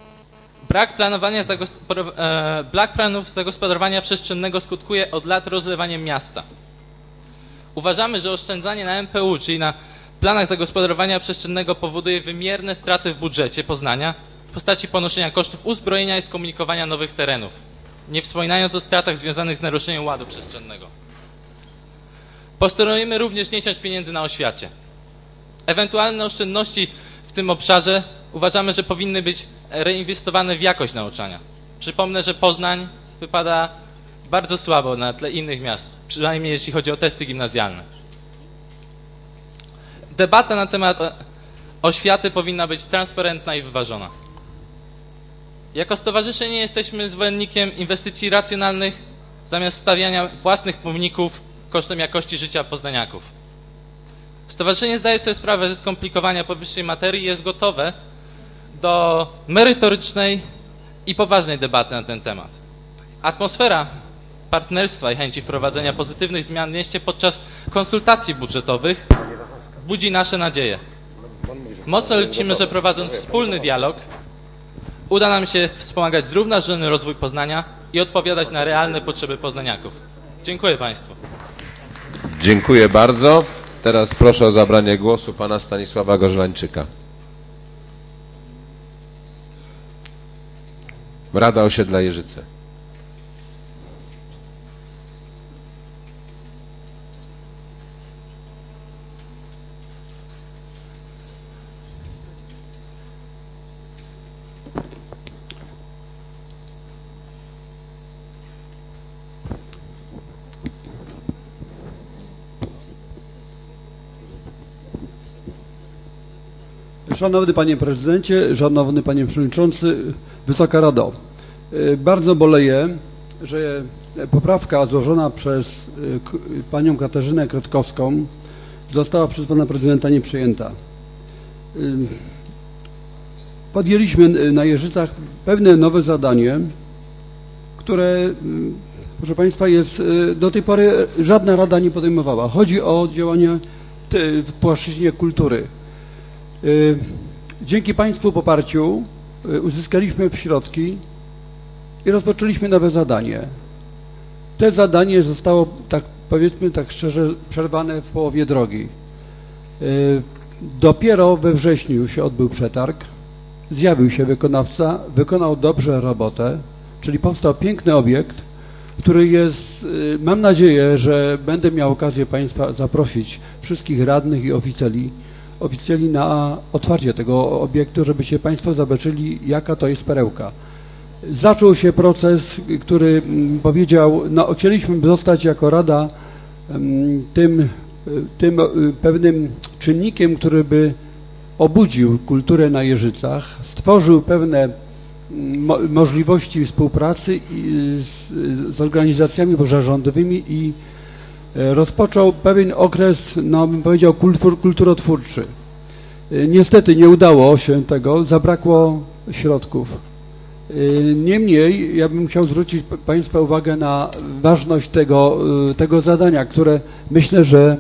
Brak planów zagospodarowania przestrzennego skutkuje od lat rozlewaniem miasta. Uważamy, że oszczędzanie na MPU, czyli na planach zagospodarowania przestrzennego, powoduje wymierne straty w budżecie Poznania w postaci ponoszenia kosztów uzbrojenia i skomunikowania nowych terenów, nie wspominając o stratach związanych z naruszeniem ładu przestrzennego. Postulujemy również nie ciąć pieniędzy na oświacie. Ewentualne oszczędności w tym obszarze uważamy, że powinny być reinwestowane w jakość nauczania. Przypomnę, że Poznań wypada bardzo słabo na tle innych miast, przynajmniej jeśli chodzi o testy gimnazjalne. Debata na temat oświaty powinna być transparentna i wyważona. Jako stowarzyszenie jesteśmy zwolennikiem inwestycji racjonalnych zamiast stawiania własnych pomników kosztem jakości życia poznaniaków. Stowarzyszenie zdaje sobie sprawę ze skomplikowania powyższej materii i jest gotowe do merytorycznej i poważnej debaty na ten temat. Atmosfera partnerstwa i chęci wprowadzenia pozytywnych zmian w mieście podczas konsultacji budżetowych budzi nasze nadzieje. Mocno liczymy, że prowadząc wspólny dialog uda nam się wspomagać zrównoważony rozwój Poznania i odpowiadać na realne potrzeby poznaniaków. Dziękuję Państwu. Dziękuję bardzo. Teraz proszę o zabranie głosu pana Stanisława Gorzelańczyka. Rada Osiedla Jeżyce. Szanowny Panie Prezydencie, Szanowny Panie Przewodniczący, Wysoka Rado. Bardzo boleję, że poprawka złożona przez Panią Katarzynę Kretkowską została przez Pana Prezydenta nieprzyjęta. Podjęliśmy na Jeżycach pewne nowe zadanie, które, proszę Państwa, do tej pory żadna rada nie podejmowała. Chodzi o działania w płaszczyźnie kultury. Dzięki Państwu poparciu uzyskaliśmy środki i rozpoczęliśmy nowe zadanie. To zadanie zostało, tak powiedzmy tak szczerze, przerwane w połowie drogi. Dopiero we wrześniu się odbył przetarg, zjawił się wykonawca, wykonał dobrze robotę, czyli powstał piękny obiekt, który jest, mam nadzieję, że będę miał okazję Państwa zaprosić, wszystkich radnych i oficjeli na otwarcie tego obiektu, żebyście Państwo zobaczyli, jaka to jest perełka. Zaczął się proces, który powiedział, no chcieliśmy zostać jako Rada tym pewnym czynnikiem, który by obudził kulturę na Jeżycach, stworzył pewne możliwości współpracy z organizacjami pozarządowymi i rozpoczął pewien okres, no bym powiedział, kulturotwórczy. Niestety nie udało się tego, zabrakło środków. Niemniej ja bym chciał zwrócić Państwa uwagę na ważność tego zadania, które myślę, że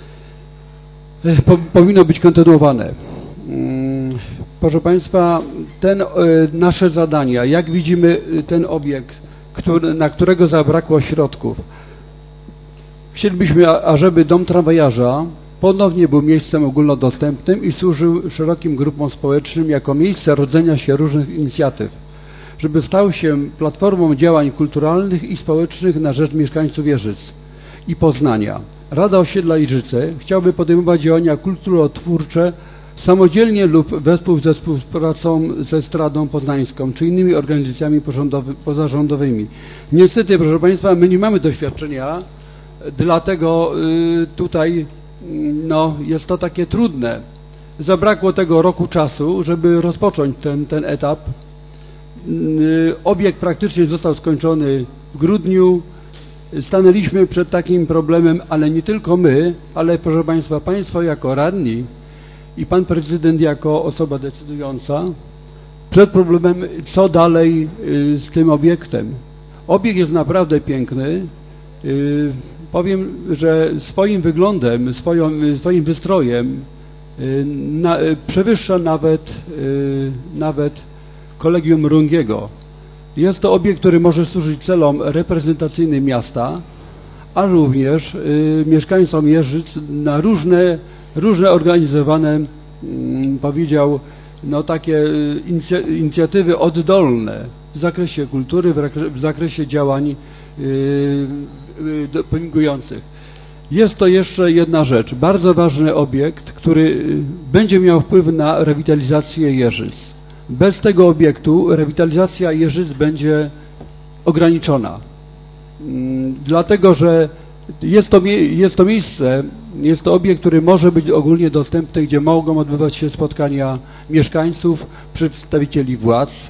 powinno być kontynuowane. Proszę Państwa, nasze zadania, jak widzimy ten obiekt, na którego zabrakło środków. Chcielibyśmy, ażeby dom tramwajarza ponownie był miejscem ogólnodostępnym i służył szerokim grupom społecznym jako miejsce rodzenia się różnych inicjatyw, żeby stał się platformą działań kulturalnych i społecznych na rzecz mieszkańców Jeżyc i Poznania. Rada Osiedla Jeżyce chciałaby podejmować działania kulturotwórcze samodzielnie lub wespół ze współpracą ze Stradą Poznańską czy innymi organizacjami pozarządowymi. Niestety, proszę Państwa, my nie mamy doświadczenia, dlatego tutaj no, jest to takie trudne. Zabrakło tego roku czasu, żeby rozpocząć ten etap. Obiekt praktycznie został skończony w grudniu. Stanęliśmy przed takim problemem, ale nie tylko my, ale proszę Państwa, Państwo jako radni i Pan Prezydent jako osoba decydująca przed problemem, co dalej z tym obiektem. Obiekt jest naprawdę piękny. Powiem, że swoim wyglądem, swoim wystrojem przewyższa nawet Kolegium Rungiego. Jest to obiekt, który może służyć celom reprezentacyjnym miasta, a również mieszkańcom Jeżyc na różne organizowane, powiedział, no takie inicjatywy oddolne w zakresie kultury, w zakresie działań dopingujących. Jest to jeszcze jedna rzecz, bardzo ważny obiekt, który będzie miał wpływ na rewitalizację Jeżyc. Bez tego obiektu rewitalizacja Jeżyc będzie ograniczona. Dlatego, że jest to miejsce, jest to obiekt, który może być ogólnie dostępny, gdzie mogą odbywać się spotkania mieszkańców, przedstawicieli władz,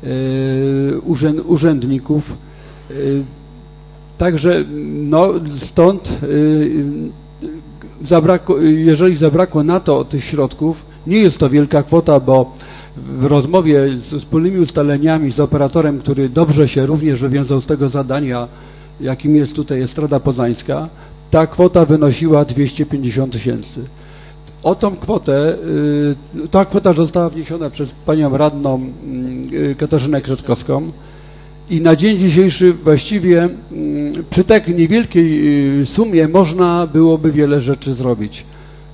urzędników. Także no, stąd jeżeli zabrakło na to tych środków, nie jest to wielka kwota, bo w rozmowie z wspólnymi ustaleniami z operatorem, który dobrze się również wywiązał z tego zadania, jakim jest tutaj Estrada Poznańska, ta kwota wynosiła 250 tysięcy. O tą kwotę, ta kwota została wniesiona przez panią radną Katarzynę Krzetkowską i na dzień dzisiejszy właściwie przy tak niewielkiej sumie można byłoby wiele rzeczy zrobić.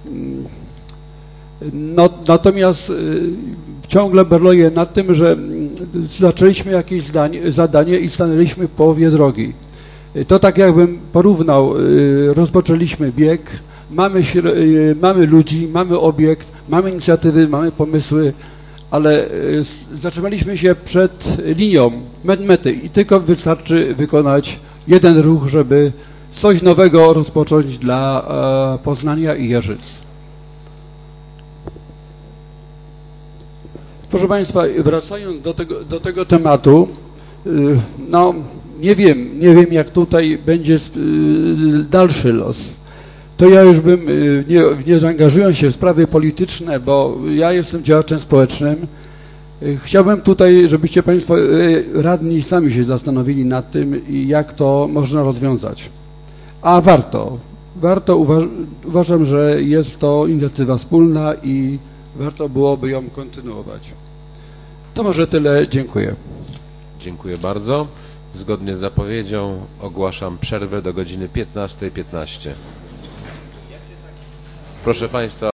No, natomiast ciągle berluję nad tym, że zaczęliśmy jakieś zadanie i stanęliśmy w połowie drogi. To tak jakbym porównał, rozpoczęliśmy bieg, mamy ludzi, mamy obiekt, mamy inicjatywy, mamy pomysły, ale zatrzymaliśmy się przed linią mety i tylko wystarczy wykonać jeden ruch, żeby coś nowego rozpocząć dla Poznania i Jeżyc. Proszę Państwa, wracając do tego tematu, no nie wiem jak tutaj będzie dalszy los. To ja już bym, nie zaangażując się w sprawy polityczne, bo ja jestem działaczem społecznym, chciałbym tutaj, żebyście Państwo radni sami się zastanowili nad tym, jak to można rozwiązać. A warto, uważam, że jest to inicjatywa wspólna i warto byłoby ją kontynuować. To może tyle, dziękuję. Dziękuję bardzo. Zgodnie z zapowiedzią ogłaszam przerwę do godziny 15:15. Proszę Państwa.